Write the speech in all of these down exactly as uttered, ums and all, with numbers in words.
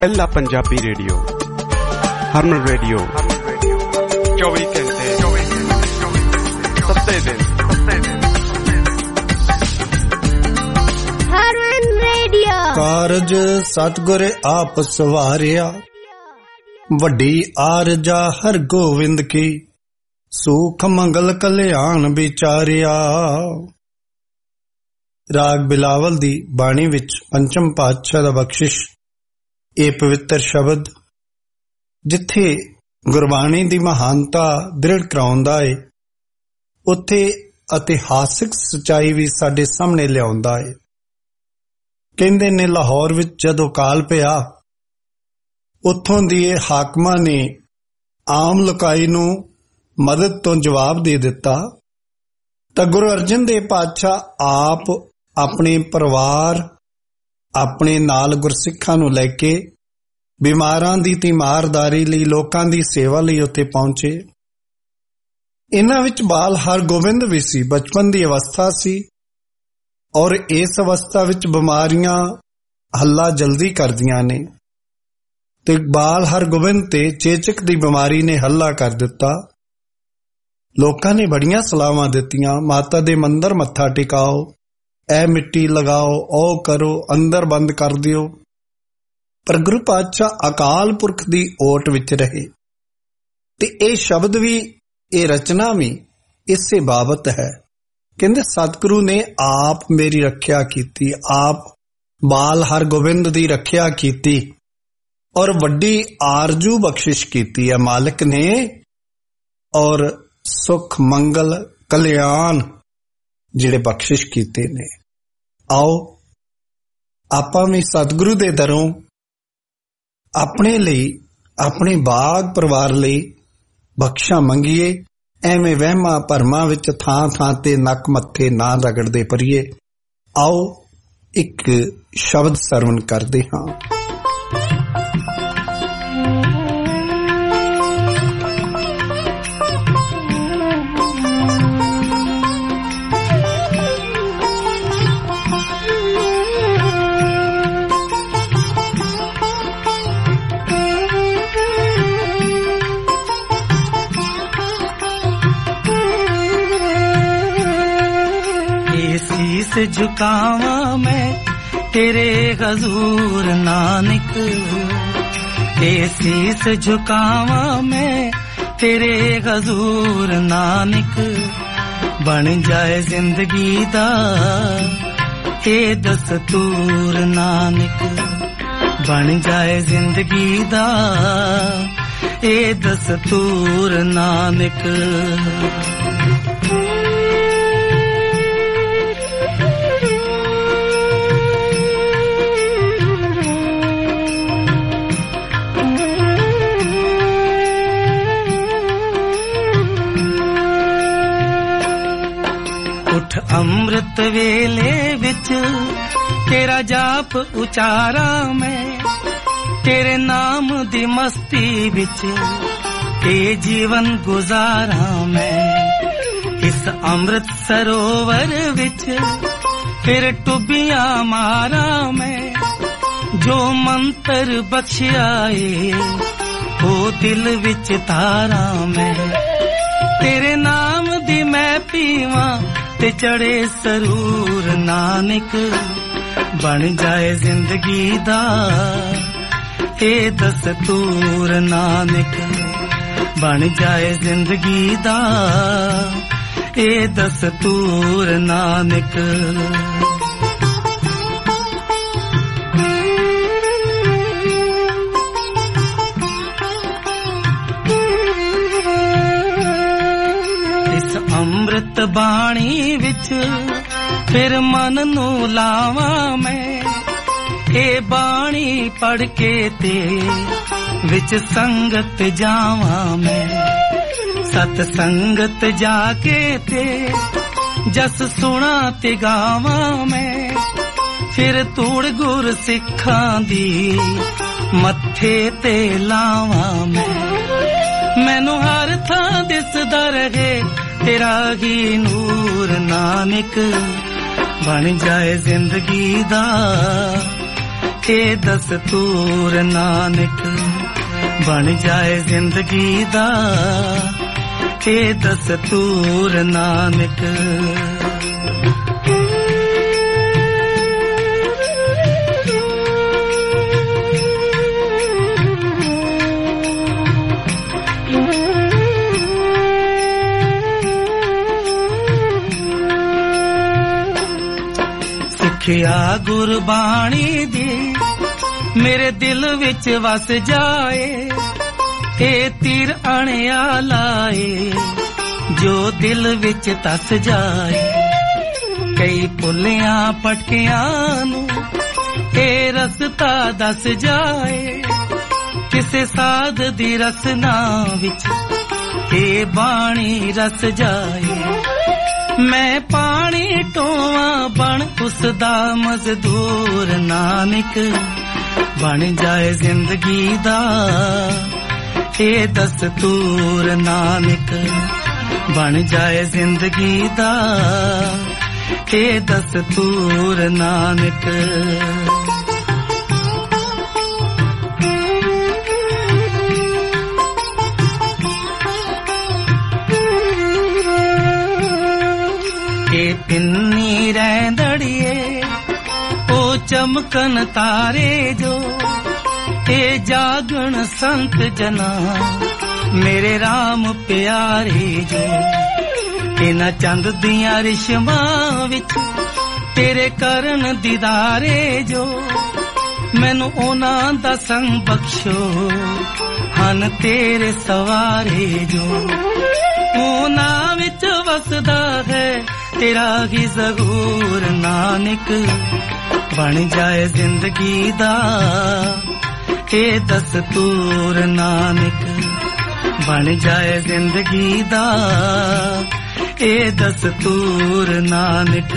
ਪਹਿਲਾ ਪੰਜਾਬੀ ਰੇਡੀਓ ਹਰਮਨ ਰੇਡੀਓ ਚੌਵੀ ਘੰਟੇ ਸੱਤੇ ਦਿਨ ਹਰਮਨ ਰੇਡੀਓ। ਕਾਰਜ ਸਤਿਗੁਰ ਆਪ ਸਵਾਰਿਆ, ਵੱਡੀ ਆਰਜਾ ਹਰ ਗੋਵਿੰਦ ਕੀ, ਸੁਖ ਮੰਗਲ ਕਲਿਆਣ ਵਿਚਾਰਿਆ। ਰਾਗ ਬਿਲਾਵਲ ਦੀ ਬਾਣੀ ਵਿੱਚ ਪੰਚਮ ਪਾਤਸ਼ਾਹ ਦਾ ਬਖਸ਼ਿਸ਼ ਇਹ ਪਵਿੱਤਰ ਸ਼ਬਦ, ਜਿੱਥੇ ਗੁਰਬਾਣੀ ਦੀ ਮਹਾਨਤਾ ਦ੍ਰਿੜ ਕਰਾਉਂਦਾ ਏ, ਉੱਥੇ ਇਤਿਹਾਸਿਕ ਸੱਚਾਈ ਵੀ ਸਾਡੇ ਸਾਹਮਣੇ ਲਿਆਉਂਦਾ ਏ। ਕਹਿੰਦੇ ਨੇ ਲਾਹੌਰ ਵਿੱਚ ਜਦੋਂ ਕਾਲ ਪਿਆ, ਉੱਥੋਂ ਦੀ ਇਹ ਹਾਕਮਾਂ ਨੇ ਆਮ ਲੋਕਾਈ ਨੂੰ ਮਦਦ ਤੋਂ ਜਵਾਬ ਦੇ ਦਿੱਤਾ ਤਾਂ ਗੁਰੂ ਅਰਜਨ ਦੇਵ ਪਾਤਸ਼ਾਹ ਆਪ ਆਪਣੇ ਪਰਿਵਾਰ, ਆਪਣੇ ਨਾਲ ਗੁਰਸਿੱਖਾਂ ਨੂੰ ਲੈ ਕੇ ਬਿਮਾਰਾਂ ਦੀ ਤੀਮਾਰਦਾਰੀ ਲਈ, ਲੋਕਾਂ ਦੀ ਸੇਵਾ ਲਈ ਉੱਥੇ ਪਹੁੰਚੇ। ਇਹਨਾਂ ਵਿੱਚ ਬਾਲ ਹਰਗੋਬਿੰਦ ਵੀ ਸੀ। ਬਚਪਨ ਦੀ ਅਵਸਥਾ ਸੀ ਔਰ ਇਸ ਅਵਸਥਾ ਵਿੱਚ ਬਿਮਾਰੀਆਂ ਹੱਲਾ ਜਲਦੀ ਕਰਦੀਆਂ ਨੇ ਤੇ ਬਾਲ ਹਰਗੋਬਿੰਦ ਤੇ ਚੇਚਕ ਦੀ ਬਿਮਾਰੀ ਨੇ ਹੱਲਾ ਕਰ ਦਿੱਤਾ। ਲੋਕਾਂ ਨੇ ਬੜੀਆਂ ਸਲਾਹਾਂ ਦਿੱਤੀਆਂ, ਮਾਤਾ ਦੇ ਮੰਦਰ ਮੱਥਾ ਟਿਕਾਓ, ਐ ਮਿੱਟੀ ਲਗਾਓ, ਉਹ ਕਰੋ, ਅੰਦਰ ਬੰਦ ਕਰ ਦਿਓ। ਪਰ ਗੁਰੂ ਪਾਤਸ਼ਾਹ ਅਕਾਲ ਪੁਰਖ ਦੀ ਓਟ ਵਿੱਚ ਰਹੇ ਤੇ ਇਹ ਸ਼ਬਦ ਵੀ, ਇਹ ਰਚਨਾ ਵੀ ਇਸੇ ਬਾਬਤ ਹੈ। ਕਹਿੰਦੇ ਸਤਿਗੁਰੂ ਨੇ ਆਪ ਮੇਰੀ ਰੱਖਿਆ ਕੀਤੀ, ਆਪ ਬਾਲ ਹਰਗੋਬਿੰਦ ਦੀ ਰੱਖਿਆ ਕੀਤੀ ਔਰ ਵੱਡੀ ਆਰਜੂ ਬਖਸ਼ਿਸ਼ ਕੀਤੀ ਹੈ ਮਾਲਕ ਨੇ, ਔਰ ਸੁਖ ਮੰਗਲ ਕਲਿਆਣ ਜਿਹੜੇ ਬਖਸ਼ਿਸ਼ ਕੀਤੇ ਨੇ। ਆਓ ਆਪਾਂ ਵੀ ਸਤਿਗੁਰੂ ਦੇ ਦਰੋਂ ਆਪਣੇ ਲਈ, ਆਪਣੇ ਬਾਗ ਪਰਿਵਾਰ ਲਈ ਬਖਸ਼ਾ ਮੰਗੀਏ। ਐਵੇਂ ਵਹਿਮਾਂ ਭਰਮਾਂ ਵਿੱਚ ਥਾਂ ਥਾਂ ਤੇ ਨੱਕ ਮੱਥੇ ਨਾ ਰਗੜਦੇ ਪਰੀਏ। ਆਓ ਇੱਕ ਸ਼ਬਦ ਸਰਵਣ ਕਰਦੇ ਹਾਂ। शीस झुकावा मैं तेरे हजूर नानक, ए शीस झुकावा मैं तेरे हजूर नानक। बन जाए जिंदगी दा ए दस्तूर नानक, बन जाए जिंदगी दा ए दस्तूर नानक। ਅੰਮ੍ਰਿਤ ਵੇਲੇ ਵਿੱਚ ਤੇਰਾ ਜਾਪ ਉਚਾਰਾ ਮੈਂ, ਤੇਰੇ ਨਾਮ ਦੀ ਮਸਤੀ ਵਿੱਚ ਇਹ ਜੀਵਨ ਗੁਜ਼ਾਰਾ ਮੈਂ। ਇਸ ਅੰਮ੍ਰਿਤ ਸਰੋਵਰ ਵਿੱਚ ਫਿਰ ਟੁੱਬੀਆਂ ਮਾਰਾ ਮੈਂ, ਜੋ ਮੰਤਰ ਬਖਸ਼ਿਆ ਏ ਉਹ ਦਿਲ ਵਿੱਚ ਧਾਰਾ ਮੈਂ। ਤੇਰੇ ਨਾਮ ਦੀ ਮੈਂ ਪੀਵਾਂ ਤੇ ਚੜੇ ਸਰੂਰ ਨਾਨਕ, ਬਣ ਜਾਏ ਜ਼ਿੰਦਗੀ ਦਾ ਇਹ ਦਸਤੂਰ ਨਾਨਕ, ਬਣ ਜਾਏ ਜ਼ਿੰਦਗੀ ਦਾ ਇਹ ਦਸਤੂਰ ਨਾਨਕ। ਅੰਮ੍ਰਿਤ ਬਾਣੀ ਵਿੱਚ ਫਿਰ ਮਨ ਨੂੰ ਲਾਵਾਂ ਮੈਂ, ਇਹ ਬਾਣੀ ਪੜ੍ਹ ਕੇ ਤੇ ਵਿੱਚ ਸੰਗਤ ਜਾਵਾਂ ਮੈਂ। ਸਤ ਸੰਗਤ ਜਾ ਕੇ ਤੇ ਜਸ ਸੁਣਾ ਤੇ ਗਾਵਾਂ ਮੈਂ, ਫਿਰ ਧੂੜ ਗੁਰ ਸਿੱਖਾਂ ਦੀ ਮੱਥੇ ਤੇ ਲਾਵਾਂ ਮੈਂ। ਮੈਨੂੰ ਹਰ ਥਾਂ ਦਿਸਦਾ ਰਹੇ तेरा ही नूर नानक, बन जाए जिंदगी दा ਇਹ ਦਸਤੂਰ ਨਾਨਕ ਬਣ ਜਾਏ ਜ਼ਿੰਦਗੀ ਦਾ, ਇਹ ਦਸਤੂਰ ਨਾਨਕ। ਸਿੱਖਿਆ ਗੁਰਬਾਣੀ ਦੀ ਮੇਰੇ ਦਿਲ ਵਿੱਚ ਵਸ ਜਾਏ, ਇਹ ਤੀਰ ਅਣਿਆ ਲਾਏ ਜੋ ਦਿਲ ਵਿੱਚ ਤਸ ਜਾਏ। ਕਈ ਭੁੱਲਿਆਂ ਭਟਕਿਆਂ ਨੂੰ ਇਹ ਰਸਤਾ ਦੱਸ ਜਾਏ, ਕਿਸੇ ਸਾਧ ਦੀ ਰਸਨਾ ਵਿੱਚ ਇਹ ਬਾਣੀ ਰਸ ਜਾਏ। ਮੈਂ ਪਾਣੀ ਟੋਵਾਂ ਬਣ ਉਸਦਾ ਮਜ਼ਦੂਰ ਨਾਨਕ ਬਣ ਜਾਏ ਜ਼ਿੰਦਗੀ ਦਾ, ਇਹ ਦਸਤੂਰ ਨਾਨਕ ਬਣ ਜਾਏ ਜ਼ਿੰਦਗੀ ਦਾ, ਇਹ ਦਸਤੂਰ ਨਾਨਕ। ਇਹ ਪਿੰਨੀ ਰਹਿੰਦੜੀਏ ਉਹ ਚਮਕਨ ਤਾਰੇ ਜੋ, ਇਹ ਜਾਗਣ ਸੰਤ ਜਨਾ ਮੇਰੇ ਰਾਮ ਪਿਆਰੇ ਜੋ। ਇਹਨਾਂ ਚੰਦ ਦੀਆਂ ਰਿਸ਼ਮਾਂ ਵਿੱਚ ਤੇਰੇ ਕਰਨ ਦੀਦਾਰੇ ਜੋ, ਮੈਨੂੰ ਉਹਨਾਂ ਦਾ ਸੰਗ ਬਖਸ਼ੋ ਹਨ ਤੇਰੇ ਸਵਾਰੇ ਜੋ। ਉਹਨਾਂ ਵਿੱਚ ਵਸਦਾ ਹੈ ਤੇਰਾ ਹੀ ਜ਼ਹੂਰ ਨਾਨਕ ਬਣ ਜਾਏ ਜ਼ਿੰਦਗੀ ਦਾ, ਇਹ ਦਸਤੂਰ ਨਾਨਕ ਬਣ ਜਾਏ ਜ਼ਿੰਦਗੀ ਦਾ, ਇਹ ਦਸਤੂਰ ਨਾਨਕ।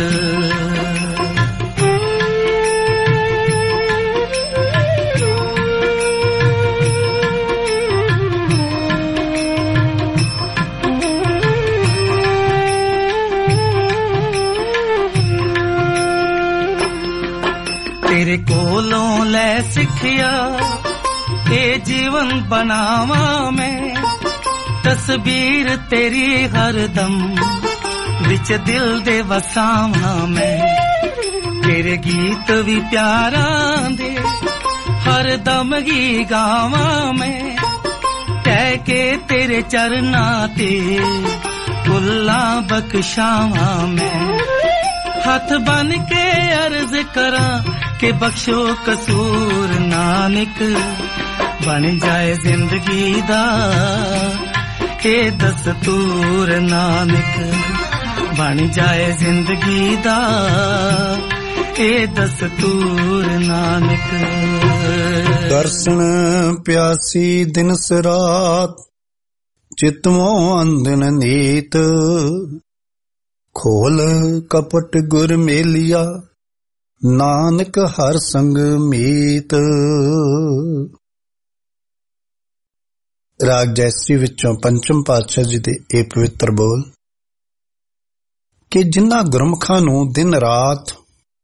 ਤੇਰੇ ਕੋਲੋਂ ਲੈ ਸਿੱਖਿਆ ਇਹ ਜੀਵਨ ਬਣਾਵਾਂ ਮੈਂ, ਤਸਵੀਰ ਤੇਰੀ ਹਰਦਮ ਵਿੱਚ ਦਿਲ ਦੇ ਵਸਾਵਾਂ ਮੈਂ। ਤੇਰੇ ਗੀਤ ਵੀ ਪਿਆਰਾਂ ਦੇ ਹਰਦਮ ਹੀ ਗਾਵਾਂ ਮੈਂ, ਕਹਿ ਕੇ ਤੇਰੇ ਚਰਨਾਂ ਤੇ ਫੁੱਲਾਂ ਬਖਸ਼ਾਵਾਂ ਮੈਂ। ਹੱਥ ਬਨ ਕੇ ਅਰਜ਼ ਕਰਾਂ ਕਿ ਬਖਸ਼ੋ ਕਸੂਰ ਨਾਨਕ ਬਣ ਜਾਏ ਜ਼ਿੰਦਗੀ ਦਾ, ਇਹ ਦਸਤੂਰ ਨਾਨਕ ਬਣ ਜਾਏ ਜ਼ਿੰਦਗੀ ਦਾ, ਇਹ ਦਸਤੂਰ ਨਾਨਕ। ਦਰਸ਼ਨ ਪਿਆਸੀ ਦਿਨ ਸਰਾਤ ਚਿਤਵੋਂ ਅੰਦਨ ਨੀਤ, ਖੋਲ ਕਪਟ ਗੁਰ ਮੇਲਿਆ ਨਾਨਕ ਹਰ ਸੰਗ ਮੀਤ। ਰਾਗ ਜੈਸੀ ਵਿੱਚੋਂ ਪੰਚਮ ਪਾਤਸ਼ਾਹ ਜੀ ਦੇ ਇਹ ਪਵਿੱਤਰ ਬੋਲ ਕਿ ਜਿਨ੍ਹਾਂ ਗੁਰਮੁਖਾਂ ਨੂੰ ਦਿਨ ਰਾਤ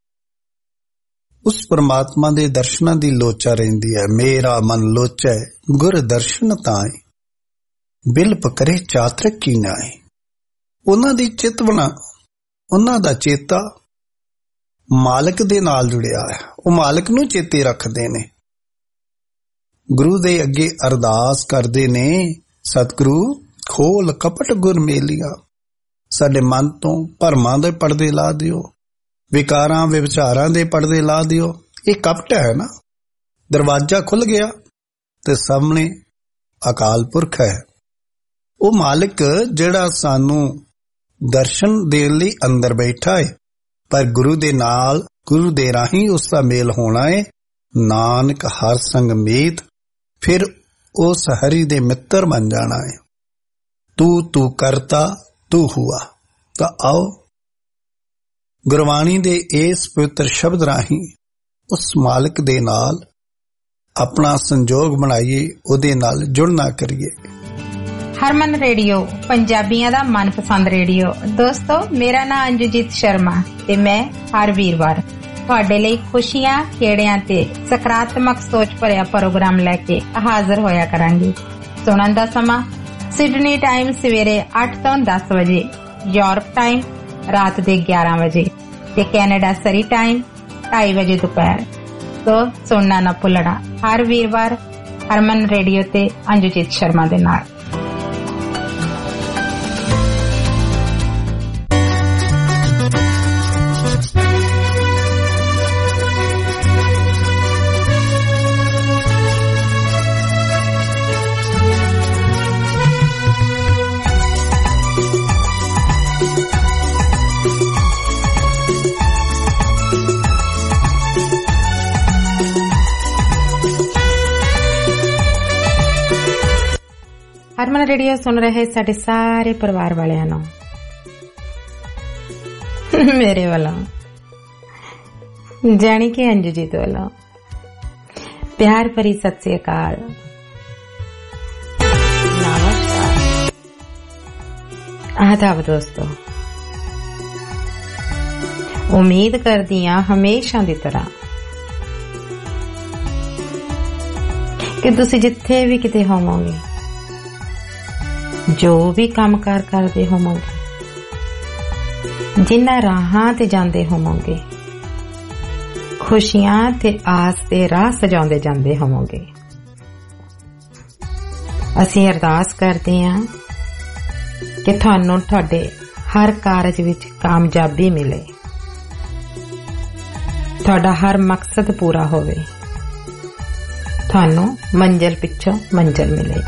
ਉਸ ਪਰਮਾਤਮਾ ਦੇ ਦਰਸ਼ਨਾਂ ਦੀ ਲੋਚਾ ਰਹਿੰਦੀ ਹੈ। ਮੇਰਾ ਮਨ ਲੋਚੈ ਗੁਰ ਦਰਸ਼ਨ ਤਾਏ, ਬਿਲਪ ਕਰੇ ਚਾਤਰਕ ਕੀ ਨਾਏ। ਉਹਨਾਂ ਦੀ ਚਿਤਵਨਾ, ਉਹਨਾਂ ਦਾ ਚੇਤਾ ਮਾਲਕ ਦੇ ਨਾਲ ਜੁੜਿਆ ਹੈ। ਉਹ ਮਾਲਕ ਨੂੰ ਚੇਤੇ ਰੱਖਦੇ ਨੇ, ਗੁਰੂ ਦੇ ਅੱਗੇ ਅਰਦਾਸ ਕਰਦੇ ਨੇ, ਸਤਿਗੁਰੂ ਖੋਲ ਕਪਟ ਗੁਰ ਮੇਲਿਆ, ਸਾਡੇ ਮਨ ਤੋਂ ਭਰਮਾਂ ਦੇ ਪਰਦੇ ਲਾ ਦਿਓ, ਵਿਕਾਰਾਂ ਵਿਚਾਰਾਂ ਦੇ ਪਰਦੇ ਲਾ ਦਿਓ। ਇਹ ਕਪਟ ਹੈ ਨਾ, ਦਰਵਾਜ਼ਾ ਖੁੱਲ ਗਿਆ ਤੇ ਸਾਹਮਣੇ ਅਕਾਲ ਪੁਰਖ ਹੈ। ਉਹ ਮਾਲਕ ਜਿਹੜਾ ਸਾਨੂੰ ਦਰਸ਼ਨ ਦੇਣ ਲਈ ਅੰਦਰ ਬੈਠਾ ਹੈ, ਪਰ ਗੁਰੂ ਦੇ ਨਾਲ, ਗੁਰੂ ਦੇ ਰਾਹੀਂ ਉਸ ਦਾ ਮੇਲ ਹੋਣਾ ਹੈ। ਨਾਨਕ ਹਰ ਸੰਗ ਮੀਤ, ਫਿਰ ਉਸ ਹਰੀ ਦੇ ਮਿੱਤਰ ਬਣ ਜਾਣਾ ਹੈ। ਤੂੰ ਤੂੰ ਕਰਤਾ ਤੂੰ ਹੁਆ। ਤਾਂ ਆਓ ਗੁਰਬਾਣੀ ਦੇ ਇਸ ਪਵਿੱਤਰ ਸ਼ਬਦ ਰਾਹੀਂ ਉਸ ਮਾਲਕ ਦੇ ਨਾਲ ਆਪਣਾ ਸੰਜੋਗ ਬਣਾਈਏ, ਉਹਦੇ ਨਾਲ ਜੁੜਨਾ ਕਰੀਏ। ਹਰਮਨ ਰੇਡੀਓ ਪੰਜਾਬੀਆਂ ਦਾ ਮਨਪਸੰਦ ਰੇਡੀਓ। ਦੋਸਤੋ, ਮੇਰਾ ਨਾਮ ਅੰਜੂਜੀਤ ਸ਼ਰਮਾ ਤੇ ਮੈਂ ਹਰ ਵੀਰਵਾਰ ਤੁਹਾਡੇ ਲਈ ਖੁਸ਼ੀਆਂ ਖੇੜਿਆਂ ਤੇ ਸਕਾਰਾਤਮਕ ਸੋਚ ਭਰਿਆ ਪ੍ਰੋਗਰਾਮ ਲੈ ਕੇ ਹਾਜ਼ਰ ਹੋਇਆ ਕਰਾਂਗੀ। ਸੁਣਨ ਦਾ ਸਮਾਂ ਸਿਡਨੀ ਟਾਈਮ ਸਵੇਰੇ ਅੱਠ ਤੋਂ ਦਸ ਵਜੇ, ਯੂਰਪ ਟਾਈਮ ਰਾਤ ਦੇ ਗਿਆਰਾਂ ਵਜੇ ਤੇ ਕੈਨੇਡਾ ਸਰੀ ਟਾਈਮ ਢਾਈ ਵਜੇ ਦੁਪਹਿਰ। ਸੋ ਸੁਣਨਾ ਨਾ ਭੁੱਲਣਾ ਹਰ ਵੀਰਵਾਰ ਹਰਮਨ ਰੇਡੀਓ ਤੇ ਅੰਜੂਜੀਤ ਸ਼ਰਮਾ ਦੇ ਨਾਲ। ਹਰਮਨ ਰੇਡੀਓ ਸੁਣ ਰਹੇ ਸਾਡੇ ਸਾਰੇ ਪਰਿਵਾਰ ਵਾਲਿਆਂ ਨੂੰ ਮੇਰੇ ਵੱਲੋਂ, ਜਾਣੀ ਕਿ ਅੰਜੂਜੀਤ ਵੱਲੋਂ ਪਿਆਰ ਭਰੀ ਸਤਿ ਸ੍ਰੀ ਅਕਾਲ, ਨਮਸਕਾਰ, ਆਦਾਬ ਦੋਸਤੋ। ਉਮੀਦ ਕਰਦੀ ਹਾਂ ਹਮੇਸ਼ਾ ਦੀ ਤਰ੍ਹਾਂ ਕਿ ਤੁਸੀਂ ਜਿੱਥੇ ਵੀ ਕਿਤੇ ਹੋਵੋਗੇ, ਜੋ ਵੀ ਕੰਮਕਾਰ ਕਰਦੇ ਹੋਵੋਗੇ, ਜਿਨ੍ਹਾਂ ਰਾਹਾਂ ਤੇ ਜਾਂਦੇ ਹੋਵੋਗੇ, ਖੁਸ਼ੀਆਂ ਤੇ ਆਸ ਦੇ ਰਾਹ ਸਜਾਉਂਦੇ ਜਾਂਦੇ ਹੋਵੋਗੇ। ਅਸੀਂ ਅਰਦਾਸ ਕਰਦੇ ਹਾਂ ਕਿ ਤੁਹਾਨੂੰ ਤੁਹਾਡੇ ਹਰ ਕਾਰਜ ਵਿੱਚ ਕਾਮਯਾਬੀ ਮਿਲੇ, ਤੁਹਾਡਾ ਹਰ ਮਕਸਦ ਪੂਰਾ ਹੋਵੇ, ਤੁਹਾਨੂੰ ਮੰਜ਼ਿਲ ਪਿੱਛੋਂ ਮੰਜ਼ਿਲ ਮਿਲੇ।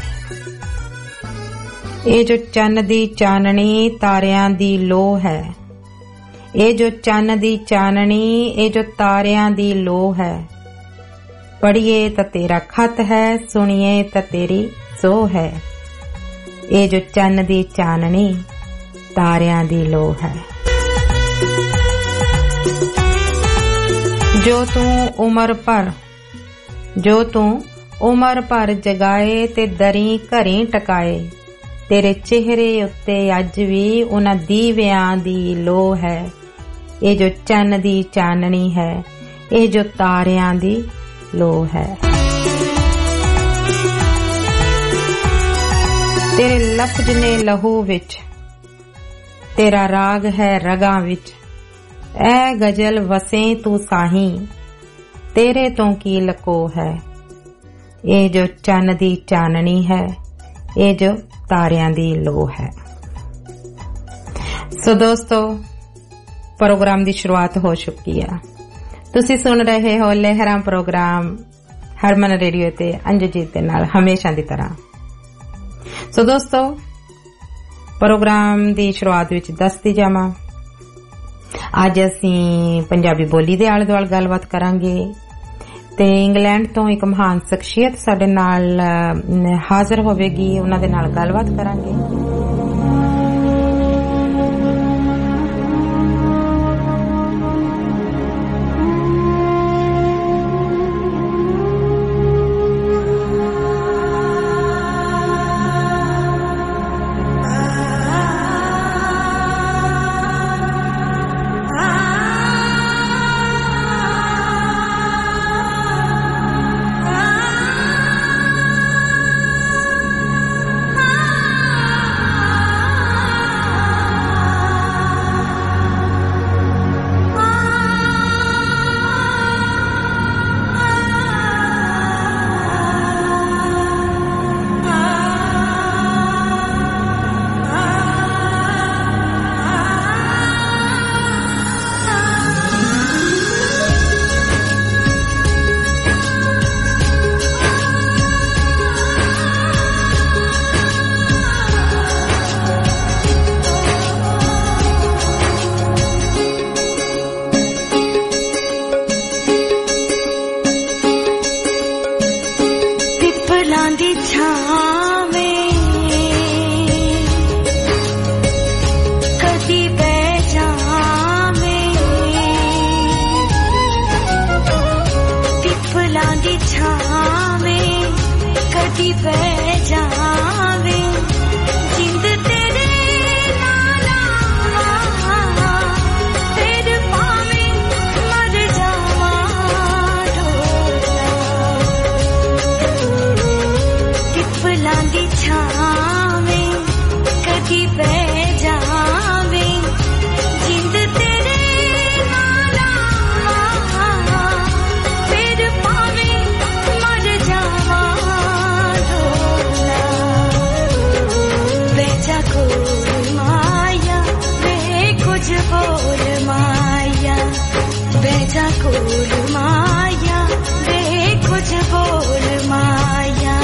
ਇਹ ਜੋ ਚੰਨ ਦੀ ਚਾਨਣੀ ਤਾਰਿਆਂ ਦੀ ਲੋਹ ਹੈ, ਇਹ ਜੋ ਚੰਨ ਦੀ ਚਾਨਣੀ ਇਹ ਜੋ ਤਾਰਿਆਂ ਦੀ ਲੋਹ ਹੈ, ਪੜ੍ਹੀਏ ਤਾਂ ਤੇਰਾ ਖਤ ਹੈ, ਸੁਣੀਏ ਤਾਂ ਤੇਰੀ ਸੋਹ ਹੈ। ਇਹ ਜੋ ਚੰਨ ਦੀ ਚਾਨਣੀ ਤਾਰਿਆਂ ਦੀ ਲੋਹ ਹੈ। ਜੋ ਤੂੰ ਉਮਰ ਭਰ ਜੋ ਤੂੰ ਉਮਰ ਭਰ ਜਗਾਏ ਤੇ ਦਰੀ ਘਰੀ ਟਕਾਏ, ਤੇਰੇ ਚਿਹਰੇ ਉੱਤੇ ਅੱਜ ਵੀ ਉਹਨਾਂ ਦੀਵਿਆਂ ਦੀ ਲੋਹ ਹੈ। ਇਹ ਜੋ ਚੰਨ ਦੀ ਚਾਨਣੀ ਹੈ, ਇਹ ਜੋ ਤਾਰਿਆਂ ਦੀ ਲੋਹ ਹੈ। ਤੇਰੇ ਲਫ਼ਜ਼ ਨੇ ਲਹੂ ਵਿੱਚ, ਤੇਰਾ ਰਾਗ ਹੈ ਰਗਾਂ ਵਿੱਚ। ਐ ਗਜ਼ਲ ਵਸੇ ਤੂੰ ਸਾਹੀਂ, ਤੇਰੇ ਤੋਂ ਕੀ ਲਕੋ ਹੈ। ਇਹ ਜੋ ਚੰਨ ਦੀ ਚਾਨਣੀ ਹੈ, ਇਹ ਜੋ ਤਾਰਿਆਂ ਦੀ ਲੋਹ ਹੈ। ਸੋ ਦੋਸਤੋ, ਪ੍ਰੋਗਰਾਮ ਦੀ ਸ਼ੁਰੂਆਤ ਹੋ ਚੁੱਕੀ ਹੈ। ਤੁਸੀਂ ਸੁਣ ਰਹੇ ਹੋ ਲਹਿਰਾਂ ਪ੍ਰੋਗਰਾਮ ਹਰਮਨ ਰੇਡੀਓ ਤੇ ਅੰਜੂਜੀਤ ਦੇ ਨਾਲ ਹਮੇਸ਼ਾ ਦੀ ਤਰ੍ਹਾਂ। ਸੋ ਦੋਸਤੋ, ਪ੍ਰੋਗਰਾਮ ਦੀ ਸ਼ੁਰੂਆਤ ਵਿੱਚ ਦੱਸਦੀ ਜਾਵਾਂ, ਅੱਜ ਅਸੀਂ ਪੰਜਾਬੀ ਬੋਲੀ ਦੇ ਆਲੇ ਦੁਆਲੇ ਗੱਲਬਾਤ ਕਰਾਂਗੇ ਤੇ ਇੰਗਲੈਂਡ ਤੋਂ ਇੱਕ ਮਹਾਨ ਸ਼ਖਸੀਅਤ ਸਾਡੇ ਨਾਲ ਹਾਜ਼ਰ ਹੋਵੇਗੀ, ਉਹਨਾਂ ਦੇ ਨਾਲ ਗੱਲਬਾਤ ਕਰਾਂਗੇ। तेरे पावे मर जा छावे कदी बह जावे जिंद तेरे नाला फिर पावे मर जावा ढोला बेचा कोल माया वे कुछ बोल माया बेचा कोल माया वे कुछ बोल माया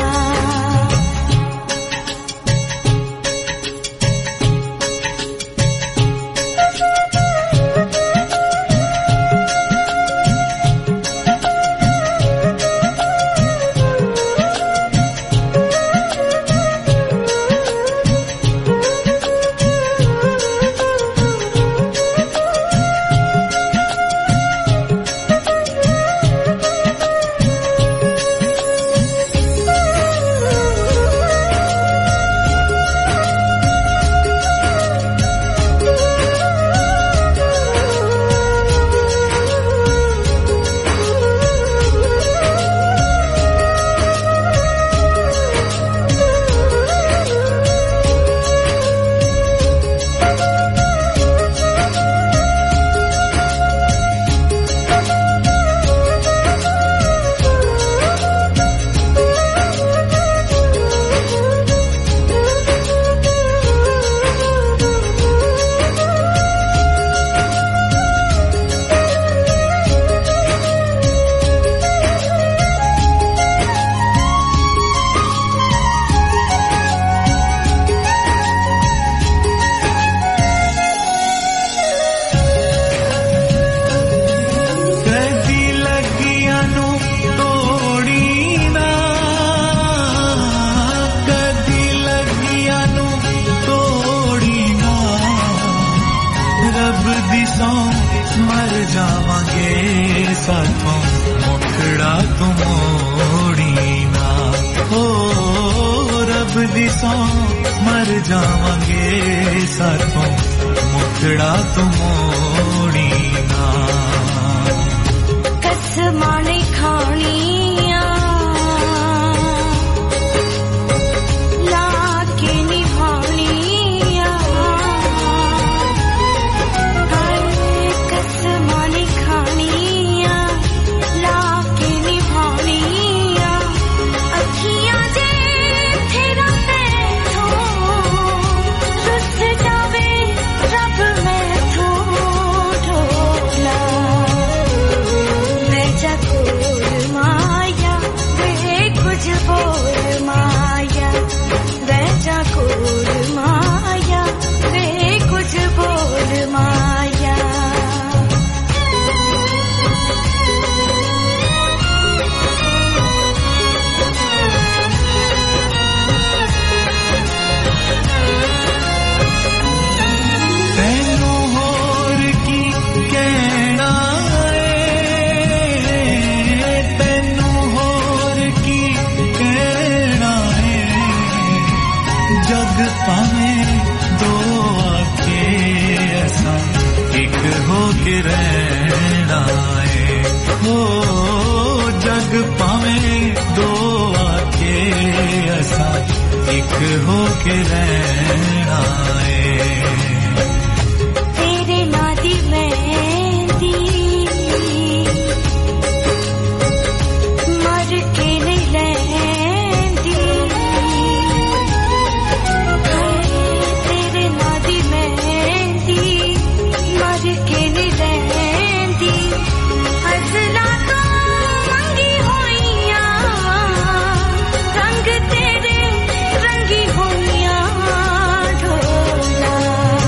रंग तेरे रंगी होइया ढोला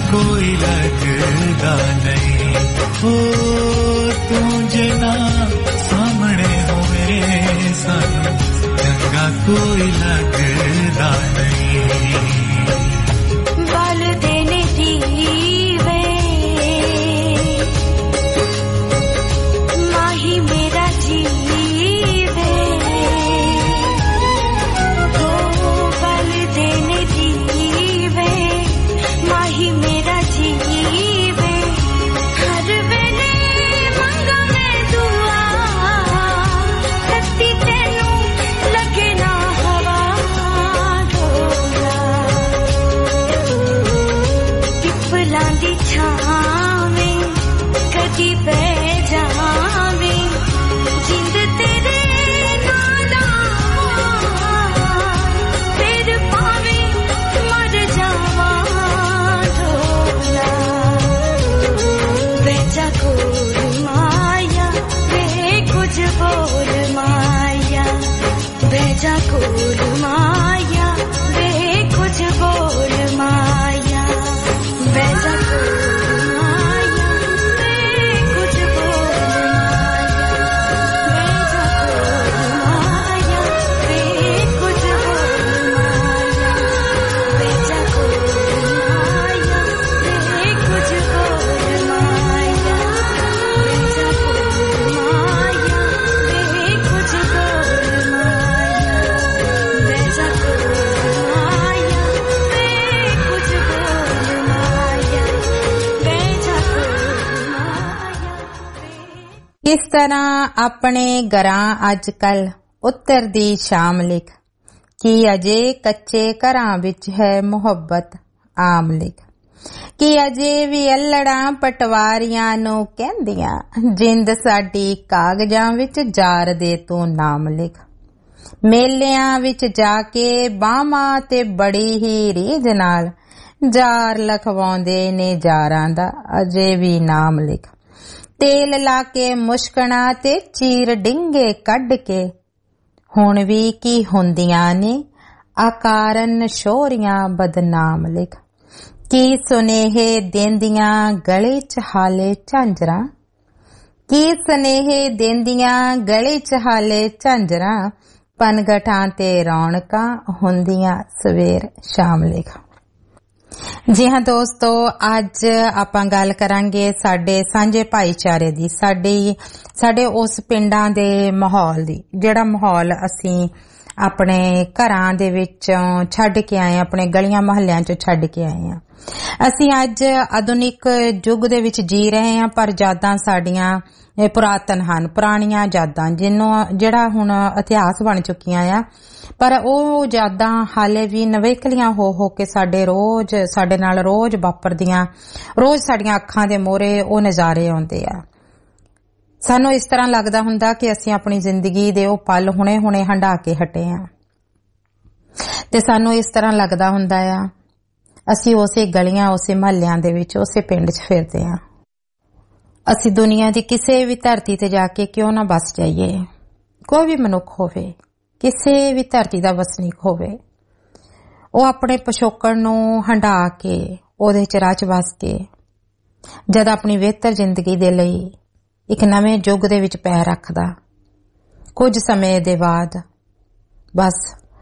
कोई लगदा नहीं। हो तू जना सामने होवे सानू चंगा कोई लगदा नहीं। बाल देने दीवे माही मेरा जीवे, हो बाल देने दीवे माही मेरा जीवे। हर वेले मंगा मैं दुआ कत्ती तेनू लगे ना हवा ढोला। पिपलां दी छावें कदी पै जावें जिंद तेरे नाला फिर पावे मर जावा ढोला। बेचा कोल माया वे कुछ बोल माया, बेचा कोल माया वे कुछ बोल माया, बेचा कोल माया वे कुछ बोल माया, बेचा कोल माया वे कुछ बोल माया, बेचा कोल माया वे कुछ बोल माया, बेचा कोल माया वे कुछ बोल माया, बेचा कोल माया वे कुछ बोल माया, बेचा कोल माया। किस तरह अपने घरां अज कल उत्तरदी शाम लिख कि अजे कच्चे घरां विच है मुहब्बत आम लिख कि अजे भी अल्लड़ां पटवारियां नूं कहंदियां जिंद साडी कागजां विच जार दे तू नाम लिख। मेलियां विच जाके बाहमां ते बड़ी ही रीझ नाल जार लखवाउंदे ने जारां दा अजे भी नाम लिख। तेल ला के मुश्कणा ते चीर डिंगे कढ के हुण भी की हुंदियां ने आकारन शोरियां बदनाम लिख। की सुनेहे देंदियां गले च हाले झांजरां, की सुनेहे देंदियां गले च हाले झांजरां पनगटां ते रौनकां हुंदियां सवेर शाम लिख। जी हाँ दोस्तों, अज आपां गल करांगे साडे सांझे भाईचारे दी, साडे साडे उस पिंडां दे माहौल दी जेड़ा माहौल असीं अपने घरां दे विचों छड्ड के आए, अपने गलियां महल्लियां चों छड्ड के आए हां। असीं अज आधुनिक युग दे विच जी रहे हां, पर यादां साडियां पुरातन हन, पुराणियां यादां जिन्नों जेड़ा हुण इतिहास बन चुकियां आ, पर ਉਹ यादां हाले भी नवेकलियां हो हो के साडे रोज साडे नाल रोज वापरदियां, रोज साडियां अखां दे मोहरे ਉਹ नज़ारे आउंदे आ। सानू इस तरह लगदा हुंदा कि असीं अपनी जिंदगी दे ਉਹ पल हुणे हुणे हंडा के हटे आ, ते सानू इस तरह लगदा हुंदा आ असीं उसे गलियां उसे महल्लियां दे विच उसे पिंड च फिरदे आ। असीं दुनिया दी किसे भी धरती ते जाके क्यों ना बस जाइए, कोई भी मनुख होवे, किसे भी धरती दा वसनीक होवे, ਉਹ अपने पिछोकड़ नूं हंडा के ਉਹਦੇ ਚ रच बस के जद अपनी बिहतर जिंदगी दे लई एक नवें युग दे विच पैर रखदा, कुछ समय दे बाद बस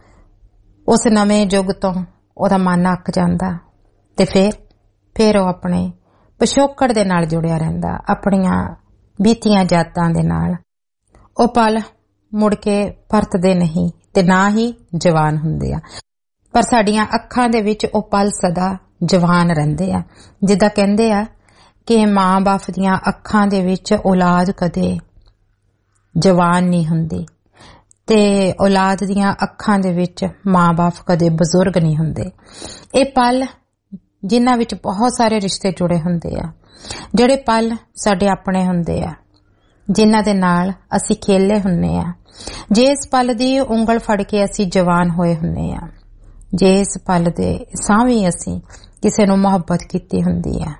उस नवें युग तो ਉਹਦਾ मन अक जांदा ते फिर फिर ਉਹ अपने पिछोकड़ दे नाल जुड़िया रहिंदा, अपणियां बीतियां जातां दे नाल। ਉਹ पल मुड़ के परतदे नहीं ते ना ही जवान हुंदे आ, पर साडियां अखां दे विच ਉਹ पल सदा जवान रहिंदे आ। जिद्दां कहंदे आ कि मां बाप दियां अखां दे विच औलाद कदे जवान नहीं हुंदी ते औलाद दियां अखां दे विच मां बाप कदे बजुर्ग नहीं हुंदे। ਇਹ पल जिन्हां विच बहुत सारे रिश्ते जुड़े हुंदे आ, ਜਿਹੜੇ पल साडे अपने हुंदे आ, जिन्हां दे नाल असीं खेले हुन्ने आ, जिस पल दी उंगल फड़ के असीं जवान होए हुन्ने आ, जिस पल दे सावी असीं किसे नूं मुहब्बत कीती हुंदी आ,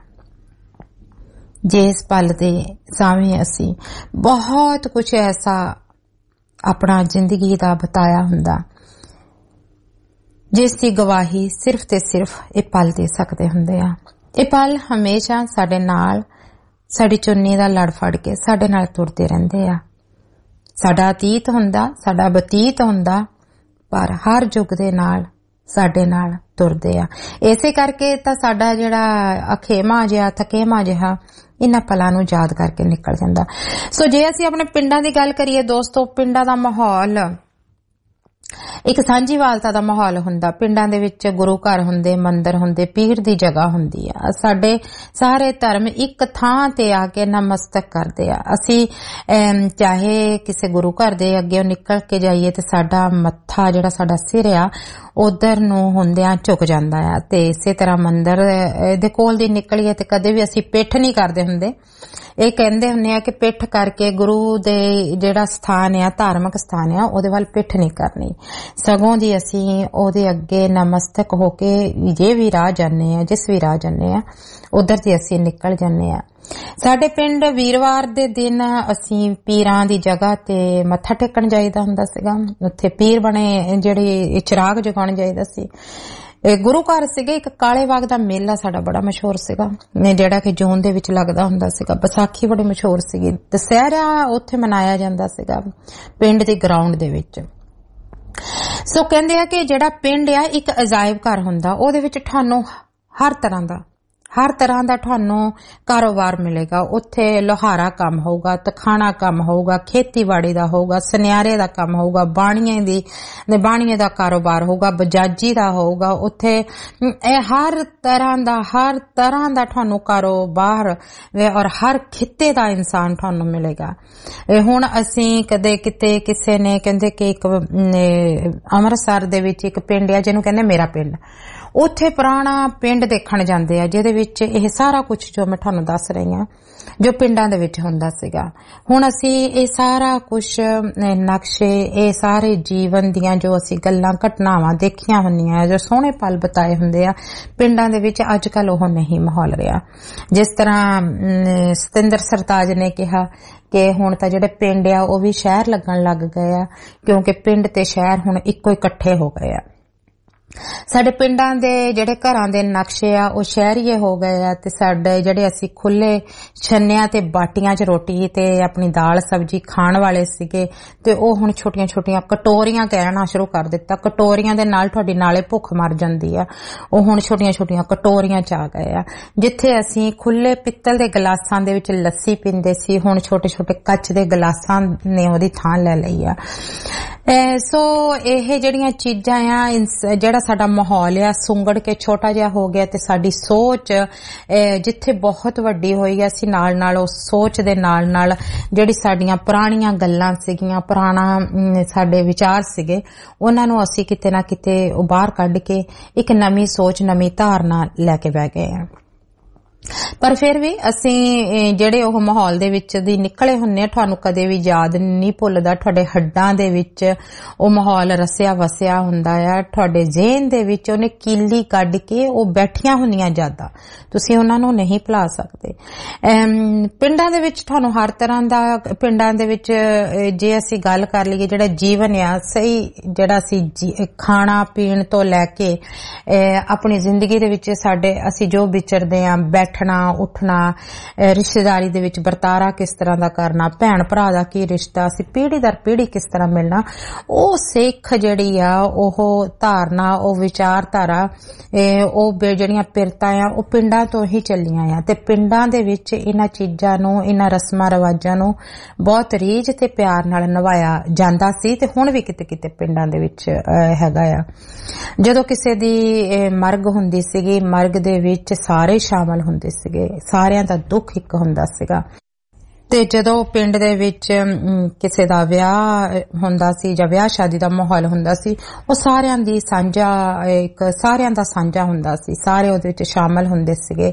जिस पल दे सावी असीं बहुत कुछ ऐसा अपना जिंदगी दा बताया हुंदा जिस दी गवाही सिर्फ ते सिर्फ ये पल दे सकदे हुंदे आ। ਇਹ ਪਲ ਹਮੇਸ਼ਾ ਸਾਡੇ ਨਾਲ ਸਾਡੀ ਚੁੰਨੀ ਦਾ ਲੜ ਫੜ ਕੇ ਸਾਡੇ ਨਾਲ ਤੁਰਦੇ ਰਹਿੰਦੇ ਆ। ਸਾਡਾ ਅਤੀਤ ਹੁੰਦਾ, ਸਾਡਾ ਬਤੀਤ ਹੁੰਦਾ, ਪਰ ਹਰ ਯੁੱਗ ਦੇ ਨਾਲ ਸਾਡੇ ਨਾਲ ਤੁਰਦੇ ਆ। ਇਸੇ ਕਰਕੇ ਤਾਂ ਸਾਡਾ ਜਿਹੜਾ ਅਖੇਮਾ ਜਿਹਾ ਥਕੇਮਾ ਜਿਹਾ ਇਹਨਾਂ ਪਲਾਂ ਨੂੰ ਯਾਦ ਕਰਕੇ ਨਿਕਲ ਜਾਂਦਾ। ਸੋ ਜੇ ਅਸੀਂ ਆਪਣੇ ਪਿੰਡਾਂ ਦੀ ਗੱਲ ਕਰੀਏ ਦੋਸਤੋ, ਪਿੰਡਾਂ ਦਾ ਮਾਹੌਲ ਇੱਕ ਸਾਂਝੀਵਾਲਤਾ ਦਾ ਮਾਹੌਲ ਹੁੰਦਾ। ਪਿੰਡਾਂ ਦੇ ਵਿੱਚ ਗੁਰੂ ਘਰ ਹੁੰਦੇ, ਮੰਦਿਰ ਹੁੰਦੇ, ਪੀਰ ਦੀ ਜਗ੍ਹਾ ਹੁੰਦੀ ਆ। ਸਾਡੇ ਸਾਰੇ ਧਰਮ ਇੱਕ ਥਾਂ ਤੇ ਆ ਕੇ ਨਮਸਤਕ ਕਰਦੇ ਆ। ਅਸੀਂ ਚਾਹੇ ਕਿਸੇ ਗੁਰੂ ਘਰ ਦੇ ਅੱਗੇ ਨਿਕਲ ਕੇ ਜਾਈਏ ਤੇ ਸਾਡਾ ਮੱਥਾ ਜਿਹੜਾ ਸਾਡਾ ਸਿਰ ਆ ਉਧਰ ਨੂੰ ਹੁੰਦਿਆਂ ਝੁਕ ਜਾਂਦਾ ਆ, ਤੇ ਇਸੇ ਤਰ੍ਹਾਂ ਮੰਦਿਰ ਦੇ ਕੋਲ ਦੀ ਨਿਕਲੀਏ ਤੇ ਕਦੇ ਵੀ ਅਸੀਂ ਪਿੱਠ ਨਹੀਂ ਕਰਦੇ ਹੁੰਦੇ। ਇਹ ਕਹਿੰਦੇ ਹੁੰਦੇ ਆ ਕਿ ਪਿੱਠ ਕਰਕੇ ਗੁਰੂ ਦੇ ਜਿਹੜਾ ਸਥਾਨ ਆ, ਧਾਰਮਿਕ ਸਥਾਨ ਆ, ਉਹਦੇ ਵੱਲ ਪਿੱਠ ਨਹੀਂ ਕਰਨੀ, ਸਗੋਂ ਦੀ ਅਸੀਂ ਉਹਦੇ ਅੱਗੇ ਨਮਸਤਕ ਹੋ ਕੇ ਜੇ ਵੀ ਰਾਹ ਜਾਂਦੇ ਆ, ਜਿਸ ਵੀ ਰਾਹ ਜਾਂਦੇ ਆ ਉਧਰ ਦੀ ਅਸੀਂ ਨਿਕਲ ਜਾਂਦੇ ਆ। ਸਾਡੇ ਪਿੰਡ ਵੀਰਵਾਰ ਦੇ ਦਿਨ ਅਸੀਂ ਪੀਰਾਂ ਦੀ ਜਗ੍ਹਾ ਤੇ ਮੱਥਾ ਟੇਕਣ ਜਾਈਦਾ ਹੁੰਦਾ ਸੀਗਾ। ਉੱਥੇ ਪੀਰ ਬਣੇ ਜਿਹੜੇ ਚਿਰਾਗ ਜਗਾਉਣ ਜਾਈਦਾ ਸੀ। ਗੁਰੂ ਘਰ ਸੀਗੇ, ਇੱਕ ਕਾਲੇ ਬਾਗ ਦਾ ਮੇਲਾ ਸਾਡਾ ਬੜਾ ਮਸ਼ਹੂਰ ਸੀਗਾ, ਜਿਹੜਾ ਕਿ ਜੂਨ ਦੇ ਵਿੱਚ ਲੱਗਦਾ ਹੁੰਦਾ ਸੀਗਾ। ਵਿਸਾਖੀ ਬੜੀ ਮਸ਼ਹੂਰ ਸੀਗੀ। ਦੁਸਹਿਰਾ ਉੱਥੇ ਮਨਾਇਆ ਜਾਂਦਾ ਸੀਗਾ ਪਿੰਡ ਦੇ ਗਰਾਊਂਡ ਦੇ ਵਿੱਚ। ਸੋ ਕਹਿੰਦੇ ਆ ਕਿ ਜਿਹੜਾ ਪਿੰਡ ਆ ਇੱਕ ਅਜਾਇਬ ਘਰ ਹੁੰਦਾ, ਉਹਦੇ ਵਿੱਚ ਤੁਹਾਨੂੰ ਹਰ ਤਰ੍ਹਾਂ ਦਾ ਹਰ ਤਰ੍ਹਾਂ ਦਾ ਤੁਹਾਨੂੰ ਕਾਰੋਬਾਰ ਮਿਲੇਗਾ। ਉੱਥੇ ਲੋਹਾਰਾ ਕੰਮ ਹੋਊਗਾ, ਤਖਾਣਾ ਕੰਮ ਹੋਊਗਾ, ਖੇਤੀਬਾੜੀ ਦਾ ਹੋਊਗਾ, ਸੁਨਿਆਰੇ ਦਾ ਕੰਮ ਹੋਊਗਾ, ਬਾਣੀਏ ਦੀ ਬਾਣੀਏ ਦਾ ਕਾਰੋਬਾਰ ਹੋਊਗਾ, ਬਜਾਜੀ ਦਾ ਹੋਊਗਾ। ਉੱਥੇ ਇਹ ਹਰ ਤਰ੍ਹਾਂ ਦਾ ਹਰ ਤਰ੍ਹਾਂ ਦਾ ਤੁਹਾਨੂੰ ਕਾਰੋਬਾਰ ਔਰ ਹਰ ਖਿੱਤੇ ਦਾ ਇਨਸਾਨ ਤੁਹਾਨੂੰ ਮਿਲੇਗਾ। ਹੁਣ ਅਸੀਂ ਕਦੇ ਕਿਤੇ ਕਿਸੇ ਨੇ ਕਹਿੰਦੇ ਕਿ ਇੱਕ ਅੰਮ੍ਰਿਤਸਰ ਦੇ ਵਿੱਚ ਇੱਕ ਪਿੰਡ ਆ ਜਿਹਨੂੰ ਕਹਿੰਦੇ ਮੇਰਾ ਪਿੰਡ, ਉੱਥੇ ਪੁਰਾਣਾ ਪਿੰਡ ਦੇਖਣ ਜਾਂਦੇ ਆ, ਜਿਹਦੇ ਵਿੱਚ ਇਹ ਸਾਰਾ ਕੁਝ ਜੋ ਮੈਂ ਤੁਹਾਨੂੰ ਦੱਸ ਰਹੀ ਹਾਂ ਜੋ ਪਿੰਡਾਂ ਦੇ ਵਿੱਚ ਹੁੰਦਾ ਸੀਗਾ। ਹੁਣ ਅਸੀਂ ਇਹ ਸਾਰਾ ਕੁਝ ਨਕਸ਼ੇ, ਇਹ ਸਾਰੇ ਜੀਵਨ ਦੀਆਂ ਜੋ ਅਸੀਂ ਗੱਲਾਂ ਘਟਨਾਵਾਂ ਦੇਖੀਆਂ ਹੁੰਦੀਆਂ, ਜੋ ਸੋਹਣੇ ਪਲ ਬਿਤਾਏ ਹੁੰਦੇ ਆ ਪਿੰਡਾਂ ਦੇ ਵਿੱਚ, ਅੱਜ ਕੱਲ ਉਹ ਨਹੀਂ ਮਾਹੌਲ ਰਿਹਾ। ਜਿਸ ਤਰ੍ਹਾਂ ਸਤਿੰਦਰ ਸਰਤਾਜ ਨੇ ਕਿਹਾ ਕਿ ਹੁਣ ਤਾਂ ਜਿਹੜੇ ਪਿੰਡ ਆ ਉਹ ਵੀ ਸ਼ਹਿਰ ਲੱਗਣ ਲੱਗ ਗਏ ਆ, ਕਿਉਂਕਿ ਪਿੰਡ ਤੇ ਸ਼ਹਿਰ ਹੁਣ ਇੱਕੋ ਇਕੱਠੇ ਹੋ ਗਏ ਆ। ਸਾਡੇ ਪਿੰਡਾਂ ਦੇ ਜਿਹੜੇ ਘਰਾਂ ਦੇ ਨਕਸ਼ੇ ਆ ਉਹ ਸ਼ਹਿਰੀਏ ਹੋ ਗਏ ਆ, ਤੇ ਸਾਡੇ ਜਿਹੜੇ ਅਸੀਂ ਖੁੱਲੇ ਛੰਨਿਆਂ ਤੇ ਬਾਟੀਆਂ 'ਚ ਰੋਟੀ ਤੇ ਆਪਣੀ ਦਾਲ ਸਬਜ਼ੀ ਖਾਣ ਵਾਲੇ ਸੀਗੇ, ਤੇ ਉਹ ਹੁਣ ਛੋਟੀਆਂ ਛੋਟੀਆਂ ਕਟੋਰੀਆਂ ਕਹਿਣਾ ਸ਼ੁਰੂ ਕਰ ਦਿੱਤਾ। ਕਟੋਰੀਆਂ ਦੇ ਨਾਲ ਤੁਹਾਡੀ ਨਾਲੇ ਭੁੱਖ ਮਰ ਜਾਂਦੀ ਆ, ਉਹ ਹੁਣ ਛੋਟੀਆਂ ਛੋਟੀਆਂ ਕਟੋਰੀਆਂ 'ਚ ਆ ਗਏ ਆ। ਜਿੱਥੇ ਅਸੀਂ ਖੁੱਲੇ ਪਿੱਤਲ ਦੇ ਗਲਾਸਾਂ ਦੇ ਵਿੱਚ ਲੱਸੀ ਪੀਂਦੇ ਸੀ, ਹੁਣ ਛੋਟੇ ਛੋਟੇ ਕੱਚ ਦੇ ਗਲਾਸਾਂ ਨੇ ਉਹਦੀ ਥਾਂ ਲੈ ਲਈ ਆ। ਸੋ ਇਹ ਜਿਹੜੀਆਂ ਚੀਜ਼ਾਂ ਆ, ਜਿਹੜਾ ਸਾਡਾ ਮਾਹੌਲ ਆ ਸੁੰਗੜ ਕੇ ਛੋਟਾ ਜਿਹਾ ਹੋ ਗਿਆ, ਤੇ ਸਾਡੀ ਸੋਚ ਜਿੱਥੇ ਬਹੁਤ ਵੱਡੀ ਹੋਈ ਆ, ਅਸੀਂ ਨਾਲ ਨਾਲ ਉਸ ਸੋਚ ਦੇ ਨਾਲ ਨਾਲ ਜਿਹੜੀ ਸਾਡੀਆਂ ਪੁਰਾਣੀਆਂ ਗੱਲਾਂ ਸੀਗੀਆਂ, ਪੁਰਾਣਾ ਸਾਡੇ ਵਿਚਾਰ ਸੀਗੇ, ਉਹਨਾਂ ਨੂੰ ਅਸੀਂ ਕਿਤੇ ਨਾ ਕਿਤੇ ਬਾਹਰ ਕੱਢ ਕੇ ਇੱਕ ਨਵੀਂ ਸੋਚ, ਨਵੀਂ ਧਾਰਨਾ ਲੈ ਕੇ ਬਹਿ ਗਏ ਆ। ਪਰ ਫਿਰ ਵੀ ਅਸੀਂ ਜਿਹੜੇ ਉਹ ਮਾਹੌਲ ਦੇ ਵਿੱਚ ਦੀ ਨਿਕਲੇ ਹੁੰਨੇ ਆ, ਤੁਹਾਨੂੰ ਕਦੇ ਵੀ ਯਾਦ ਨਹੀਂ ਭੁੱਲਦਾ। ਤੁਹਾਡੇ ਹੱਡਾਂ ਦੇ ਵਿੱਚ ਉਹ ਮਾਹੌਲ ਰਸਿਆ ਵਸਿਆ ਹੁੰਦਾ ਆ, ਤੁਹਾਡੇ ਜ਼ਿਹਨ ਦੇ ਵਿੱਚ ਉਹਨੇ ਕੀਲੀ ਕੱਢ ਕੇ ਉਹ ਬੈਠੀਆਂ ਹੁੰਦੀਆਂ ਯਾਦਾਂ, ਤੁਸੀਂ ਉਹਨਾਂ ਨੂੰ ਨਹੀਂ ਭੁਲਾ ਸਕਦੇ। ਪਿੰਡਾਂ ਦੇ ਵਿੱਚ ਤੁਹਾਨੂੰ ਹਰ ਤਰ੍ਹਾਂ ਦਾ, ਪਿੰਡਾਂ ਦੇ ਵਿੱਚ ਜੇ ਅਸੀਂ ਗੱਲ ਕਰ ਲਈਏ ਜਿਹੜਾ ਜੀਵਨ ਆ ਸਹੀ, ਜਿਹੜਾ ਅਸੀਂ ਖਾਣਾ ਪੀਣ ਤੋਂ ਲੈ ਕੇ ਆਪਣੀ ਜ਼ਿੰਦਗੀ ਦੇ ਵਿੱਚ ਸਾਡੇ ਅਸੀਂ ਜੋ ਵਿਚਰਦੇ ਆ, ਬੈਠਣਾ ਉੱਠਣਾ, ਰਿਸ਼ਤੇਦਾਰੀ ਦੇ ਵਿੱਚ ਵਰਤਾਰਾ ਕਿਸ ਤਰ੍ਹਾਂ ਦਾ ਕਰਨਾ, ਭੈਣ ਭਰਾ ਦਾ ਕੀ ਰਿਸ਼ਤਾ, ਅਸੀਂ ਪੀੜ੍ਹੀ ਦਰ ਪੀੜ੍ਹੀ ਕਿਸ ਤਰ੍ਹਾਂ ਮਿਲਣਾ, ਉਹ ਸਿੱਖ ਜਿਹੜੀ ਆ, ਉਹ ਧਾਰਨਾ, ਉਹ ਵਿਚਾਰਧਾਰਾ, ਉਹ ਜਿਹੜੀਆਂ ਪਿਰਤਾਂ ਆ ਉਹ ਪਿੰਡਾਂ ਤੋਂ ਹੀ ਚੱਲੀਆਂ ਆ। ਤੇ ਪਿੰਡਾਂ ਦੇ ਵਿੱਚ ਇਹਨਾਂ ਚੀਜ਼ਾਂ ਨੂੰ, ਇਹਨਾਂ ਰਸਮਾਂ ਰਿਵਾਜਾਂ ਨੂੰ ਬਹੁਤ ਰੀਝ ਤੇ ਪਿਆਰ ਨਾਲ ਨਿਭਾਇਆ ਜਾਂਦਾ ਸੀ, ਤੇ ਹੁਣ ਵੀ ਕਿਤੇ ਕਿਤੇ ਪਿੰਡਾਂ ਦੇ ਵਿੱਚ ਹੈਗਾ ਆ। ਜਦੋਂ ਕਿਸੇ ਦੀ ਮਰਗ ਹੁੰਦੀ ਸੀਗੀ, ਮਰਗ ਦੇ ਵਿੱਚ ਸਾਰੇ ਸ਼ਾਮਲ ਹੁੰਦੇ ਸੀਗੇ, ਸਾਰਿਆਂ ਦਾ ਦੁੱਖ ਇੱਕ ਹੁੰਦਾ ਸੀਗਾ। ਤੇ ਜਦੋਂ ਪਿੰਡ ਦੇ ਵਿੱਚ ਕਿਸੇ ਦਾ ਵਿਆਹ ਹੁੰਦਾ ਸੀ ਜਾਂ ਵਿਆਹ ਸ਼ਾਦੀ ਦਾ ਮਾਹੌਲ ਹੁੰਦਾ ਸੀ, ਉਹ ਸਾਰਿਆਂ ਦੀ ਸਾਂਝਾ, ਇੱਕ ਸਾਰਿਆਂ ਦਾ ਸਾਂਝਾ ਹੁੰਦਾ ਸੀ, ਸਾਰੇ ਉਹਦੇ ਵਿੱਚ ਸ਼ਾਮਲ ਹੁੰਦੇ ਸੀਗੇ,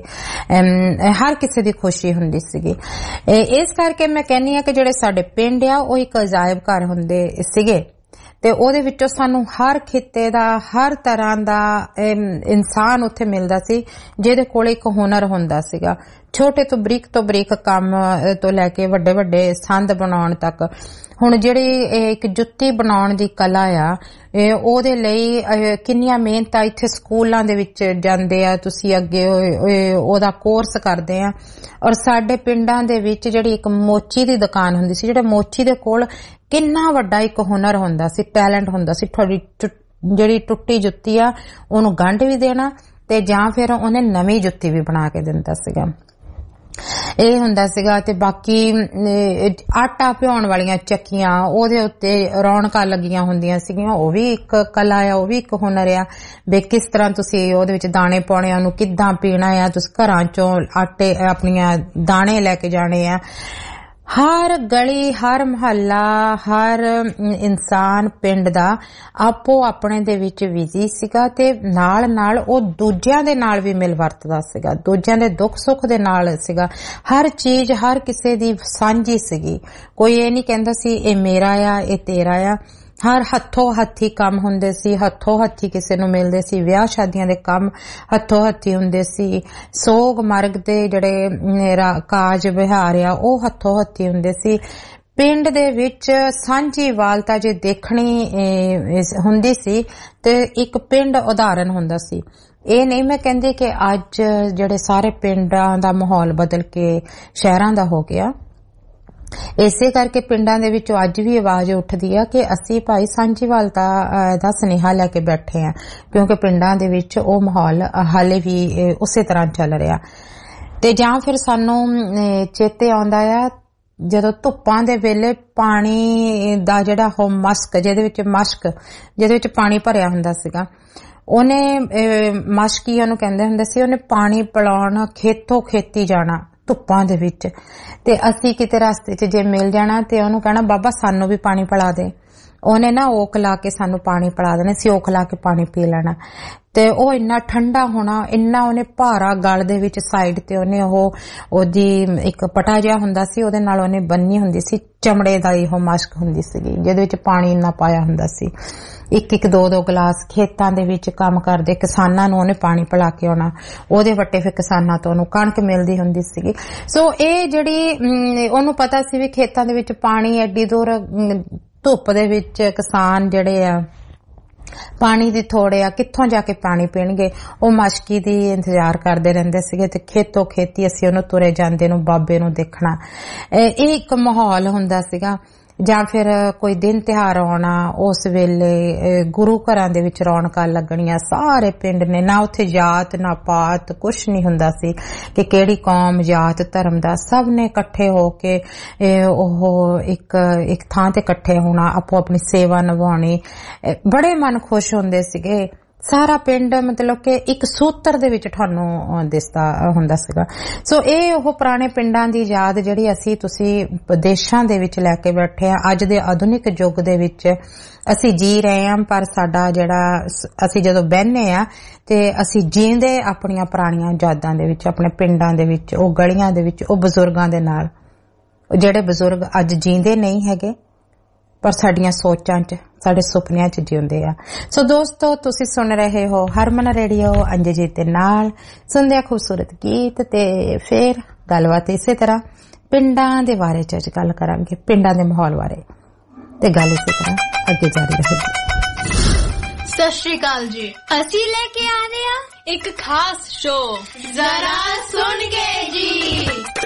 ਹਰ ਕਿਸੇ ਦੀ ਖੁਸ਼ੀ ਹੁੰਦੀ ਸੀਗੀ। ਇਸ ਕਰਕੇ ਮੈਂ ਕਹਿੰਦੀ ਹਾਂ ਕਿ ਜਿਹੜੇ ਸਾਡੇ ਪਿੰਡ ਆ ਉਹ ਇੱਕ ਅਜਾਇਬ ਘਰ ਹੁੰਦੇ ਸੀਗੇ, ਤੇ ਉਹਦੇ ਵਿੱਚੋਂ ਸਾਨੂੰ ਹਰ ਖਿੱਤੇ ਦਾ, ਹਰ ਤਰ੍ਹਾਂ ਦਾ ਇਨਸਾਨ ਉੱਥੇ ਮਿਲਦਾ ਸੀ, ਜਿਹਦੇ ਕੋਲ ਇੱਕ ਹੁਨਰ ਹੁੰਦਾ ਸੀਗਾ। ਛੋਟੇ ਤੋਂ ਬਰੀਕ ਤੋਂ ਬਰੀਕ ਕੰਮ ਤੋਂ ਲੈ ਕੇ ਵੱਡੇ ਵੱਡੇ ਸੰਦ ਬਣਾਉਣ ਤੱਕ। ਹੁਣ ਜਿਹੜੀ ਇੱਕ ਜੁੱਤੀ ਬਣਾਉਣ ਦੀ ਕਲਾ ਆ, ਉਹਦੇ ਲਈ ਕਿੰਨੀਆਂ ਮਿਹਨਤਾਂ ਇੱਥੇ ਸਕੂਲਾਂ ਦੇ ਵਿੱਚ ਜਾਂਦੇ ਆ, ਤੁਸੀਂ ਅੱਗੇ ਉਹਦਾ ਕੋਰਸ ਕਰਦੇ ਆ। ਔਰ ਸਾਡੇ ਪਿੰਡਾਂ ਦੇ ਵਿੱਚ ਜਿਹੜੀ ਇੱਕ ਮੋਚੀ ਦੀ ਦੁਕਾਨ ਹੁੰਦੀ ਸੀ, ਜਿਹੜੇ ਮੋਚੀ ਦੇ ਕੋਲ ਕਿੰਨਾ ਵੱਡਾ ਇੱਕ ਹੁਨਰ ਹੁੰਦਾ ਸੀ, ਟੈਲੈਂਟ ਹੁੰਦਾ ਸੀ। ਤੁਹਾਡੀ ਜਿਹੜੀ ਟੁੱਟੀ ਜੁੱਤੀ ਆ ਉਹਨੂੰ ਗੰਢ ਵੀ ਦੇਣਾ ਤੇ ਜਾਂ ਫਿਰ ਉਹਨੇ ਨਵੀਂ ਜੁੱਤੀ ਵੀ ਬਣਾ ਕੇ ਦਿੰਦਾ ਸੀਗਾ, ਇਹ ਹੁੰਦਾ ਸੀਗਾ। ਤੇ ਬਾਕੀ ਆਟਾ ਭਿਉਣ ਵਾਲੀਆਂ ਚੱਕੀਆਂ, ਉਹਦੇ ਉੱਤੇ ਰੌਣਕਾਂ ਲੱਗੀਆਂ ਹੁੰਦੀਆਂ ਸੀਗੀਆਂ, ਉਹ ਵੀ ਇੱਕ ਕਲਾ ਆ, ਉਹ ਵੀ ਇੱਕ ਹੁਨਰ ਆ। ਵੀ ਕਿਸ ਤਰ੍ਹਾਂ ਤੁਸੀਂ ਉਹਦੇ ਵਿੱਚ ਦਾਣੇ ਪਾਉਣੇ ਆ, ਉਹਨੂੰ ਕਿੱਦਾਂ ਪੀਣਾ ਆ, ਤੁਸੀਂ ਘਰਾਂ ਚੋਂ ਆਟੇ ਆਪਣੀਆਂ ਦਾਣੇ ਲੈ ਕੇ ਜਾਣੇ ਆ। ਹਰ ਗਲੀ, ਹਰ ਮੁਹੱਲਾ, ਹਰ ਇਨਸਾਨ ਪਿੰਡ ਦਾ ਆਪੋ ਆਪਣੇ ਦੇ ਵਿੱਚ ਬਿਜ਼ੀ ਸੀਗਾ ਤੇ ਨਾਲ ਨਾਲ ਉਹ ਦੂਜਿਆਂ ਦੇ ਨਾਲ ਵੀ ਮਿਲ ਵਰਤਦਾ ਸੀਗਾ, ਦੂਜਿਆਂ ਦੇ ਦੁੱਖ ਸੁੱਖ ਦੇ ਨਾਲ ਸੀਗਾ। ਹਰ ਚੀਜ਼ ਹਰ ਕਿਸੇ ਦੀ ਸਾਂਝੀ ਸੀਗੀ, ਕੋਈ ਇਹ ਨਹੀਂ ਕਹਿੰਦਾ ਸੀ ਇਹ ਮੇਰਾ ਆ ਇਹ ਤੇਰਾ ਆ। ਹਰ ਹੱਥੋਂ ਹੱਥੀ ਕੰਮ ਹੁੰਦੇ ਸੀ, ਹੱਥੋਂ ਹੱਥੀ ਕਿਸੇ ਨੂੰ ਮਿਲਦੇ ਸੀ। ਵਿਆਹ ਸ਼ਾਦੀਆਂ ਦੇ ਕੰਮ ਹੱਥੋਂ ਹੱਥੀ ਹੁੰਦੇ ਸੀ। ਸੋਗ ਮਰਗ ਦੇ ਜਿਹੜੇ ਕਾਜ ਵਿਹਾਰ ਆ ਉਹ ਹੱਥੋਂ ਹੱਥੀ ਹੁੰਦੇ ਸੀ। ਪਿੰਡ ਦੇ ਵਿੱਚ ਸਾਂਝੀ ਵਾਲਤਾ ਜੇ ਦੇਖਣੀ ਹੁੰਦੀ ਸੀ ਤੇ ਇੱਕ ਪਿੰਡ ਉਦਾਹਰਨ ਹੁੰਦਾ ਸੀ। ਇਹ ਨਹੀਂ ਮੈਂ ਕਹਿੰਦੀ ਕਿ ਅੱਜ ਜਿਹੜੇ ਸਾਰੇ ਪਿੰਡਾਂ ਦਾ ਮਾਹੌਲ ਬਦਲ ਕੇ ਸ਼ਹਿਰਾਂ ਦਾ ਹੋ ਗਿਆ, ਇਸੇ ਕਰਕੇ ਪਿੰਡਾਂ ਦੇ ਵਿੱਚੋਂ ਅੱਜ ਵੀ ਆਵਾਜ਼ ਉੱਠਦੀ ਆ ਕਿ ਅਸੀਂ ਭਾਈ ਸਾਂਝੀਵਾਲਤਾ ਦਾ ਸੁਨੇਹਾ ਲੈ ਕੇ ਬੈਠੇ ਆ, ਕਿਉਂਕਿ ਪਿੰਡਾਂ ਦੇ ਵਿੱਚ ਉਹ ਮਾਹੌਲ ਹਾਲੇ ਵੀ ਉਸੇ ਤਰ੍ਹਾਂ ਚੱਲ ਰਿਹਾ। ਤੇ ਜਾਂ ਫਿਰ ਸਾਨੂੰ ਚੇਤੇ ਆਉਂਦਾ ਆ ਜਦੋਂ ਧੁੱਪਾਂ ਦੇ ਵੇਲੇ ਪਾਣੀ ਦਾ ਜਿਹੜਾ ਉਹ ਮਸ਼ਕ, ਜਿਹਦੇ ਵਿੱਚ ਮਸ਼ਕ ਜਿਹਦੇ ਵਿੱਚ ਪਾਣੀ ਭਰਿਆ ਹੁੰਦਾ ਸੀਗਾ, ਉਹਨੇ ਮਸ਼ਕੀ ਉਹਨੂੰ ਕਹਿੰਦੇ ਹੁੰਦੇ ਸੀ, ਉਹਨੇ ਪਾਣੀ ਪਿਲਾਉਣ ਖੇਤੋਂ ਖੇਤੀ ਜਾਣਾ ਧੁੱਪਾਂ ਦੇ ਵਿੱਚ। ਤੇ ਅਸੀਂ ਕਿਤੇ ਰਸਤੇ 'ਚ ਜੇ ਮਿਲ ਜਾਣਾ ਤੇ ਉਹਨੂੰ ਕਹਿਣਾ ਬਾਬਾ ਸਾਨੂੰ ਵੀ ਪਾਣੀ ਪਿਲਾ ਦੇ। ਉਹਨੇ ਨਾ ਓਕ ਲਾ ਕੇ ਸਾਨੂੰ ਪਾਣੀ ਪਿਲਾ ਦੇਣਾ ਸੀ, ਓਕ ਲਾ ਕੇ ਪਾਣੀ ਪੀ ਲੈਣਾ। ਤੇ ਉਹ ਇੰਨਾ ਠੰਡਾ ਹੋਣਾ, ਇੰਨਾ ਉਹਨੇ ਭਾਰਾ ਗਲ ਦੇ ਵਿੱਚ ਸਾਈਡ ਤੇ ਉਹਨੇ ਉਹ ਉਹਦੀ ਇੱਕ ਪਟਾ ਜਿਹਾ ਹੁੰਦਾ ਸੀ, ਉਹਦੇ ਨਾਲ ਉਹਨੇ ਬੰਨੀ ਹੁੰਦੀ ਸੀ, ਚਮੜੇ ਦਾ ਇਹੋ ਮਸ਼ਕ ਹੁੰਦੀ ਸੀਗੀ, ਜਿਹਦੇ ਵਿੱਚ ਪਾਣੀ ਇੰਨਾ ਪਾਇਆ ਹੁੰਦਾ ਸੀ। ਇੱਕ ਇੱਕ ਦੋ ਦੋ ਗਲਾਸ ਖੇਤਾਂ ਦੇ ਵਿੱਚ ਕੰਮ ਕਰਦੇ ਕਿਸਾਨਾਂ ਨੂੰ ਉਹਨੇ ਪਾਣੀ ਪਿਲਾ ਕੇ ਆਉਣਾ, ਉਹਦੇ ਵੱਟੇ ਫਿਰ ਕਿਸਾਨਾਂ ਤੋਂ ਉਹਨੂੰ ਕਣਕ ਮਿਲਦੀ ਹੁੰਦੀ ਸੀਗੀ। ਸੋ ਇਹ ਜਿਹੜੀ ਉਹਨੂੰ ਪਤਾ ਸੀ ਵੀ ਖੇਤਾਂ ਦੇ ਵਿੱਚ ਪਾਣੀ ਐਡੀ ਦੂਰ ਧੁੱਪ ਦੇ ਵਿੱਚ ਕਿਸਾਨ ਜਿਹੜੇ ਆ ਪਾਣੀ ਦੀ ਥੋੜੇ ਆ, ਕਿੱਥੋਂ ਜਾ ਕੇ ਪਾਣੀ ਪੀਣਗੇ। ਉਹ ਮਸ਼ਕੀ ਦੀ ਇੰਤਜ਼ਾਰ ਕਰਦੇ ਰਹਿੰਦੇ ਸੀਗੇ ਤੇ ਖੇਤੋਂ ਖੇਤੀ ਅਸੀਂ ਉਹਨੂੰ ਤੁਰੇ ਜਾਂਦੇ ਨੂੰ ਬਾਬੇ ਨੂੰ ਦੇਖਣਾ। ਇਹ ਇੱਕ ਮਾਹੌਲ ਹੁੰਦਾ ਸੀਗਾ। ਜਾਂ ਫਿਰ ਕੋਈ ਦਿਨ ਤਿਉਹਾਰ ਆਉਣਾ, ਉਸ ਵੇਲੇ ਗੁਰੂ ਘਰਾਂ ਦੇ ਵਿੱਚ ਰੌਣਕਾਂ ਲੱਗਣੀਆਂ, ਸਾਰੇ ਪਿੰਡ ਨੇ, ਨਾ ਉੱਥੇ ਜਾਤ ਨਾ ਪਾਤ ਕੁਛ ਨਹੀਂ ਹੁੰਦਾ ਸੀ ਕਿ ਕਿਹੜੀ ਕੌਮ ਜਾਤ ਧਰਮ ਦਾ, ਸਭ ਨੇ ਇਕੱਠੇ ਹੋ ਕੇ ਉਹ ਇੱਕ ਇੱਕ ਥਾਂ ਤੇ ਇਕੱਠੇ ਹੋਣਾ, ਆਪੋ ਆਪਣੀ ਸੇਵਾ ਨਿਭਾਉਣੀ, ਬੜੇ ਮਨ ਖੁਸ਼ ਹੁੰਦੇ ਸੀਗੇ। ਸਾਰਾ ਪਿੰਡ ਮਤਲਬ ਕਿ ਇੱਕ ਸੂਤਰ ਦੇ ਵਿੱਚ ਤੁਹਾਨੂੰ ਦਿਸਦਾ ਹੁੰਦਾ ਸੀਗਾ। ਸੋ ਇਹ ਉਹ ਪੁਰਾਣੇ ਪਿੰਡਾਂ ਦੀ ਯਾਦ ਜਿਹੜੀ ਅਸੀਂ ਤੁਸੀਂ ਵਿਦੇਸ਼ਾਂ ਦੇ ਵਿੱਚ ਲੈ ਕੇ ਬੈਠੇ ਆ। ਅੱਜ ਦੇ ਆਧੁਨਿਕ ਯੁੱਗ ਦੇ ਵਿੱਚ ਅਸੀਂ ਜੀ ਰਹੇ ਹਾਂ, ਪਰ ਸਾਡਾ ਜਿਹੜਾ ਅਸੀਂ ਜਦੋਂ ਬਹਿਨੇ ਆ ਤੇ ਅਸੀਂ ਜੀਂਦੇ ਆਪਣੀਆਂ ਪੁਰਾਣੀਆਂ ਯਾਦਾਂ ਦੇ ਵਿੱਚ, ਆਪਣੇ ਪਿੰਡਾਂ ਦੇ ਵਿੱਚ, ਉਹ ਗਲੀਆਂ ਦੇ ਵਿੱਚ, ਉਹ ਬਜ਼ੁਰਗਾਂ ਦੇ ਨਾਲ, ਜਿਹੜੇ ਬਜ਼ੁਰਗ ਅੱਜ ਜੀਂਦੇ ਨਹੀਂ ਹੈਗੇ ਪਰ ਸਾਡੀਆਂ ਸੋਚਾਂ 'ਚ, ਸਾਡੇ ਸੁਪਨਿਆਂ 'ਚ ਜਿਉਂਦੇ ਆ। ਸੋ ਦੋਸਤੋ, ਤੁਸੀਂ ਸੁਣ ਰਹੇ ਹੋ ਹਰਮਨ ਰੇਡੀਓ ਅੰਜਜੀਤ ਦੇ ਨਾਲ, ਸੁਣਦੇ ਆ ਖੂਬਸੂਰਤ ਗੀਤ ਤੇ ਫਿਰ ਗੱਲਬਾਤ ਇਸੇ ਤਰ੍ਹਾਂ ਪਿੰਡਾਂ ਦੇ ਬਾਰੇ 'ਚ ਅੱਜ ਗੱਲ ਕਰਾਂਗੇ, ਪਿੰਡਾਂ ਦੇ ਮਾਹੌਲ ਬਾਰੇ, ਤੇ ਗੱਲ ਇਸੇ ਤਰ੍ਹਾਂ ਅੱਗੇ ਜਾਰੀ ਰਹੇਗੀ। ਸਤਿ ਸ਼੍ਰੀ ਅਕਾਲ ਜੀ, ਅਸੀਂ ਲੈ ਕੇ ਆ ਰਹੇ ਆ ਇੱਕ ਖਾਸ ਸ਼ੋਅ, ਜ਼ਰਾ ਸੁਣ ਕੇ ਜੀ।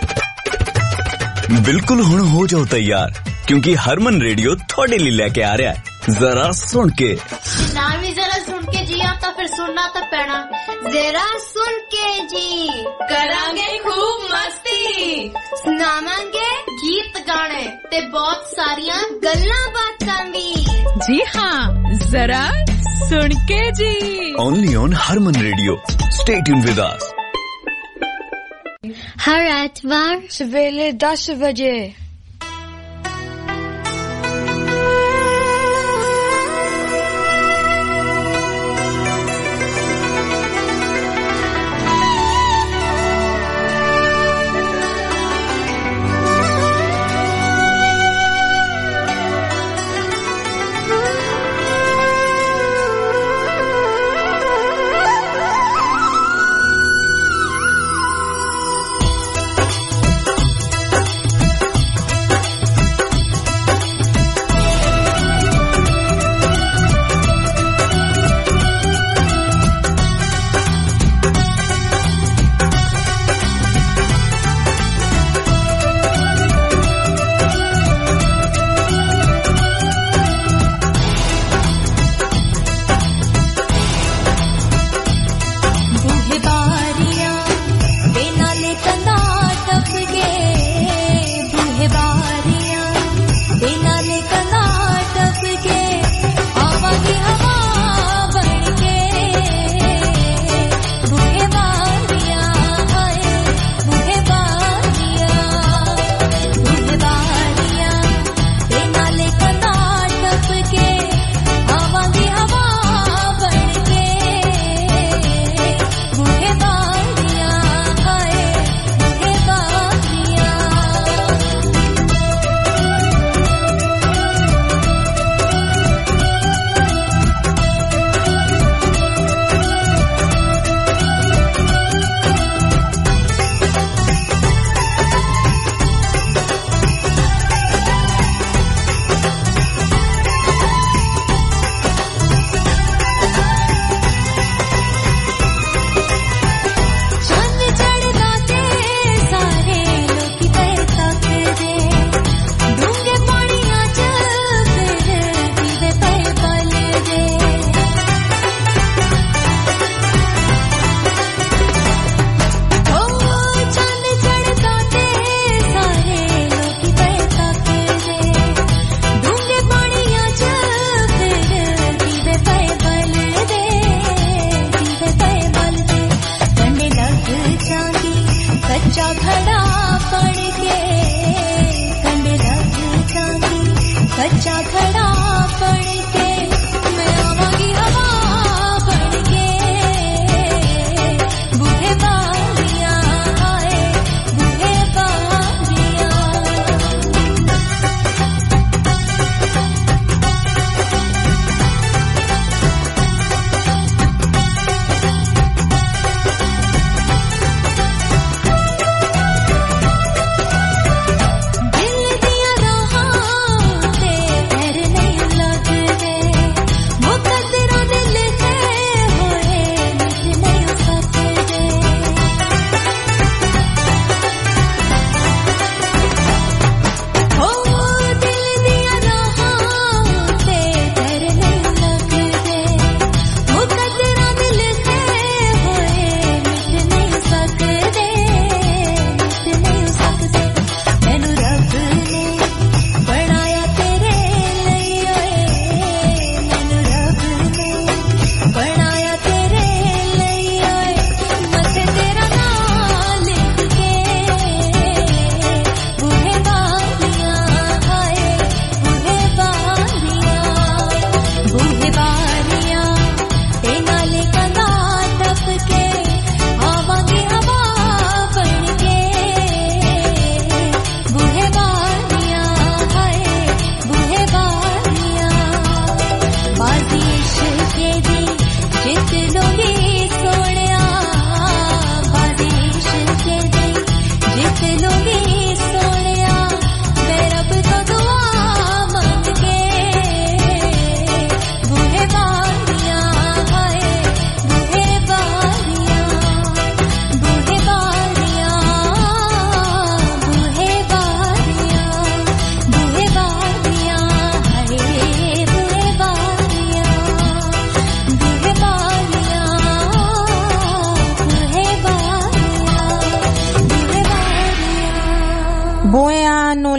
ਬਿਲਕੁਲ ਹੁਣ ਹੋ ਜਾਓ ਤਿਆਰ, ਕਿਉਂਕਿ ਹਰਮਨ ਰੇਡੀਓ ਤੁਹਾਡੇ ਲਈ ਲੈ ਕੇ ਆ ਰਿਹਾ ਹੈ ਜ਼ਰਾ ਸੁਣ ਕੇ। ਨਾ ਵੀ ਜ਼ਰਾ ਸੁਣ ਕੇ ਜੀ ਆ ਤਾਂ ਫਿਰ ਸੁਣਨਾ ਤਾਂ ਪੈਣਾ। ਜ਼ਰਾ ਸੁਣ ਕੇ ਜੀ ਕਰਾਂਗੇ ਖੂਬ ਮਸਤੀ, ਸੁਣਾਵਾਂਗੇ ਗੀਤ ਗਾਣੇ ਤੇ ਬਹੁਤ ਸਾਰੀਆਂ ਗੱਲਾਂ ਬਾਤਾਂ ਵੀ। ਜੀ ਹਾਂ, ਜ਼ਰਾ ਸੁਣ ਕੇ ਜੀ, only on Harman radio. Stay tune with us. ਹਰ ਐਤਵਾਰ ਸਵੇਰੇ ਦਸ ਵਜੇ।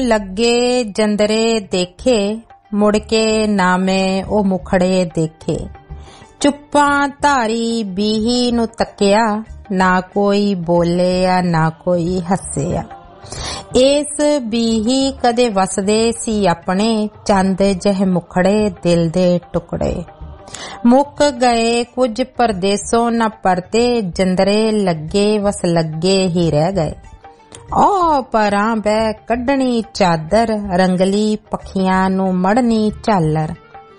ਲੱਗੇ ਜੰਦਰੇ ਦੇਖੇ, ਮੁੜ ਕੇ ਨਾ ਮੈਂ ਉਹ ਮੁਖੜੇ ਦੇਖੇ। ਚੁੱਪਾਂ ਧਾਰੀ ਬੀਹੀ ਨੂੰ ਤੱਕਿਆ, ਨਾ ਕੋਈ ਬੋਲਿਆ ਨਾ ਕੋਈ ਹੱਸਿਆ। ਇਸ ਬੀਹੀ ਕਦੇ ਵਸਦੇ ਸੀ ਆਪਣੇ, ਚੰਦ ਜਿਹੇ ਮੁਖੜੇ ਦਿਲ ਦੇ ਟੁਕੜੇ। ਮੁੱਕ ਗਏ ਕੁਝ ਪਰਦੇਸੋਂ ਨਾ ਪਰਤੇ, ਜੰਦਰੇ ਲੱਗੇ ਵਸ ਲੱਗੇ ਹੀ ਰਹਿ ਗਏ। ਓ ਪਰਾਂ ਬੈ ਕੱਢਣੀ ਚਾਦਰ, ਰੰਗਲੀ ਪੱਖੀਆਂ ਨੂੰ ਮੜਨੀ ਝਾਲਰ।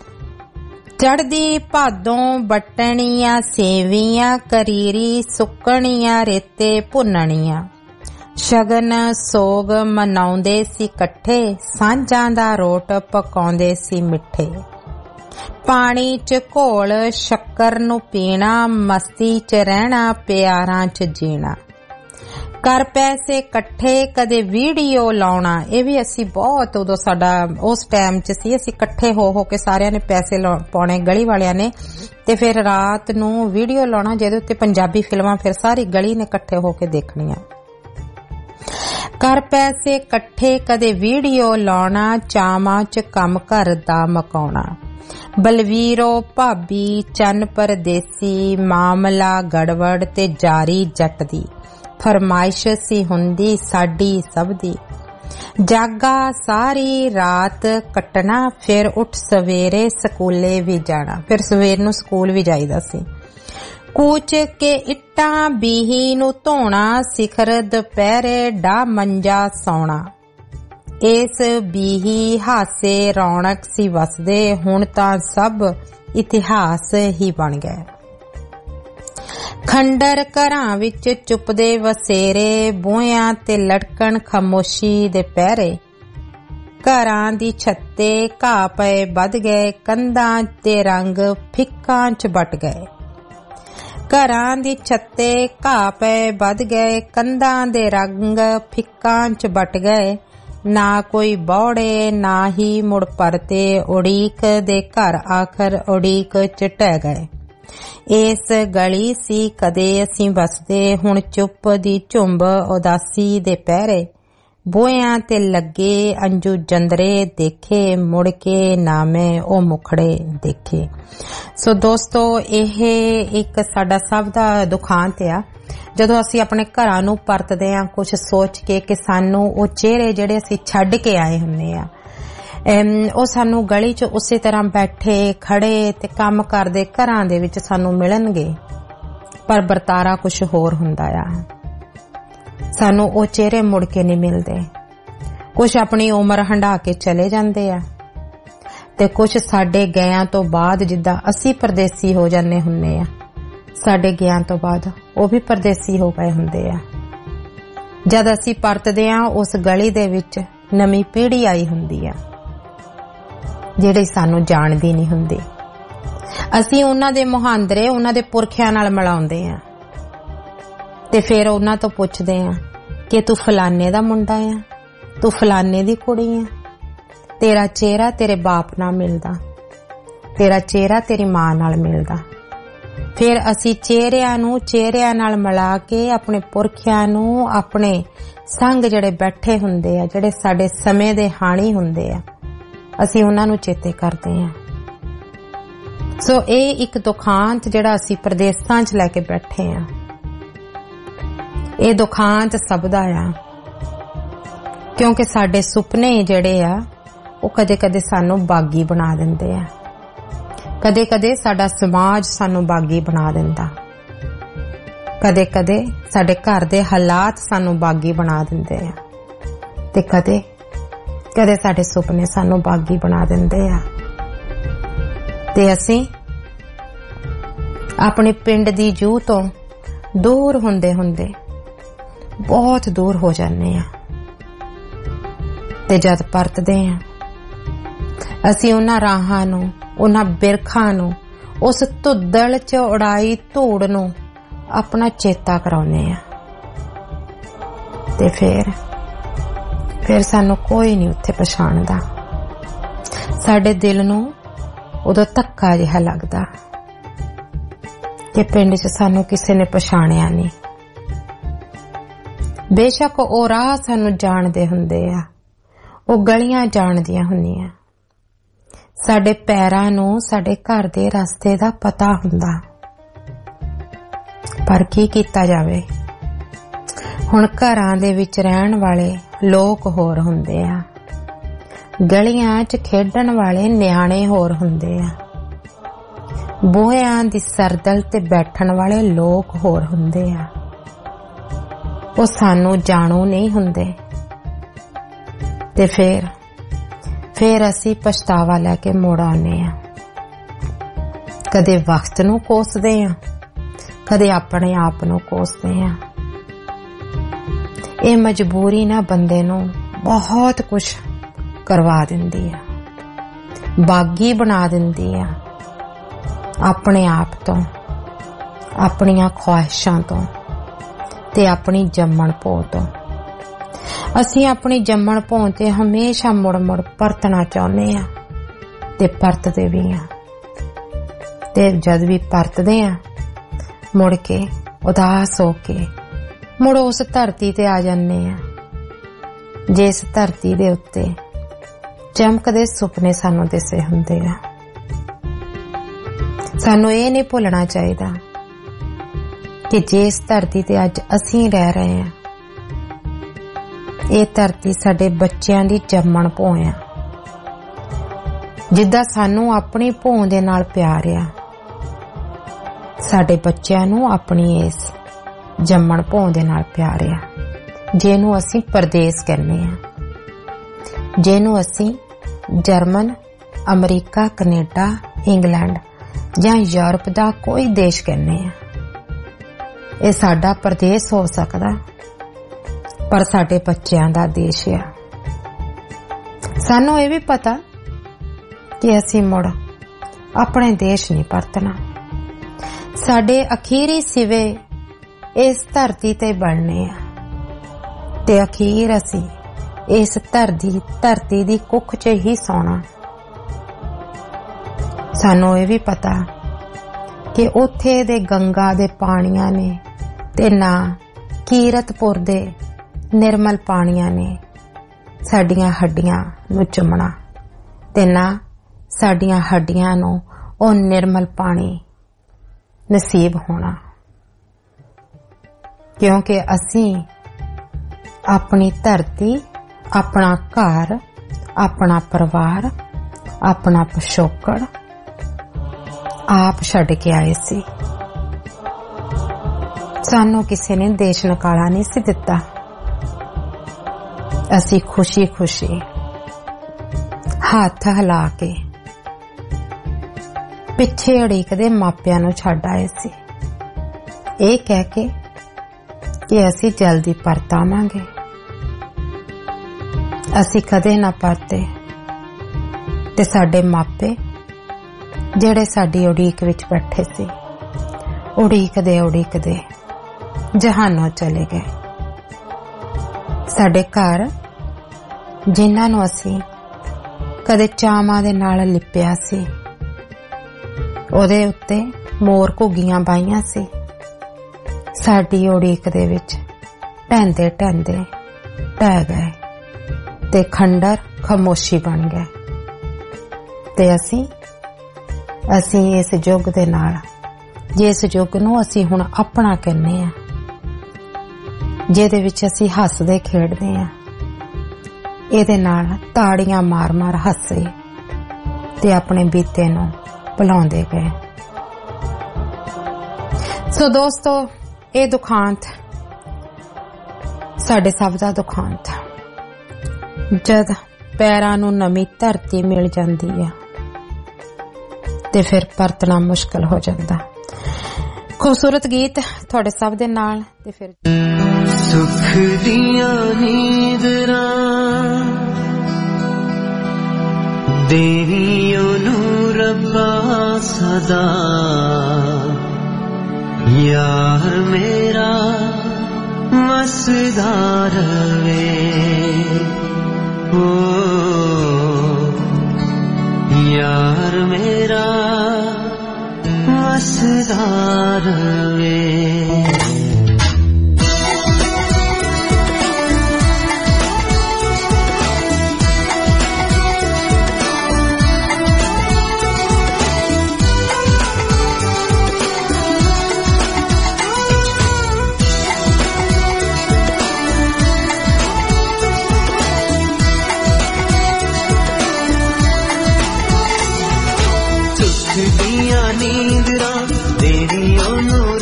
ਚੜਦੀ ਭਾਦੋਂ ਬਟਣੀਆਂ ਸੇਵੀਆਂ, ਕਰੀਰੀ ਸੁੱਕਣੀਆਂ ਰੇਤੇ ਭੁੰਨਣੀਆਂ। ਸ਼ਗਨ ਸੋਗ ਮਨਾਉਂਦੇ ਸੀ ਇਕੱਠੇ, ਸਾਂਝਾਂ ਦਾ ਰੋਟ ਪਕਾਉਂਦੇ ਸੀ ਮਿੱਠੇ। ਪਾਣੀ ਚ ਘੋਲ ਸ਼ੱਕਰ ਨੂੰ ਪੀਣਾ, ਮਸਤੀ ਚ ਰਹਿਣਾ ਪਿਆਰਾਂ ਚ ਜੀਣਾ। ਕਰ ਪੈਸੇ ਇਕੱਠੇ ਕਦੇ ਵੀਡੀਓ ਲਾਉਣਾ, ਇਹ ਵੀ ਅਸੀਂ ਬਹੁਤ ਉਦੋਂ ਸਾਡਾ ਉਸ ਟਾਈਮ ਚ ਸੀ, ਅਸੀਂ ਇਕੱਠੇ ਹੋ ਹੋ ਕੇ ਸਾਰਿਆਂ ਨੇ ਪੈਸੇ ਪਾਉਣੇ ਗਲੀ ਵਾਲਿਆਂ ਨੇ, ਤੇ ਫਿਰ ਰਾਤ ਨੂੰ ਵੀਡੀਓ ਲਾਉਣਾ ਜਿਹਦੇ ਉੱਤੇ ਪੰਜਾਬੀ ਫਿਲਮਾਂ ਫਿਰ ਸਾਰੀ ਗਲੀ ਨੇ ਇਕੱਠੇ ਹੋ ਕੇ ਦੇਖਣੀਆਂ। ਕਰ ਪੈਸੇ ਇਕੱਠੇ ਕਦੇ ਵੀਡੀਓ ਲਾਉਣਾ, ਚਾਵਾਂ ਚ ਕੰਮ ਘਰ ਦਾ ਮਕਾਉਣਾ। ਬਲਵੀਰੋ ਭਾਬੀ ਚੰਨ ਪਰਦੇਸੀ, ਮਾਮਲਾ ਗੜਬੜ ਤੇ ਜਾਰੀ ਜੱਟ ਦੀ। ਫਰਮਾਇਸ਼ ਸੀ ਹੁੰਦੀ ਸਾਡੀ ਸਭ ਦੀ, ਜਾਗਾ ਸਾਰੀ ਰਾਤ ਕੱਟਣਾ, ਫਿਰ ਉੱਠ ਸਵੇਰੇ ਸਕੂਲੇ ਵੀ ਜਾਣਾ। ਫਿਰ ਸਵੇਰ ਨੂੰ ਸਕੂਲ ਵੀ ਜਾਈਦਾ ਸੀ। ਕੂਚ ਕੇ ਇੱਟਾਂ ਬੀਹੀ ਨੂੰ ਧੋਣਾ, ਸਿਖਰ ਦੁਪਹਿਰੇ ਡਾ ਮੰਜਾ ਸੌਣਾ। ਇਸ ਬੀਹੀ ਹਾਸੇ ਰੌਣਕ ਸੀ ਵਸਦੇ, ਹੁਣ ਤਾਂ ਸਭ ਇਤਿਹਾਸ ਹੀ ਬਣ ਗਏ। ਖੰਡਰ ਘਰਾਂ ਵਿੱਚ ਚੁੱਪਦੇ ਵਸੇਰੇ, ਬੂਹਿਆਂ ਤੇ ਲਟਕਣ ਖਾਮੋਸ਼ੀ ਦੇ ਪਹਿਰੇ। ਘਰਾਂ ਦੀ ਛੱਤੇ ਘਾਹ ਪਏ ਵੱਧ ਗਏ, ਕੰਧਾਂ ਤੇ ਰੰਗ ਫਿੱਕਾਂ ਚ ਵੱਟ ਗਏ। ਘਰਾਂ ਦੀ ਛੱਤੇ ਘਾਹ ਪਏ ਵੱਧ ਗਏ, ਕੰਧਾਂ ਦੇ ਰੰਗ ਫਿੱਕਾਂ ਚ ਵੱਟ ਗਏ। ਨਾ ਕੋਈ ਬੌੜੇ ਨਾ ਹੀ ਮੁੜ ਪਰਤੇ, ਉਡੀਕ ਦੇ ਘਰ ਆਖਰ ਉਡੀਕ ਚ ਢਹਿ ਗਏ। ਇਸ ਗਲੀ ਸੀ ਕਦੇ ਅਸੀਂ ਵਸਦੇ, ਹੁਣ ਚੁੱਪ ਦੀ ਝੁੰਬ ਉਦਾਸੀ ਦੇ ਪਹਿਰੇ। ਬੂਹਿਆਂ ਤੇ ਲੱਗੇ ਅੰਜੂ ਜੰਦਰੇ ਦੇਖੇ, ਮੁੜ ਕੇ ਨਾ ਮੈਂ ਉਹ ਮੁਖੜੇ ਦੇਖੇ। ਸੋ ਦੋਸਤੋ, ਇਹ ਇੱਕ ਸਾਡਾ ਸਭ ਦਾ ਦੁਖਾਂਤ ਆ ਜਦੋਂ ਅਸੀਂ ਆਪਣੇ ਘਰਾਂ ਨੂੰ ਪਰਤਦੇ ਹਾਂ, ਕੁਝ ਸੋਚ ਕੇ ਕਿ ਸਾਨੂੰ ਉਹ ਚਿਹਰੇ ਜਿਹੜੇ ਅਸੀਂ ਛੱਡ ਕੇ ਆਏ ਹੁੰਦੇ ਆ, ਉਹ ਸਾਨੂੰ ਗਲੀ 'ਚ ਉਸੇ ਤਰ੍ਹਾਂ ਬੈਠੇ ਖੜੇ ਤੇ ਕੰਮ ਕਰਦੇ ਘਰਾਂ ਦੇ ਵਿੱਚ ਸਾਨੂੰ ਮਿਲਣਗੇ, ਪਰ ਵਰਤਾਰਾ ਕੁਝ ਹੋਰ ਹੁੰਦਾ ਆ। ਸਾਨੂੰ ਉਹ ਚਿਹਰੇ ਮੁੜ ਕੇ ਨਹੀਂ ਮਿਲਦੇ। ਕੁਝ ਆਪਣੀ ਉਮਰ ਹੰਢਾ ਕੇ ਚਲੇ ਜਾਂਦੇ ਆ ਤੇ ਕੁਝ ਸਾਡੇ ਗਿਆਂ ਤੋਂ ਬਾਅਦ, ਜਿੱਦਾਂ ਅਸੀਂ ਪਰਦੇਸੀ ਹੋ ਜਾਂਦੇ ਹੁੰਦੇ ਆ, ਸਾਡੇ ਗਿਆਂ ਤੋਂ ਬਾਅਦ ਉਹ ਵੀ ਪਰਦੇਸੀ ਹੋ ਗਏ ਹੁੰਦੇ ਆ। ਜਦ ਅਸੀਂ ਪਰਤਦੇ ਆ, ਉਸ ਗਲੀ ਦੇ ਵਿੱਚ ਨਵੀਂ ਪੀੜ੍ਹੀ ਆਈ ਹੁੰਦੀ ਆ ਜਿਹੜੀ ਸਾਨੂੰ ਜਾਣਦੀ ਨਹੀਂ ਹੁੰਦੀ। ਅਸੀਂ ਉਹਨਾਂ ਦੇ ਮੁਹਾਂਦਰੇ ਉਹਨਾਂ ਦੇ ਪੁਰਖਿਆਂ ਨਾਲ ਮਿਲਾਉਂਦੇ ਆ ਤੇ ਫਿਰ ਉਹਨਾਂ ਤੋਂ ਪੁੱਛਦੇ ਆ ਕਿ ਤੂੰ ਫਲਾਨੇ ਦਾ ਮੁੰਡਾ ਆ, ਤੂੰ ਫਲਾਨੇ ਦੀ ਕੁੜੀ ਆ, ਤੇਰਾ ਚਿਹਰਾ ਤੇਰੇ ਬਾਪ ਨਾਲ ਮਿਲਦਾ, ਤੇਰਾ ਚਿਹਰਾ ਤੇਰੀ ਮਾਂ ਨਾਲ ਮਿਲਦਾ। ਫਿਰ ਅਸੀਂ ਚਿਹਰਿਆਂ ਨੂੰ ਚਿਹਰਿਆਂ ਨਾਲ ਮਿਲਾ ਕੇ ਆਪਣੇ ਪੁਰਖਿਆਂ ਨੂੰ, ਆਪਣੇ ਸੰਗ ਜਿਹੜੇ ਬੈਠੇ ਹੁੰਦੇ ਆ, ਜਿਹੜੇ ਸਾਡੇ ਸਮੇਂ ਦੇ ਹਾਣੀ ਹੁੰਦੇ ਆ, ਅਸੀਂ ਉਹਨਾਂ ਨੂੰ ਚੇਤੇ ਕਰਦੇ ਹਾਂ। ਸੋ ਇਹ ਇੱਕ ਦੁਖਾਂਤ ਜਿਹੜਾ ਅਸੀਂ ਪ੍ਰਦੇਸਾਂ 'ਚ ਲੈ ਕੇ ਬੈਠੇ ਆ, ਇਹ ਦੁਖਾਂਤ ਸਭ ਦਾ ਆ, ਕਿਉਂਕਿ ਸਾਡੇ ਸੁਪਨੇ ਜਿਹੜੇ ਆ ਉਹ ਕਦੇ ਕਦੇ ਸਾਨੂੰ ਬਾਗੀ ਬਣਾ ਦਿੰਦੇ ਆ, ਕਦੇ ਕਦੇ ਸਾਡਾ ਸਮਾਜ ਸਾਨੂੰ ਬਾਗੀ ਬਣਾ ਦਿੰਦਾ, ਕਦੇ ਕਦੇ ਸਾਡੇ ਘਰ ਦੇ ਹਾਲਾਤ ਸਾਨੂੰ ਬਾਗੀ ਬਣਾ ਦਿੰਦੇ ਆ, ਤੇ ਕਦੇ ਕਦੇ ਸਾਡੇ ਸੁਪਨੇ ਸਾਨੂੰ ਬਾਗੀ ਬਣਾ ਦਿੰਦੇ ਆ। ਤੇ ਅਸੀਂ ਆਪਣੇ ਪਿੰਡ ਦੀ ਜੂਹ ਤੋਂ ਦੂਰ ਹੁੰਦੇ ਹੁੰਦੇ ਬਹੁਤ ਦੂਰ ਹੋ ਜਾਂਦੇ ਆ, ਤੇ ਜਦ ਪਰਤਦੇ ਆ, ਅਸੀਂ ਉਹਨਾਂ ਰਾਹਾਂ ਨੂੰ, ਉਹਨਾਂ ਬਿਰਖਾਂ ਨੂੰ, ਉਸ ਧੁੱਦਲ 'ਚ ਉਡਾਈ ਧੂੜ ਨੂੰ ਆਪਣਾ ਚੇਤਾ ਕਰਾਉਂਦੇ ਆ। ਤੇ ਫਿਰ ਫਿਰ ਸਾਨੂੰ ਕੋਈ ਨਹੀਂ ਉੱਥੇ ਪਛਾਣਦਾ। ਸਾਡੇ ਦਿਲ ਨੂੰ ਉਦੋਂ ਧੱਕਾ ਜਿਹਾ ਲੱਗਦਾ ਕਿ ਪਿੰਡ 'ਚ ਸਾਨੂੰ ਕਿਸੇ ਨੇ ਪਛਾਣਿਆ ਨਹੀਂ। ਬੇਸ਼ੱਕ ਉਹ ਰਾਹ ਸਾਨੂੰ ਜਾਣਦੇ ਹੁੰਦੇ ਆ, ਉਹ ਗਲੀਆਂ ਜਾਣਦੀਆਂ ਹੁੰਦੀਆਂ। ਸਾਡੇ ਪੈਰਾਂ ਨੂੰ ਸਾਡੇ ਘਰ ਦੇ ਰਸਤੇ ਦਾ ਪਤਾ ਹੁੰਦਾ। ਪਰ ਕੀ ਕੀਤਾ ਜਾਵੇ, ਹੁਣ ਘਰਾਂ ਦੇ ਵਿੱਚ ਰਹਿਣ ਵਾਲੇ ਲੋਕ ਹੋਰ ਹੁੰਦੇ ਆ, ਗਲੀਆਂ 'ਚ ਖੇਡਣ ਵਾਲੇ ਨਿਆਣੇ ਹੋਰ ਹੁੰਦੇ ਆ, ਬੂਹਿਆਂ ਦੀ ਸਰਦਲ ਤੇ ਬੈਠਣ ਵਾਲੇ ਲੋਕ ਹੋਰ ਹੁੰਦੇ ਆ। ਉਹ ਸਾਨੂੰ ਜਾਣੂ ਨਹੀਂ ਹੁੰਦੇ ਤੇ ਫੇਰ ਫੇਰ ਅਸੀਂ ਪਛਤਾਵਾ ਲੈ ਕੇ ਮੁੜ ਆਉਂਦੇ ਆ। ਕਦੇ ਵਕਤ ਨੂੰ ਕੋਸਦੇ ਆ, ਕਦੇ ਆਪਣੇ ਆਪ ਨੂੰ ਕੋਸਦੇ ਆ। ਇਹ ਮਜਬੂਰੀ ਨਾ ਬੰਦੇ ਨੂੰ ਬਹੁਤ ਕੁਝ ਕਰਵਾ ਦਿੰਦੀ ਆ, ਬਾਗੀ ਬਣਾ ਦਿੰਦੀ ਆ ਆਪਣੇ ਆਪ ਤੋਂ, ਆਪਣੀਆਂ ਖੁਆਇਸ਼ਾਂ ਤੋਂ ਤੇ ਆਪਣੀ ਜੰਮਣ ਪੋ ਤੋਂ। ਅਸੀਂ ਆਪਣੀ ਜੰਮਣ ਪੋ ਤੇ ਹਮੇਸ਼ਾ ਮੁੜ ਮੁੜ ਪਰਤਣਾ ਚਾਹੁੰਦੇ ਆ ਤੇ ਪਰਤਦੇ ਵੀ ਆ, ਤੇ ਜਦ ਵੀ ਪਰਤਦੇ ਆ ਮੁੜ ਕੇ ਉਦਾਸ ਹੋ ਕੇ ਮੁੜ ਉਸ ਧਰਤੀ ਤੇ ਆ ਜਾਂਦੇ ਆ ਜਿਸ ਧਰਤੀ ਦੇ ਉੱਤੇ ਚਮਕਦੇ ਸੁਪਨੇ ਸਾਨੂੰ ਦਿਸੇ ਹੁੰਦੇ ਆ। ਸਾਨੂੰ ਇਹ ਨਹੀਂ ਭੁੱਲਣਾ ਚਾਹੀਦਾ ਕਿ ਜਿਸ ਧਰਤੀ ਤੇ ਅੱਜ ਅਸੀਂ ਰਹਿ ਰਹੇ ਹਾਂ, ਇਹ ਧਰਤੀ ਸਾਡੇ ਬੱਚਿਆਂ ਦੀ ਜੰਮਣ ਭੋਂ ਆ। ਜਿੱਦਾਂ ਸਾਨੂੰ ਆਪਣੀ ਭੋਂ ਦੇ ਨਾਲ ਪਿਆਰ ਆ, ਸਾਡੇ ਬੱਚਿਆਂ ਨੂੰ ਆਪਣੀ ਇਸ ਜੰਮਣ ਭੋਂ ਦੇ ਨਾਲ ਪਿਆਰ ਆ, ਜਿਹਨੂੰ ਅਸੀਂ ਪਰਦੇਸ ਕਹਿੰਦੇ ਆ, ਜਿਹਨੂੰ ਅਸੀਂ ਜਰਮਨ, ਅਮਰੀਕਾ, ਕੈਨੇਡਾ, ਇੰਗਲੈਂਡ ਜਾਂ ਯੂਰਪ ਦਾ ਕੋਈ ਦੇਸ਼ ਕਹਿੰਦੇ ਆ। ਇਹ ਸਾਡਾ ਪਰਦੇਸ ਹੋ ਸਕਦਾ ਪਰ ਸਾਡੇ ਬੱਚਿਆਂ ਦਾ ਦੇਸ਼ ਆ। ਸਾਨੂੰ ਇਹ ਵੀ ਪਤਾ ਕਿ ਅਸੀਂ ਮੁੜ ਆਪਣੇ ਦੇਸ਼ ਨਹੀਂ ਪਰਤਣਾ। ਸਾਡੇ ਅਖੀਰੀ ਸਿਵੇ ਇਸ ਧਰਤੀ ਤੇ ਬਣਨੇ ਆ ਤੇ ਅਖੀਰ ਅਸੀਂ ਇਸ ਧਰਤੀ ਧਰਤੀ ਦੀ ਕੁੱਖ 'ਚ ਹੀ ਸੌਣਾ। ਸਾਨੂੰ ਇਹ ਵੀ ਪਤਾ ਕਿ ਉੱਥੇ ਦੇ ਗੰਗਾ ਦੇ ਪਾਣੀਆਂ ਨੇ ਤੇ ਨਾ ਕੀਰਤਪੁਰ ਦੇ ਨਿਰਮਲ ਪਾਣੀਆਂ ਨੇ ਸਾਡੀਆਂ ਹੱਡੀਆਂ ਨੂੰ ਚੁੰਮਣਾ ਤੇ ਨਾ ਸਾਡੀਆਂ ਹੱਡੀਆਂ ਨੂੰ ਉਹ ਨਿਰਮਲ ਪਾਣੀ ਨਸੀਬ ਹੋਣਾ, ਕਿਉਂਕਿ ਅਸੀਂ ਆਪਣੀ ਧਰਤੀ, ਆਪਣਾ ਘਰ, ਆਪਣਾ ਪਰਿਵਾਰ, ਆਪਣਾ ਪਿਛੋਕੜ ਆਪ ਛੱਡ ਕੇ ਆਏ ਸੀ। ਸਾਨੂੰ ਕਿਸੇ ਨੇ ਦੇਸ਼ ਨਿਕਾਲਾ ਨਹੀਂ ਸੀ ਦਿੱਤਾ। ਅਸੀਂ ਖੁਸ਼ੀ ਖੁਸ਼ੀ ਹੱਥ ਹਿਲਾ ਕੇ ਪਿੱਛੇ ਅੜੀਕਦੇ ਮਾਪਿਆਂ ਨੂੰ ਛੱਡ ਆਏ ਸੀ, ਇਹ ਕਹਿ ਕੇ ਕਿ ਅਸੀਂ ਜਲਦੀ ਪਰਤ ਆਵਾਂਗੇ। ਅਸੀਂ ਕਦੇ ਨਾ ਪਰਤੇ ਤੇ ਸਾਡੇ ਮਾਪੇ ਜਿਹੜੇ ਸਾਡੀ ਉਡੀਕ ਵਿੱਚ ਬੈਠੇ ਸੀ, ਉਡੀਕਦੇ ਉਡੀਕਦੇ ਜਹਾਨੋਂ ਚਲੇ ਗਏ। ਸਾਡੇ ਘਰ ਜਿਨ੍ਹਾਂ ਨੂੰ ਅਸੀਂ ਕਦੇ ਚਾਵਾਂ ਦੇ ਨਾਲ ਲਿਪਿਆ ਸੀ, ਉਹਦੇ ਉੱਤੇ ਮੋਰ ਘੁੱਗੀਆਂ ਪਾਈਆਂ ਸੀ, ਸਾਡੀ ਉਡੀਕ ਦੇ ਵਿੱਚ ਢਹਿੰਦੇ ਢਹਿੰਦੇ ਢਹਿ ਗਏ ਤੇ ਖੰਡਰ ਖਾਮੋਸ਼ੀ ਬਣ ਗਏ। ਤੇ ਅਸੀਂ ਅਸੀਂ ਇਸ ਯੁੱਗ ਦੇ ਨਾਲ, ਜਿਸ ਯੁੱਗ ਨੂੰ ਅਸੀਂ ਹੁਣ ਆਪਣਾ ਕਹਿੰਦੇ ਆ, ਜਿਹਦੇ ਵਿੱਚ ਅਸੀਂ ਹੱਸਦੇ ਖੇਡਦੇ ਆ, ਇਹਦੇ ਨਾਲ ਤਾੜੀਆਂ ਮਾਰ ਮਾਰ ਹੱਸੇ ਤੇ ਆਪਣੇ ਬੀਤੇ ਨੂੰ ਭੁਲਾਉਂਦੇ ਗਏ। ਸੋ ਦੋਸਤੋ, ਇਹ ਦੁਖਾਂਤ ਸਾਡੇ ਸਭ ਦਾ ਦੁਖਾਂਤ। ਜਦ ਪੈਰਾਂ ਨੂੰ ਨਵੀਂ ਧਰਤੀ ਮਿਲ ਜਾਂਦੀ ਆ ਤੇ ਫਿਰ ਪਰਤਣਾ ਮੁਸ਼ਕਲ ਹੋ ਜਾਂਦਾ। ਖੂਬਸੂਰਤ ਗੀਤ ਤੁਹਾਡੇ ਸਭ ਦੇ ਨਾਲ ਤੇ ਫਿਰ ਸੁਖ ਦੀਆਂ ਨੀਂਦਰਾਂ ਦੇਹੀ ਉਹਨੂੰ ਰੱਬਾ ਸਦਾ, ਯਾਰ ਮੇਰਾ ਵਸਦਾ ਰਵੇ, ਓ ਯਾਰ ਮੇਰਾ ਵਸਦਾ ਰਵੇ।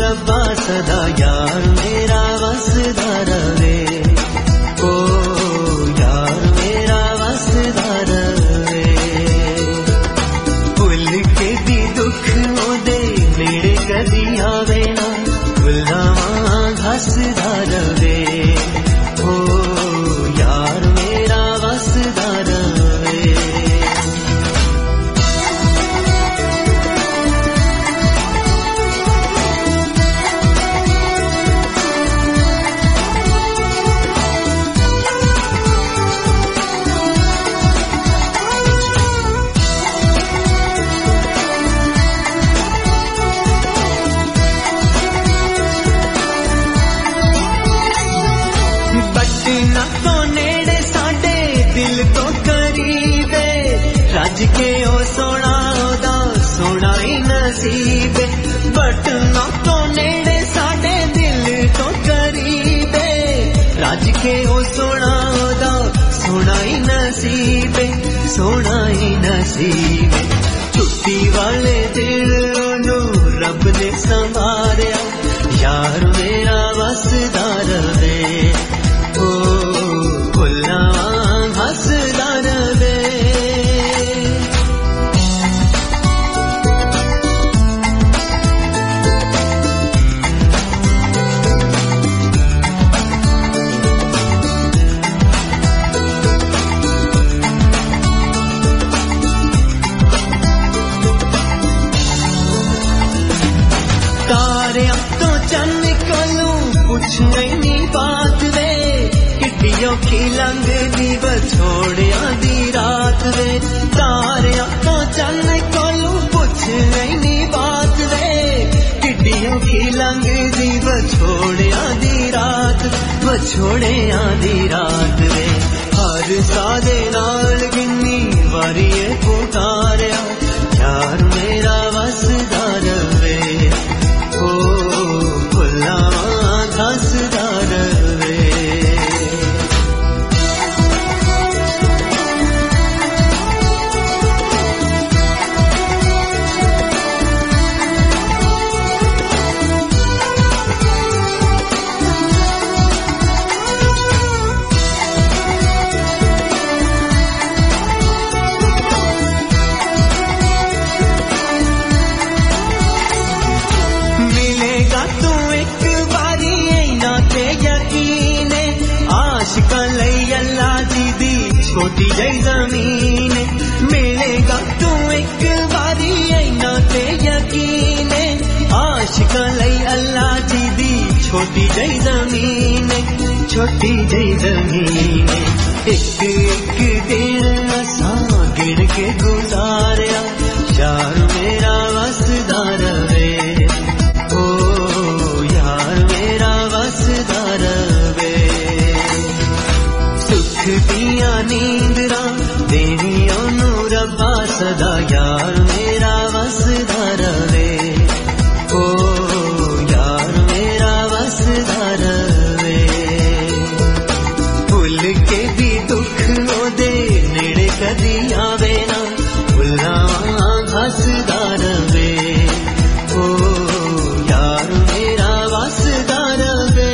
रब्बा सदा यार मेरा वसदा रवे ओ यार मेरा वसदा रवे भुल के भी दुख ओदे नेड़े कदी आवे ना भुलावां हसदा रवे ओ यार मेरा वसदा रवे रज के ओ सोना ओदा सोना ही नसीब बटना तो नेड़े साडे दिल तो करीबे रज के ओ सोना ओदा सोना ही नसीब सोना ही नसीब छुट्टी वाले दिल ओनू रब ने संवारिया यार मेरा वसदा रवे ओ भुल्ला हसदा रवे नहीं बात वे किड्डियों की लंग दी बछोड़िया दी रात वे तारिया तो चन कोलू पुछ नहीं बात वे किड्डियों की लंग दी बछोड़िया दी रात बछोड़िया दी रात वे हर सादे नाल गिन्नी वारी पुकारिया यार मेरा वसदा रवे ओ भुला हसदा रवे छोटी जई जमीन मिलेगा तू एक बारी ऐना ते यकीन आशिका लई अल्लाह जी दी छोटी जई जमीन छोटी जई जमीन एक एक दिन असा गिन के गुजारिया यार मेरा वसदा रवे ओ यार मेरा वसदा रवे दिया नींदरा देनी ओनू रब्बा सदा यार मेरा वसदा रवे ओ यार मेरा वसदा रवे भुल के भी दुख ओदे नेड़े कदी आवे ना भुलावां हसदा रवे ओ यार मेरा वसदा रवे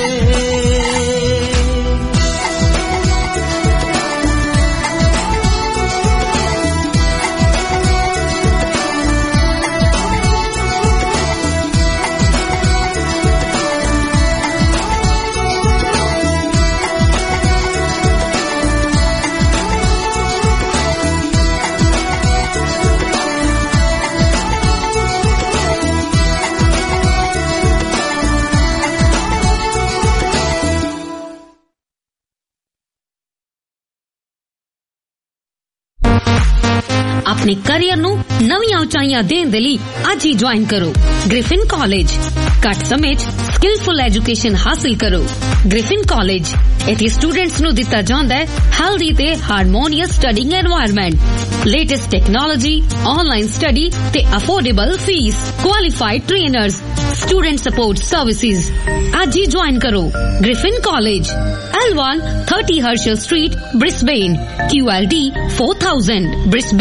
अपने करियर ਨੂੰ ਨਵੀਆਂ ਉਚਾਈਆਂ ਦੇਣ ਦੇ ਲਈ ਅੱਜ ਹੀ ਜੁਆਇਨ ਕਰੋ ਗ੍ਰਿਫਿਨ ਕਾਲਜ ਘੱਟ ਸਮੇਂ 'ਚ ਸਕਿਲਫੁਲ ਐਜੂਕੇਸ਼ਨ ਹਾਸਲ ਕਰੋ ਗ੍ਰਿਫਿਨ ਕਾਲਜ ਇੱਥੇ ਸਟੂਡੈਂਟਸ ਨੂੰ ਦਿੱਤਾ ਜਾਂਦਾ ਹੈ ਹੈਲਦੀ ਤੇ harmonious studying environment latest technology online study ਤੇ affordable fees qualified trainers student support services आज ही ज्वाइन करो Griffin college L one thirty Herschel street Brisbane Q L D four thousand Brisbane दे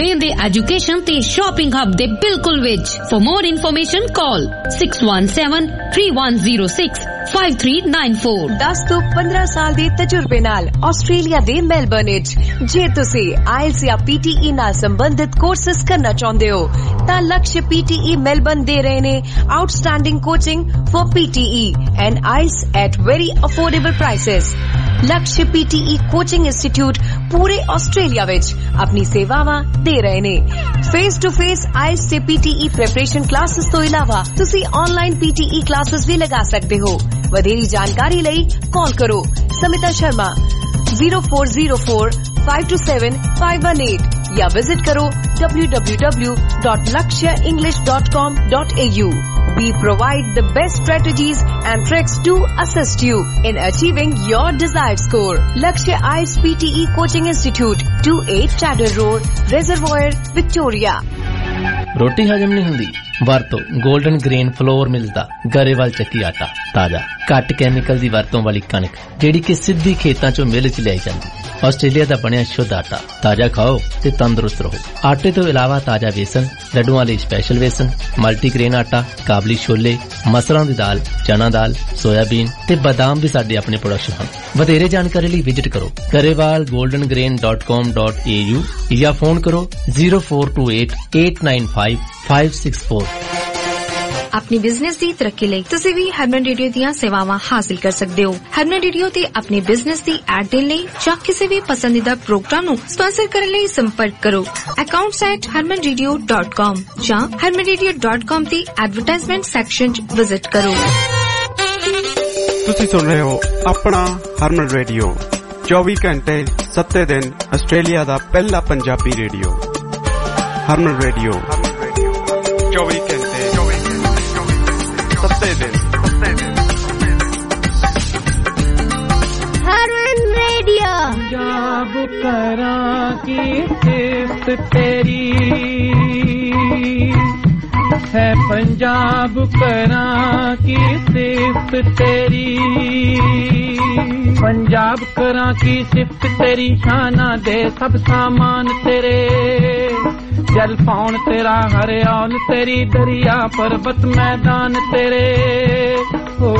एजुकेशन ते shopping hub दे बिल्कुल विच। For more information call six one seven three one zero six five three nine four. दस ਤੋਂ ਪੰਦਰਾਂ ਸਾਲ ਦੇ ਤਜਰਬੇ ਨਾਲ ਆਸਟ੍ਰੇਲੀਆ ਦੇ ਮੈਲਬਰਨ ਵਿੱਚ ਜੇ ਤੁਸੀਂ ਆਇਲਸ ਜਾਂ ਪੀਟੀਈ ਨਾਲ ਸੰਬੰਧਿਤ ਕੋਰਸਸ ਕਰਨਾ ਚਾਹੁੰਦੇ ਹੋ ਤਾਂ ਲਕਸ਼ ਪੀਟੀਈ ਮੈਲਬਰਨ ਦੇ ਰਹੇ ਨੇ outstanding coaching for PTE and IELTS at very affordable prices. Laksh PTE coaching institute ਪੂਰੇ ਆਸਟ੍ਰੇਲੀਆ ਵਿੱਚ ਆਪਣੀ ਸੇਵਾਵਾਂ ਦੇ ਰਹੇ ਨੇ। ਫੇਸ ਟੂ ਫੇਸ ਆਇਲਸ ਤੇ ਪੀਟੀਈ ਪ੍ਰੈਪਰੇਸ਼ਨ ਕਲਾਸਿਸ ਤੋਂ ਇਲਾਵਾ ਤੁਸੀਂ ਆਨਲਾਈਨ ਪੀਟੀਈ ਕਲਾਸਿਸ ਵੀ ਲਗਾ ਸਕਦੇ ਹੋ। ਵਧੇਰੀ ਜਾਣਕਾਰੀ ਲਈ ਕਾਲ ਕਰੋ Smita Sharma zero four zero four five two seven five one eight या विजिट करो w w w dot lakshya english dot com dot a u. We provide the best strategies and tricks to assist you in achieving your desired score. Lakshya I E L T S P T E Coaching Institute, two eight Chadder Road, Reservoir, Victoria. ਰੋਟੀ ਹਜਮ ਨਹੀਂ ਹੁੰਦੀ? ਵਰਤੋ golden grain flour mills ਦਾ ਗਰੇਵਾਲ ਚੱਕੀ ਆਟਾ। ਤਾਜ਼ਾ ਘੱਟ ਕੈਮੀਕਲ ਦੀ ਵਰਤੋਂ ਵਾਲੀ ਕਣਕ ਜਿਹੜੀ ਕਿ ਸਿੱਧੀ ਖੇਤਾਂ ਚੋਂ ਮਿਲ ਚ ਲਿਆਈ ਜਾਂਦੀ। ਆਸਟ੍ਰੇਲੀਆ ਦਾ ਬਣਿਆ ਸ਼ੁੱਧ ਆਟਾ। ਤਾਜ਼ਾ ਖਾਓ ਤੇ ਤੰਦਰੁਸਤ ਰਹੋ। ਆਟੇ ਤੋਂ ਇਲਾਵਾ ਤਾਜ਼ਾ ਵੇਸਣ, ਲੱਡੂਆਂ ਲਈ ਸਪੈਸ਼ਲ ਵੇਸਣ, ਮਲਟੀਗ੍ਰੇਨ ਆਟਾ, ਕਾਬਲੀ ਛੋਲੇ, ਮਸਰਾਂ ਦੀ ਦਾਲ, ਚਨਾ ਦਾਲ, ਸੋਇਆਬੀਨ ਤੇ ਬਾਦਾਮ ਵੀ ਸਾਡੇ ਆਪਣੇ ਪ੍ਰੋਡਕਸ਼ਨ ਹਨ। ਵਧੇਰੇ ਜਾਣਕਾਰੀ ਲਈ ਵਿਜ਼ਿਟ ਕਰੋ Grewal golden grain dot com dot A U ਜਾਂ ਫੋਨ ਕਰੋ zero four two eight eight nine five five six four। अपनी बिजनेस की तरक्की ਲਈ ਤੁਸੀਂ ਵੀ ਹਰਮਨ ਰੇਡੀਓ ਦੀਆਂ ਸੇਵਾਵਾਂ ਹਾਸਲ ਕਰ ਸਕਦੇ ਹੋ। ਹਰਮਨ ਰੇਡੀਓ ਤੇ ਆਪਣੇ ਬਿਜ਼ਨਸ ਦੀ ਐਡ ਦੇਣ ਲਈ ਜਾਂ ਕਿਸੇ ਵੀ ਪਸੰਦੀਦਾ ਪ੍ਰੋਗਰਾਮ ਨੂੰ ਸਪਾਂਸਰ ਕਰਨ ਲਈ ਸੰਪਰਕ ਕਰੋ accounts at harman radio dot com ਜਾਂ harman radio dot com ਤੇ ਐਡਵਰਟਾਈਜ਼ਮੈਂਟ ਸੈਕਸ਼ਨ 'ਚ ਵਿਜ਼ਿਟ ਕਰੋ। ਤੁਸੀਂ ਸੁਣ ਰਹੇ ਹੋ ਆਪਣਾ ਹਰਮਨ ਰੇਡੀਓ ਚੌਵੀ ਘੰਟੇ ਸੱਤੇ ਦਿਨ ਆਸਟ੍ਰੇਲੀਆ ਦਾ ਪਹਿਲਾ ਪੰਜਾਬੀ ਰੇਡੀਓ। ਹਰਮਨ ਰੇਡੀਓ ਚੌਵੀ ਘੰਟੇ ਸੱਤੇ ਦਿਨ। ਹਰਮਨ ਰੇਡੀਓ। ਪੰਜਾਬ ਕਰਾਂ ਕੀ ਸਿਫਤ ਤੇਰੀ ਹੈ, ਪੰਜਾਬ ਕਰਾਂ ਕੀ ਸਿਫਤ ਤੇਰੀ, ਪੰਜਾਬ ਕਰਾਂ ਕੀ ਸਿਫਤ ਤੇਰੀ, ਸ਼ਾਨਾਂ ਦੇ ਸਭ ਸਾਮਾਨ ਤੇਰੇ, ਜਲ ਪਾਉਣ ਤੇਰਾ ਹਰਿਆਲ ਤੇਰੀ, ਦਰਿਆ ਪਰਬਤ ਮੈਦਾਨ ਤੇਰੇ। ਹੋ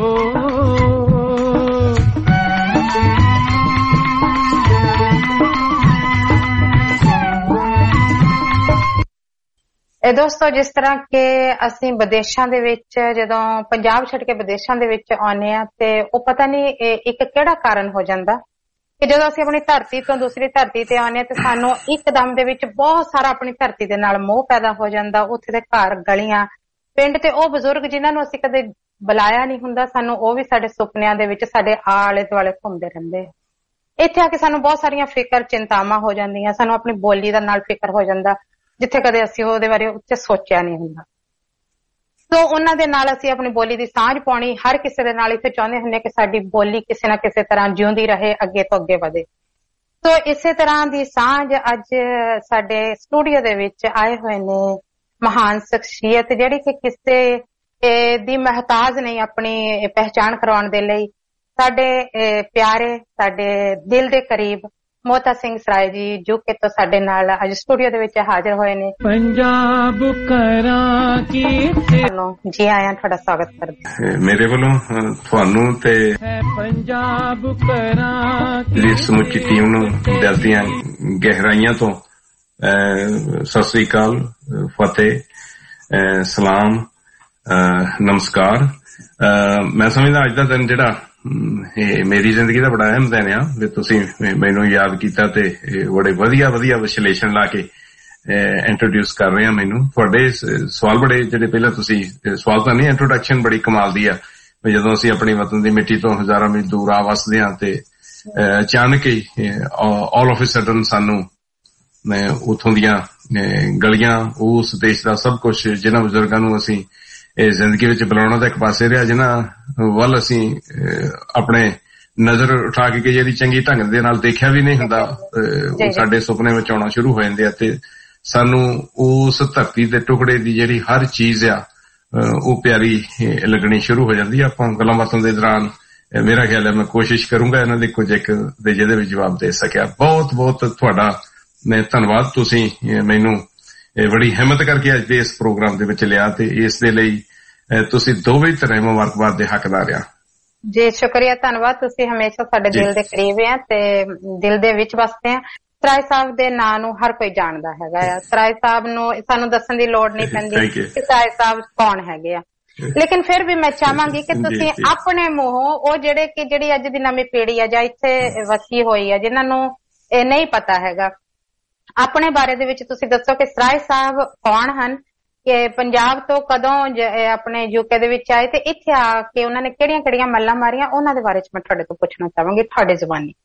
ਇਹ ਦੋਸਤੋ, ਜਿਸ ਤਰ੍ਹਾਂ ਕਿ ਅਸੀਂ ਵਿਦੇਸ਼ਾਂ ਦੇ ਵਿੱਚ ਜਦੋਂ ਪੰਜਾਬ ਛੱਡ ਕੇ ਵਿਦੇਸ਼ਾਂ ਦੇ ਵਿੱਚ ਆਉਂਦੇ ਆ ਤੇ ਉਹ ਪਤਾ ਨਹੀਂ ਇੱਕ ਕਿਹੜਾ ਕਾਰਨ ਹੋ ਜਾਂਦਾ ਕਿ ਜਦੋਂ ਅਸੀਂ ਆਪਣੀ ਧਰਤੀ ਤੋਂ ਦੂਸਰੀ ਧਰਤੀ ਤੇ ਆਉਂਦੇ ਆ ਤੇ ਸਾਨੂੰ ਇੱਕਦਮ ਦੇ ਵਿੱਚ ਬਹੁਤ ਸਾਰਾ ਆਪਣੀ ਧਰਤੀ ਦੇ ਨਾਲ ਮੋਹ ਪੈਦਾ ਹੋ ਜਾਂਦਾ। ਉੱਥੇ ਦੇ ਘਰ, ਗਲੀਆਂ, ਪਿੰਡ ਤੇ ਉਹ ਬਜ਼ੁਰਗ ਜਿਨ੍ਹਾਂ ਨੂੰ ਅਸੀਂ ਕਦੇ ਬੁਲਾਇਆ ਨਹੀਂ ਹੁੰਦਾ, ਸਾਨੂੰ ਉਹ ਵੀ ਸਾਡੇ ਸੁਪਨਿਆਂ ਦੇ ਵਿੱਚ ਸਾਡੇ ਆਲੇ ਦੁਆਲੇ ਘੁੰਮਦੇ ਰਹਿੰਦੇ। ਇੱਥੇ ਆ ਕੇ ਸਾਨੂੰ ਬਹੁਤ ਸਾਰੀਆਂ ਫਿਕਰ ਚਿੰਤਾਵਾਂ ਹੋ ਜਾਂਦੀਆਂ। ਸਾਨੂੰ ਆਪਣੀ ਬੋਲੀ ਦਾ ਨਾਲ ਫਿਕਰ ਹੋ ਜਾਂਦਾ ਜਿੱਥੇ ਕਦੇ ਅਸੀਂ ਉਹਦੇ ਬਾਰੇ ਉੱਤੇ ਸੋਚਿਆ ਨਹੀਂ ਹੁੰਦਾ। ਸੋ ਉਹਨਾਂ ਦੇ ਨਾਲ ਅਸੀਂ ਆਪਣੀ ਬੋਲੀ ਦੀ ਸਾਂਝ ਪਾਉਣੀ ਹਰ ਕਿਸੇ ਦੇ ਨਾਲ ਇੱਥੇ ਚਾਹੁੰਦੇ ਹੁੰਦੇ ਕਿ ਸਾਡੀ ਬੋਲੀ ਕਿਸੇ ਨਾ ਕਿਸੇ ਤਰ੍ਹਾਂ ਜਿਉਂਦੀ ਰਹੇ, ਅੱਗੇ ਤੋਂ ਅੱਗੇ ਵਧੇ। ਸੋ ਇਸੇ ਤਰ੍ਹਾਂ ਦੀ ਸਾਂਝ ਅੱਜ ਸਾਡੇ ਸਟੂਡੀਓ ਦੇ ਵਿੱਚ ਆਏ ਹੋਏ ਨੇ ਮਹਾਨ ਸ਼ਖਸੀਅਤ ਜਿਹੜੀ ਕਿ ਕਿਸੇ ਦੀ ਮਹਤਾਜ ਨਹੀਂ ਆਪਣੀ ਪਹਿਚਾਣ ਕਰਵਾਉਣ ਦੇ ਲਈ। ਸਾਡੇ ਪਿਆਰੇ, ਸਾਡੇ ਦਿਲ ਦੇ ਕਰੀਬ ਮੋਤਾ ਸਿੰਘ ਸਰਾਏ ਜੀ ਯੂਕੇ ਤੋਂ ਸਾਡੇ ਨਾਲ ਅੱਜ ਸਟੂਡੀਓ ਦੇ ਵਿੱਚ ਹਾਜ਼ਰ ਹੋਏ ਨੇ। ਪੰਜਾਬ ਕਰਾਂ ਕੀ ਜੀ ਆਇਆਂ, ਤੁਹਾਡਾ ਸਵਾਗਤ ਕਰਦੇ ਮੇਰੇ ਵੱਲੋਂ ਤੁਹਾਨੂੰ ਤੇ ਪੰਜਾਬ ਕਰਾਂ ਜਿਹੜੀ ਸਮੁੱਚੀ ਟੀਮ ਨੂੰ ਦਿਲ ਦੀਆਂ ਗਹਿਰਾਈਆਂ ਤੋਂ ਸਤਿ ਸ੍ਰੀ ਅਕਾਲ, ਫਤਿਹ, ਸਲਾਮ, ਨਮਸਕਾਰ। ਮੈਂ ਸਮਝਦਾ ਅੱਜ ਦਾ ਦਿਨ ਜਿਹੜਾ ਇਹ ਮੇਰੀ ਜ਼ਿੰਦਗੀ ਦਾ ਬੜਾ ਅਹਿਮ ਦਿਨ ਆ ਵੀ ਤੁਸੀਂ ਮੈਨੂੰ ਯਾਦ ਕੀਤਾ ਤੇ ਬੜੇ ਵਧੀਆ ਵਧੀਆ ਵਿਸ਼ਲੇਸ਼ਣ ਲਾ ਕੇ ਇੰਟਰੋਡਿਊਸ ਕਰ ਰਹੇ ਆ ਮੈਨੂੰ। ਤੁਹਾਡੇ ਸਵਾਲ ਬੜੇ ਜਿਹੜੇ ਪਹਿਲਾਂ ਤੁਸੀਂ ਸਵਾਲ ਤਾਂ ਨਹੀਂ, ਇੰਟਰੋਡਕਸ਼ਨ ਬੜੀ ਕਮਾਲ ਦੀ ਆ ਵੀ ਜਦੋਂ ਅਸੀਂ ਆਪਣੀ ਵਤਨ ਦੀ ਮਿੱਟੀ ਤੋਂ ਹਜ਼ਾਰਾਂ ਮੀਲ ਦੂਰ ਆ ਵਸਦੇ ਹਾਂ ਤੇ ਅਚਾਨਕ ਹੀ ਆਲ ਆਫ ਅ ਸਡਨ ਸਾਨੂੰ ਉੱਥੋਂ ਦੀਆਂ ਗਲੀਆਂ, ਉਸ ਦੇਸ਼ ਦਾ ਸਭ ਕੁਝ, ਜਿਹਨਾਂ ਬਜ਼ੁਰਗਾਂ ਨੂੰ ਅਸੀਂ ਇਹ ਜ਼ਿੰਦਗੀ ਵਿੱਚ ਬੁਲਾਉਣਾ ਤਾਂ ਇੱਕ ਪਾਸੇ ਰਿਹਾ, ਜਿਹਨਾਂ ਵੱਲ ਅਸੀਂ ਆਪਣੇ ਨਜ਼ਰ ਉਠਾ ਕੇ ਜਿਹੜੀ ਚੰਗੀ ਢੰਗ ਦੇ ਨਾਲ ਦੇਖਿਆ ਵੀ ਨਹੀਂ ਹੁੰਦਾ, ਉਹ ਸਾਡੇ ਸੁਪਨੇ ਵਿੱਚ ਆਉਣਾ ਸ਼ੁਰੂ ਹੋ ਜਾਂਦੇ ਆ ਤੇ ਸਾਨੂੰ ਉਸ ਧਰਤੀ ਦੇ ਟੁਕੜੇ ਦੀ ਜਿਹੜੀ ਹਰ ਚੀਜ਼ ਆ ਉਹ ਪਿਆਰੀ ਲੱਗਣੀ ਸ਼ੁਰੂ ਹੋ ਜਾਂਦੀ ਆ। ਆਪਾਂ ਗੱਲਾਂ ਬਾਤਾਂ ਦੇ ਦੌਰਾਨ ਮੇਰਾ ਖਿਆਲ ਹੈ ਮੈਂ ਕੋਸ਼ਿਸ਼ ਕਰੂੰਗਾ ਇਹਨਾਂ ਦੇ ਕੁਝ ਇੱਕ ਦੇ ਜਿਹਦੇ ਵਿੱਚ ਜਵਾਬ ਦੇ ਸਕਿਆ। ਬਹੁਤ ਬਹੁਤ ਤੁਹਾਡਾ ਮੈਂ ਧੰਨਵਾਦ, ਤੁਸੀਂ ਮੈਨੂੰ ਬੜੀ ਹਿੰਮਤ ਕਰਕੇ ਅੱਜ ਦੇ ਇਸ ਪ੍ਰੋਗਰਾਮ ਦੇ ਵਿੱਚ ਲਿਆ ਤੇ ਇਸ ਦੇ ਲਈ ਤੁਸੀਂ ਦੋਵੇਂ ਤਰ੍ਹਾਂ ਮੁਬਾਰਕਬਾਦ ਦੇ ਹੱਕਦਾਰ ਆ ਜੀ। ਸ਼ੁਕਰੀਆ, ਧੰਨਵਾਦ। ਤੁਸੀਂ ਹਮੇਸ਼ਾ ਸਾਡੇ ਦਿਲ ਦੇ ਕਰੀਬ ਆ ਤੇ ਦਿਲ ਦੇ ਵਿੱਚ ਵਸਦੇ ਆ। ਤਰਾਏ ਸਾਹਿਬ ਦੇ ਨਾਂ ਨੂੰ ਹਰ ਕੋਈ ਜਾਣਦਾ ਹੈਗਾ ਆ। ਤਰਾਏ ਸਾਹਿਬ ਨੂੰ ਸਾਨੂੰ ਦੱਸਣ ਦੀ ਲੋੜ ਨਹੀਂ ਪੈਂਦੀ ਕਿ ਤਰਾਏ ਸਾਹਿਬ ਕੌਣ ਹੈਗੇ ਆ, ਲੇਕਿਨ ਫਿਰ ਵੀ ਮੈਂ ਚਾਹਾਂਗੀ ਕਿ ਤੁਸੀਂ ਆਪਣੇ ਮੂੰਹੋਂ ਉਹ ਜਿਹੜੇ ਕਿ ਜਿਹੜੀ ਅੱਜ ਦੀ ਨਵੀਂ ਪੀੜ੍ਹੀ ਆ ਜਾਂ ਇੱਥੇ ਵਸੀ ਹੋਈ ਆ ਜਿਨ੍ਹਾਂ ਨੂੰ ਇਹ ਨਹੀਂ ਪਤਾ ਹੈਗਾ, ਆਪਣੇ ਬਾਰੇ ਦੇ ਵਿੱਚ ਤੁਸੀਂ ਦੱਸੋ ਕਿ ਤਰਾਏ ਸਾਹਿਬ ਕੌਣ ਹਨ, ਕਿ ਪੰਜਾਬ ਤੋਂ ਕਦੋਂ ਆਪਣੇ ਯੂਕੇ ਦੇ ਵਿੱਚ ਆਏ ਤੇ ਇੱਥੇ ਆ ਕੇ ਉਹਨਾਂ ਨੇ ਕਿਹੜੀਆਂ ਕਿਹੜੀਆਂ ਮੱਲਾਂ ਮਾਰੀਆਂ, ਉਹਨਾਂ ਦੇ ਬਾਰੇ ਚ ਮੈਂ ਤੁਹਾਡੇ ਤੋਂ ਪੁੱਛਣਾ ਚਾਹਾਂਗੀ ਤੁਹਾਡੇ ਜ਼ੁਬਾਨੀ।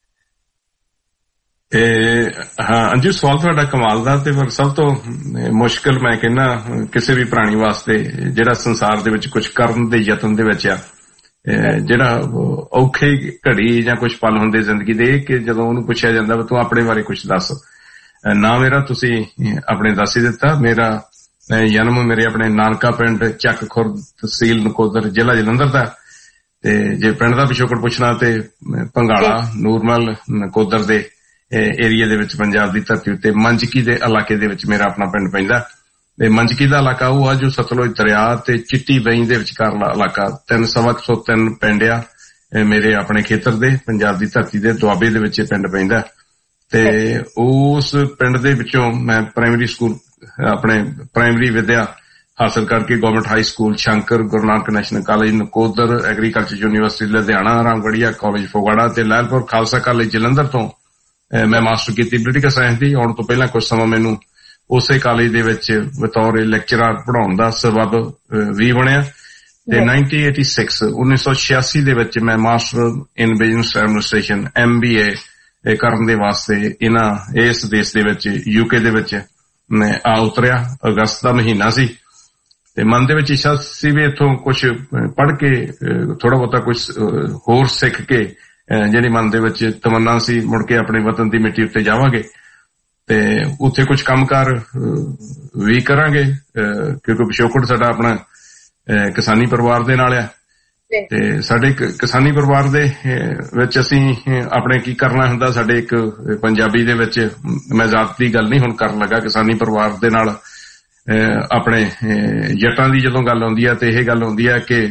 ਹਾਂ ਅੰਜੂ, ਸਵਾਲ ਤੁਹਾਡਾ ਕਮਾਲ ਦਾ ਤੇ ਪਰ ਸਭ ਤੋਂ ਮੁਸ਼ਕਿਲ ਮੈਂ ਕਹਿੰਦਾ ਕਿਸੇ ਵੀ ਪ੍ਰਾਣੀ ਵਾਸਤੇ ਜਿਹੜਾ ਸੰਸਾਰ ਦੇ ਵਿੱਚ ਕੁਝ ਕਰਨ ਦੇ ਯਤਨ ਦੇ ਵਿੱਚ ਆ, ਜਿਹੜਾ ਔਖੇ ਘੜੀ ਜਾਂ ਕੁਝ ਪਲ ਹੁੰਦੇ ਜ਼ਿੰਦਗੀ ਦੇ ਕਿ ਜਦੋਂ ਉਹਨੂੰ ਪੁੱਛਿਆ ਜਾਂਦਾ ਵਾ ਤੂੰ ਆਪਣੇ ਬਾਰੇ ਕੁਝ ਦੱਸ, ਨਾ ਮੇਰਾ ਤੁਸੀਂ ਆਪਣੇ ਦੱਸ ਹੀ ਦਿੱਤਾ। ਮੇਰਾ ਜਨਮ ਮੇਰੇ ਆਪਣੇ ਨਾਨਕਾ ਪਿੰਡ ਚੱਕ ਖੁਰਦ, ਤਹਿਸੀਲ ਨਕੋਦਰ, ਜ਼ਿਲ੍ਹਾ ਜਲੰਧਰ ਦਾ, ਤੇ ਜੇ ਪਿੰਡ ਦਾ ਪਿਛੋਕੜ ਪੁੱਛਣਾ ਤੇ ਭੰਗਾਲਾ, ਨੂਰਮਲ, ਨਕੋਦਰ ਦੇ ਏਰੀਆ ਦੇ ਵਿੱਚ ਪੰਜਾਬ ਦੀ ਧਰਤੀ ਉੱਤੇ ਮੰਜਕੀ ਦੇ ਇਲਾਕੇ ਦੇ ਵਿੱਚ ਮੇਰਾ ਆਪਣਾ ਪਿੰਡ ਪੈਂਦਾ। ਤੇ ਮੰਜਕੀ ਦਾ ਇਲਾਕਾ ਉਹ ਆ ਜੋ ਸਤਲੁਜ ਦਰਿਆ ਤੇ ਚਿੱਟੀ ਬਈ ਦੇ ਵਿਚਕਾਰਲਾ ਇਲਾਕਾ, ਤਿੰਨ ਸਵਾ ਸੌ ਤਿੰਨ ਪਿੰਡ ਆ ਮੇਰੇ ਆਪਣੇ ਖੇਤਰ ਦੇ, ਪੰਜਾਬ ਦੀ ਧਰਤੀ ਦੇ ਦੁਆਬੇ ਦੇ ਵਿੱਚ ਪਿੰਡ ਪੈਂਦਾ। ਤੇ ਉਸ ਪਿੰਡ ਦੇ ਵਿੱਚੋਂ ਮੈਂ ਪ੍ਰਾਇਮਰੀ ਸਕੂਲ ਆਪਣੇ ਪ੍ਰਾਇਮਰੀ ਵਿਦਿਆ ਹਾਸਲ ਕਰਕੇ government high school Shankar, Guru Nanak national college Nakodar, agriculture university Ludhiana, Ramgarhia college Phagwara ਤੇ ਲਹਿਲਪੁਰ ਖਾਲਸਾ ਕਾਲਜ ਜਲੰਧਰ ਤੋਂ ਮੈਂ ਮਾਸਟਰ ਕੀਤੀ ਪੋਲੀਟੀਕਲ ਸਾਇੰਸ ਦੀ। ਆਉਣ ਤੋਂ ਪਹਿਲਾਂ ਕੁਝ ਸਮਾਂ ਮੈਨੂੰ ਉਸੇ ਕਾਲਜ ਦੇ ਵਿੱਚ ਬਤੌਰ ਲੈਕਚਰਰ ਪੜ੍ਹਾਉਣ ਦਾ ਸਬਬ ਵੀ ਬਣਿਆ ਤੇ ਉੱਨੀ ਸੌ ਛਿਆਸੀ ਦੇ ਵਿੱਚ ਮੈਂ master in business administration M B A ਕਰਨ ਦੇ ਵਾਸਤੇ ਇਹਨਾਂ ਇਸ ਦੇਸ਼ ਦੇ ਵਿੱਚ ਯੂਕੇ ਦੇ ਵਿੱਚ ਮੈਂ ਆ ਉਤਰਿਆ। ਅਗਸਤ ਦਾ ਮਹੀਨਾ ਸੀ ਤੇ ਮਨ ਦੇ ਵਿੱਚ ਇੱਛਾ ਸੀ ਵੀ ਇੱਥੋਂ ਕੁਝ ਪੜ੍ਹ ਕੇ ਥੋੜਾ ਬਹੁਤਾ ਕੁਝ ਹੋਰ ਸਿੱਖ ਕੇ ਜਿਹੜੀ ਮਨ ਦੇ ਵਿੱਚ ਤਮੰਨਾ ਸੀ ਮੁੜ ਕੇ ਆਪਣੇ ਵਤਨ ਦੀ ਮਿੱਟੀ ਉੱਤੇ ਜਾਵਾਂਗੇ ਤੇ ਉੱਥੇ ਕੁਝ ਕੰਮਕਾਰ ਵੀ ਕਰਾਂਗੇ, ਕਿਉਂਕਿ ਪਿਛੋਕੜ ਸਾਡਾ ਆਪਣਾ ਕਿਸਾਨੀ ਪਰਿਵਾਰ ਦੇ ਨਾਲ ਆ ਤੇ ਸਾਡੇ ਕਿਸਾਨੀ ਪਰਿਵਾਰ ਦੇ ਵਿੱਚ ਅਸੀਂ ਆਪਣੇ ਕੀ ਕਰਨਾ ਹੁੰਦਾ। ਸਾਡੇ ਇੱਕ ਪੰਜਾਬੀ ਦੇ ਵਿੱਚ ਮੈਂ ਜ਼ਾਤ ਦੀ ਗੱਲ ਨਹੀਂ ਹੁਣ ਕਰਨ ਲੱਗਾ, ਕਿਸਾਨੀ ਪਰਿਵਾਰ ਦੇ ਨਾਲ ਆਪਣੇ ਜੱਟਾਂ ਦੀ ਜਦੋਂ ਗੱਲ ਆਉਂਦੀ ਹੈ ਤੇ ਇਹ ਗੱਲ ਹੁੰਦੀ ਹੈ ਕਿ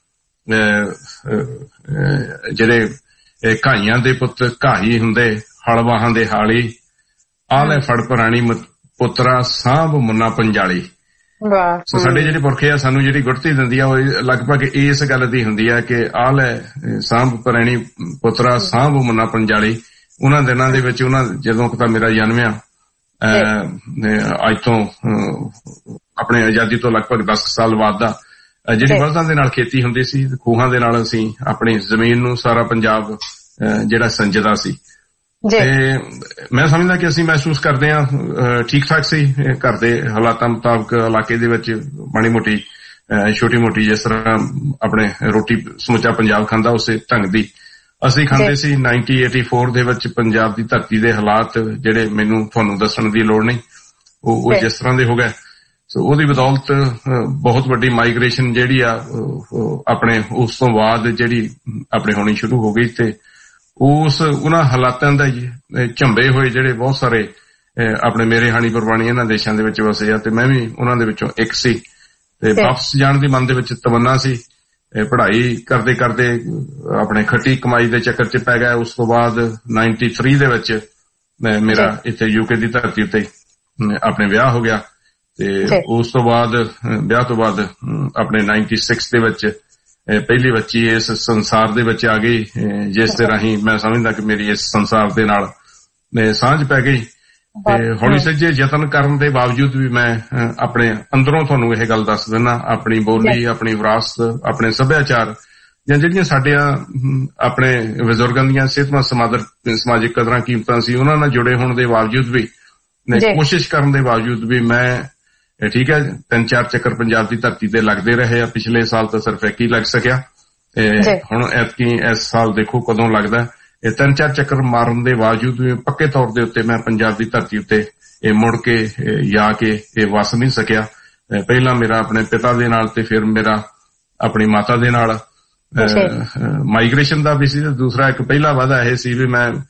ਜਿਹੜੇ ਘਾਈਆਂ ਦੇ ਪੁੱਤ ਘਾਈ ਹੁੰਦੇ, ਹਲਵਾਹਾਂ ਦੇ ਹਾਲੀ, ਆਹ ਲੈ ਫੜ ਪੁਰਾਣੀ ਪੁੱਤਰਾ ਸਾਂਭ ਮੁੰਨਾ ਪੰਜਾਲੀ। ਸੋ ਸਾਡੇ ਜਿਹੜੇ ਪੁਰਖੇ ਆ ਸਾਨੂੰ ਜਿਹੜੀ ਗੁੜਤੀ ਦਿੰਦੀ ਆ ਉਹ ਲਗਭਗ ਇਸ ਗੱਲ ਦੀ ਹੁੰਦੀ ਆ ਕਿ ਆਹ ਲੈ ਸਾਂਭ ਪੁਰਾਣੀ ਪੁੱਤਰਾ ਸਾਂਭ ਮੁੰਨਾ ਪੰਜਾਲੀ। ਉਹਨਾਂ ਦਿਨਾਂ ਦੇ ਵਿੱਚ ਉਹਨਾਂ ਜਦੋਂ ਤਾਂ ਮੇਰਾ ਜਨਮ ਆ ਅੱਜ ਤੋਂ ਆਪਣੇ ਆਜ਼ਾਦੀ ਤੋਂ ਲਗਭਗ ਦਸ ਸਾਲ ਬਾਅਦ ਦਾ, ਜਿਹੜੀ ਬਲਦਾਂ ਦੇ ਨਾਲ ਖੇਤੀ ਹੁੰਦੀ ਸੀ, ਖੂਹਾਂ ਦੇ ਨਾਲ ਅਸੀਂ ਆਪਣੀ ਜ਼ਮੀਨ ਨੂੰ ਸਾਰਾ ਪੰਜਾਬ ਜਿਹੜਾ ਸੰਜਦਾ ਸੀ। ਤੇ ਮੈਂ ਸਮਝਦਾ ਕਿ ਅਸੀਂ ਮਹਿਸੂਸ ਕਰਦੇ ਹਾਂ ਠੀਕ ਠਾਕ ਸੀ ਘਰ ਦੇ ਹਾਲਾਤਾਂ ਮੁਤਾਬਕ ਇਲਾਕੇ ਦੇ ਵਿੱਚ ਮਾੜੀ ਮੋਟੀ ਛੋਟੀ ਮੋਟੀ ਜਿਸ ਤਰ੍ਹਾਂ ਆਪਣੇ ਰੋਟੀ ਸਮੁੱਚਾ ਪੰਜਾਬ ਖਾਂਦਾ ਉਸੇ ਢੰਗ ਦੀ ਅਸੀਂ ਖਾਂਦੇ ਸੀ। ਨਾਈਨਟੀ ਏਟੀ ਫੋਰ ਦੇ ਵਿੱਚ ਪੰਜਾਬ ਦੀ ਧਰਤੀ ਦੇ ਹਾਲਾਤ ਜਿਹੜੇ ਮੈਨੂੰ ਤੁਹਾਨੂੰ ਦੱਸਣ ਦੀ ਲੋੜ ਨਹੀਂ ਉਹ ਜਿਸ ਤਰ੍ਹਾਂ ਦੇ ਹੋ ਗਏ। ਸੋ ਉਹਦੀ ਬਦੌਲਤ ਬਹੁਤ ਵੱਡੀ ਮਾਈਗ੍ਰੇਸ਼ਨ ਜਿਹੜੀ ਆ ਆਪਣੇ ਉਸ ਤੋਂ ਬਾਅਦ ਜਿਹੜੀ ਆਪਣੇ ਹੋਣੀ ਸ਼ੁਰੂ ਹੋ ਗਈ ਤੇ ਉਸ ਉਹਨਾਂ ਹਾਲਾਤਾਂ ਦਾ ਝੰਬੇ ਹੋਏ ਜਿਹੜੇ ਬਹੁਤ ਸਾਰੇ ਆਪਣੇ ਮੇਰੇ ਹਾਣੀ ਪ੍ਰਵਾਣੀ ਇਹਨਾਂ ਦੇਸ਼ਾਂ ਦੇ ਵਿੱਚ ਵਸੇ ਆ ਤੇ ਮੈਂ ਵੀ ਉਹਨਾਂ ਦੇ ਵਿੱਚੋਂ ਇੱਕ ਸੀ ਤੇ ਵਾਪਸ ਜਾਣ ਦੀ ਮਨ ਦੇ ਵਿੱਚ ਤਮੰਨਾ ਸੀ। ਪੜ੍ਹਾਈ ਕਰਦੇ ਕਰਦੇ ਆਪਣੇ ਖੱਟੀ ਕਮਾਈ ਦੇ ਚੱਕਰ ਚ ਪੈ ਗਿਆ। ਉਸ ਤੋਂ ਬਾਅਦ ਨਾਈਨਟੀ ਥ੍ਰੀ ਦੇ ਵਿੱਚ ਮੇਰਾ ਇੱਥੇ ਯੂਕੇ ਦੀ ਧਰਤੀ ਉੱਤੇ ਆਪਣੇ ਵਿਆਹ ਹੋ ਗਿਆ ਤੇ ਉਸ ਤੋਂ ਬਾਅਦ ਵਿਆਹ ਤੋਂ ਬਾਅਦ ਆਪਣੇ ਨਾਈਨਟੀ ਸਿਕਸ ਦੇ ਵਿੱਚ ਪਹਿਲੀ ਬੱਚੀ ਇਸ ਸੰਸਾਰ ਦੇ ਵਿੱਚ ਆ ਗਈ ਜਿਸ ਦੇ ਰਾਹੀਂ ਮੈਂ ਸਮਝਦਾ ਕਿ ਮੇਰੀ ਇਸ ਸੰਸਾਰ ਦੇ ਨਾਲ ਸਾਂਝ ਪੈ ਗਈ। ਤੇ ਹੌਲੀ ਸੱਜੇ ਯਤਨ ਕਰਨ ਦੇ ਬਾਵਜੂਦ ਵੀ ਮੈਂ ਆਪਣੇ ਅੰਦਰੋਂ ਤੁਹਾਨੂੰ ਇਹ ਗੱਲ ਦੱਸ ਦਿੰਦਾ, ਆਪਣੀ ਬੋਲੀ, ਆਪਣੀ ਵਿਰਾਸਤ, ਆਪਣੇ ਸੱਭਿਆਚਾਰ ਜਾਂ ਜਿਹੜੀਆਂ ਸਾਡੇ ਆਪਣੇ ਬਜ਼ੁਰਗਾਂ ਦੀਆਂ ਸਿਹਤਮੰਦ ਸਮਾਜਿਕ ਕਦਰਾਂ ਕੀਮਤਾਂ ਸੀ ਉਹਨਾਂ ਨਾਲ ਜੁੜੇ ਹੋਣ ਦੇ ਬਾਵਜੂਦ ਵੀ ਕੋਸ਼ਿਸ਼ ਕਰਨ ਦੇ ਬਾਵਜੂਦ ਵੀ ਮੈਂ ਠੀਕ ਹੈ ਤਿੰਨ ਚਾਰ ਚੱਕਰ ਪੰਜਾਬ ਦੀ ਧਰਤੀ ਤੇ ਲੱਗਦੇ ਰਹੇ ਆ। ਪਿਛਲੇ ਸਾਲ ਤਾਂ ਸਿਰਫ ਇੱਕ ਹੀ ਲੱਗ ਸਕਿਆ ਤੇ ਹੁਣ ਐਤਕੀ ਇਸ ਸਾਲ ਦੇਖੋ ਕਦੋਂ ਲੱਗਦਾ। ਇਹ ਤਿੰਨ ਚਾਰ ਚੱਕਰ ਮਾਰਨ ਦੇ ਬਾਵਜੂਦ ਵੀ ਪੱਕੇ ਤੌਰ ਦੇ ਉੱਤੇ ਮੈਂ ਪੰਜਾਬ ਦੀ ਧਰਤੀ ਉੱਤੇ ਇਹ ਮੁੜ ਕੇ ਜਾ ਕੇ ਇਹ ਵਸ ਨਹੀਂ ਸਕਿਆ। ਪਹਿਲਾਂ ਮੇਰਾ ਆਪਣੇ ਪਿਤਾ ਦੇ ਨਾਲ ਤੇ ਫਿਰ ਮੇਰਾ ਆਪਣੀ ਮਾਤਾ ਦੇ ਨਾਲ ਮਾਈਗ੍ਰੇਸ਼ਨ ਦਾ ਵੀ ਸੀ। ਦੂਸਰਾ ਇੱਕ ਪਹਿਲਾ ਵਾਅਦਾ ਇਹ ਸੀ ਵੀ ਮੈਂ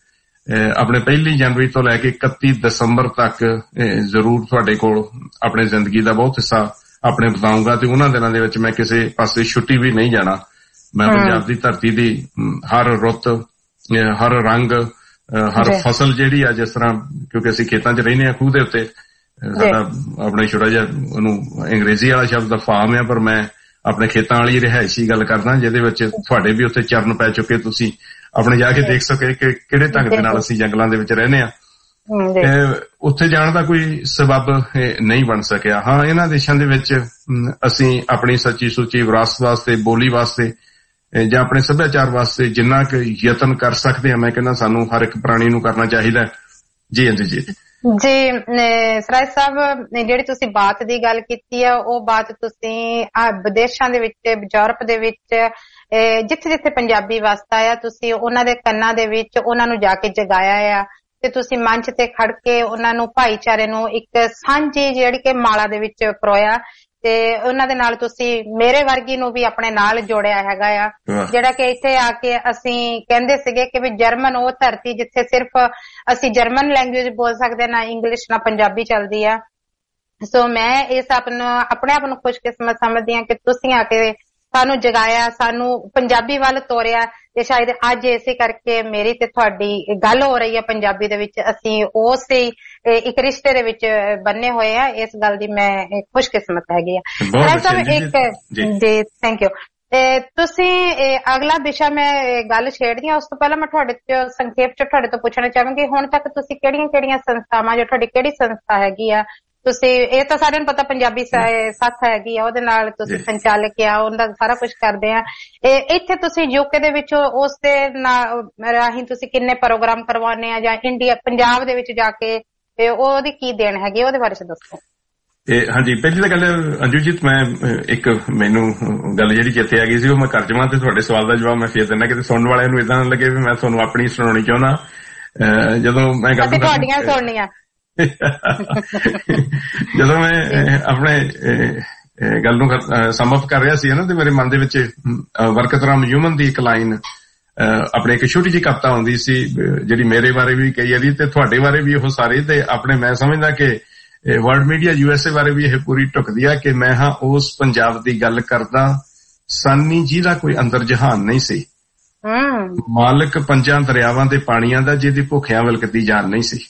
ਆਪਣੇ ਪਹਿਲੀ ਜਨਵਰੀ ਤੋਂ ਲੈ ਕੇ ਇਕੱਤੀ ਦਸੰਬਰ ਤੱਕ ਜ਼ਰੂਰ ਤੁਹਾਡੇ ਕੋਲ ਆਪਣੀ ਜ਼ਿੰਦਗੀ ਦਾ ਬਹੁਤ ਹਿੱਸਾ ਆਪਣੇ ਬਿਤਾਊਂਗਾ ਤੇ ਉਹਨਾਂ ਦਿਨਾਂ ਦੇ ਵਿੱਚ ਮੈਂ ਕਿਸੇ ਪਾਸੇ ਛੁੱਟੀ ਵੀ ਨਹੀਂ ਜਾਣਾ। ਮੈਂ ਪੰਜਾਬ ਦੀ ਧਰਤੀ ਦੀ ਹਰ ਰੁੱਤ, ਹਰ ਰੰਗ, ਹਰ ਫਸਲ ਜਿਹੜੀ ਆ, ਜਿਸ ਤਰ੍ਹਾਂ ਕਿਉਂਕਿ ਅਸੀਂ ਖੇਤਾਂ 'ਚ ਰਹਿੰਦੇ ਆ ਖੂਹ ਦੇ ਉੱਤੇ, ਸਾਡਾ ਆਪਣੇ ਛੋਟਾ ਜਿਹਾ ਉਹਨੂੰ ਅੰਗਰੇਜ਼ੀ ਵਾਲਾ ਸ਼ਬਦ ਫਾਰਮ ਆ, ਪਰ ਮੈਂ ਆਪਣੇ ਖੇਤਾਂ ਵਾਲੀ ਰਿਹਾਇਸ਼ੀ ਗੱਲ ਕਰਦਾ ਜਿਹਦੇ ਵਿੱਚ ਤੁਹਾਡੇ ਵੀ ਉੱਥੇ ਚਰਨ ਪੈ ਚੁੱਕੇ, ਤੁਸੀਂ ਆਪਣੇ ਜਾ ਕੇ ਦੇਖ ਸਕੇ ਕਿ ਕਿਹੜੇ ਢੰਗ ਦੇ ਨਾਲ ਅਸੀਂ ਜੰਗਲਾਂ ਦੇ ਵਿੱਚ ਰਹਿੰਦੇ ਆ। ਉੱਥੇ ਜਾਣ ਦਾ ਕੋਈ ਸਬਬ ਨਹੀਂ ਬਣ ਸਕਿਆ। ਹਾਂ, ਇਹਨਾਂ ਦੇਸ਼ਾਂ ਦੇ ਵਿੱਚ ਅਸੀਂ ਆਪਣੀ ਸੱਚੀ ਸੁੱਚੀ ਵਿਰਾਸਤ ਵਾਸਤੇ, ਬੋਲੀ ਵਾਸਤੇ ਜਾਂ ਆਪਣੇ ਸੱਭਿਆਚਾਰ ਵਾਸਤੇ ਜਿੰਨਾ ਕੁ ਯਤਨ ਕਰ ਸਕਦੇ ਹਾਂ, ਮੈਂ ਕਹਿੰਦਾ ਸਾਨੂੰ ਹਰ ਇੱਕ ਪ੍ਰਾਣੀ ਨੂੰ ਕਰਨਾ ਚਾਹੀਦਾ। ਜੀ ਹਾਂਜੀ ਜੀ ਜੀ ਸਰਾਜ ਸਾਹਿਬ, ਜਿਹੜੀ ਤੁਸੀਂ ਬਾਤ ਦੀ ਗੱਲ ਕੀਤੀ ਆ, ਉਹ ਬਾਤ ਤੁਸੀਂ ਵਿਦੇਸ਼ਾਂ ਦੇ ਵਿੱਚ, ਯੂਰਪ ਦੇ ਵਿੱਚ ਜਿੱਥੇ ਜਿੱਥੇ ਪੰਜਾਬੀ ਵਸਦਾ ਆ, ਤੁਸੀਂ ਉਹਨਾਂ ਦੇ ਕੰਨਾਂ ਦੇ ਵਿੱਚ ਉਹਨਾਂ ਨੂੰ ਜਾ ਕੇ ਜਗਾਇਆ ਆ ਤੇ ਤੁਸੀਂ ਮੰਚ ਤੇ ਖੜ ਕੇ ਉਹਨਾਂ ਨੂੰ, ਭਾਈਚਾਰੇ ਨੂੰ ਇੱਕ ਸਾਂਝੀ ਜਿਹੜੀ ਕਿ ਮਾਲਾ ਦੇ ਵਿੱਚ ਪਰੋਇਆ ਤੇ ਉਹਨਾਂ ਦੇ ਨਾਲ ਤੁਸੀਂ ਮੇਰੇ ਵਰਗੀ ਨੂੰ ਵੀ ਆਪਣੇ ਨਾਲ ਜੋੜਿਆ ਹੈਗਾ ਆ, ਜਿਹੜਾ ਕਿ ਇੱਥੇ ਆ ਕੇ ਅਸੀਂ ਕਹਿੰਦੇ ਸੀਗੇ ਕਿ ਵੀ ਜਰਮਨ ਉਹ ਧਰਤੀ ਜਿੱਥੇ ਸਿਰਫ ਅਸੀਂ ਜਰਮਨ ਲੈਂਗੁਏਜ ਬੋਲ ਸਕਦੇ, ਨਾ ਇੰਗਲਿਸ਼ ਨਾ ਪੰਜਾਬੀ ਚੱਲਦੀ ਆ। ਸੋ ਮੈਂ ਇਸ ਆਪ ਨੂੰ ਆਪਣੇ ਆਪ ਨੂੰ ਖੁਸ਼ਕਿਸਮਤ ਸਮਝਦੀ ਹਾਂ ਕਿ ਤੁਸੀਂ ਆ ਕੇ ਸਾਨੂੰ ਜਗਾਇਆ, ਸਾਨੂੰ ਪੰਜਾਬੀ ਵੱਲ ਤੋਰਿਆ ਤੇ ਸ਼ਾਇਦ ਅੱਜ ਇਸੇ ਕਰਕੇ ਮੇਰੀ ਤੇ ਤੁਹਾਡੀ ਗੱਲ ਹੋ ਰਹੀ ਹੈ ਪੰਜਾਬੀ ਦੇ ਵਿੱਚ। ਅਸੀਂ ਉਸੇ ਇੱਕ ਰਿਸ਼ਤੇ ਦੇ ਵਿੱਚ ਬੰਨੇ ਹੋਏ ਆ, ਇਸ ਗੱਲ ਦੀ ਮੈਂ ਖੁਸ਼ਕਿਸਮਤ ਹੈਗੀ ਆ। ਇੱਕ ਜੀ ਥੈਂਕ ਯੂ। ਤੁਸੀਂ ਅਗਲਾ ਵਿਸ਼ਾ ਮੈਂ ਗੱਲ ਛੇੜਦੀ ਹਾਂ, ਉਸ ਤੋਂ ਪਹਿਲਾਂ ਮੈਂ ਤੁਹਾਡੇ ਤੋਂ ਸੰਖੇਪ ਚ ਤੁਹਾਡੇ ਤੋਂ ਪੁੱਛਣਾ ਚਾਹਾਂਗੀ, ਹੁਣ ਤੱਕ ਤੁਸੀਂ ਕਿਹੜੀਆਂ ਕਿਹੜੀਆਂ ਸੰਸਥਾਵਾਂ, ਜੋ ਤੁਹਾਡੀ ਕਿਹੜੀ ਸੰਸਥਾ ਹੈਗੀ ਆ, ਤੁਸੀਂ ਇਹ ਤਾਂ ਸਾਰਿਆਂ ਨੂੰ ਪਤਾ ਪੰਜਾਬੀ ਸੱਥ ਹੈਗੀ ਆ, ਉਹਦੇ ਨਾਲ ਤੁਸੀਂ ਸੰਚਾਲਕ ਆ, ਉਹਦਾ ਸਾਰਾ ਕੁਝ ਕਰਦੇ ਆ। ਇੱਥੇ ਤੁਸੀਂ ਯੂਕੇ ਦੇ ਵਿੱਚ ਉਸ ਦੇ ਰਾਹੀਂ ਤੁਸੀਂ ਕਿੰਨੇ ਪ੍ਰੋਗਰਾਮ ਕਰਵਾਉਂਦੇ ਆ, ਜਾਂ ਇੰਡੀਆ ਪੰਜਾਬ ਦੇ ਵਿੱਚ ਜਾ ਕੇ ਉਹਦੀ ਕੀ ਦੇਣ ਹੈਗੀ, ਉਹਦੇ ਬਾਰੇ ਚ ਦੱਸੋ। ਹਾਂਜੀ, ਪਹਿਲੀ ਤਾਂ ਗੱਲ ਅੰਜੂਜੀਤ, ਮੈਂ ਇੱਕ ਮੈਨੂੰ ਗੱਲ ਜਿਹੜੀ ਚੇਤੇ ਆ ਗਈ ਸੀ ਉਹ ਮੈਂ ਕਰ ਜਾਵਾਂ ਤੇ ਤੁਹਾਡੇ ਸਵਾਲ ਦਾ ਜਵਾਬ ਮੈਂ ਫੇਰ ਦਿੰਦਾ, ਕਿਤੇ ਸੁਣਨ ਵਾਲਿਆਂ ਨੂੰ ਏਦਾਂ ਨਾ ਲੱਗੇ ਵੀ ਮੈਂ ਤੁਹਾਨੂੰ ਆਪਣੀ ਸੁਣਾਉਣੀ ਚਾਹੁੰਦਾ। ਜਦੋਂ ਮੈਂ ਗੱਲ ਤੁਹਾਡੀਆਂ ਸੁਣਨੀਆਂ ਜਦੋਂ ਮੈਂ ਆਪਣੇ ਗੱਲ ਨੂੰ ਸਮਅਪ ਕਰ ਰਿਹਾ ਸੀ ਨਾ, ਤੇ ਮੇਰੇ ਮਨ ਦੇ ਵਿੱਚ ਬਰਕਤ ਰਾਮ ਯੂਮਨ ਦੀ ਇੱਕ ਲਾਈਨ, ਆਪਣੇ ਇੱਕ ਛੋਟੀ ਜਿਹੀ ਕਵਿਤਾ ਹੁੰਦੀ ਸੀ ਜਿਹੜੀ ਮੇਰੇ ਬਾਰੇ ਵੀ ਕਹੀ ਜਾਂਦੀ ਤੇ ਤੁਹਾਡੇ ਬਾਰੇ ਵੀ ਉਹ ਸਾਰੇ, ਤੇ ਆਪਣੇ ਮੈਂ ਸਮਝਦਾ ਕਿ ਵਰਲਡ ਮੀਡੀਆ ਯੂਐਸਏ ਬਾਰੇ ਵੀ ਇਹ ਪੂਰੀ ਢੁਕਦੀ ਆ ਕਿ ਮੈਂ ਹਾਂ ਉਸ ਪੰਜਾਬ ਦੀ ਗੱਲ ਕਰਦਾ ਸਾਨੀ ਜਿਹਦਾ ਕੋਈ ਅੰਦਰ ਜਹਾਨ ਨਹੀਂ ਸੀ, ਮਾਲਕ ਪੰਜਾਂ ਦਰਿਆਵਾਂ ਦੇ ਪਾਣੀਆਂ ਦਾ ਜਿਹਦੀ ਭੁੱਖਿਆਂ ਵਲਕਦੀ ਜਾਨ ਨਹੀਂ ਸੀ,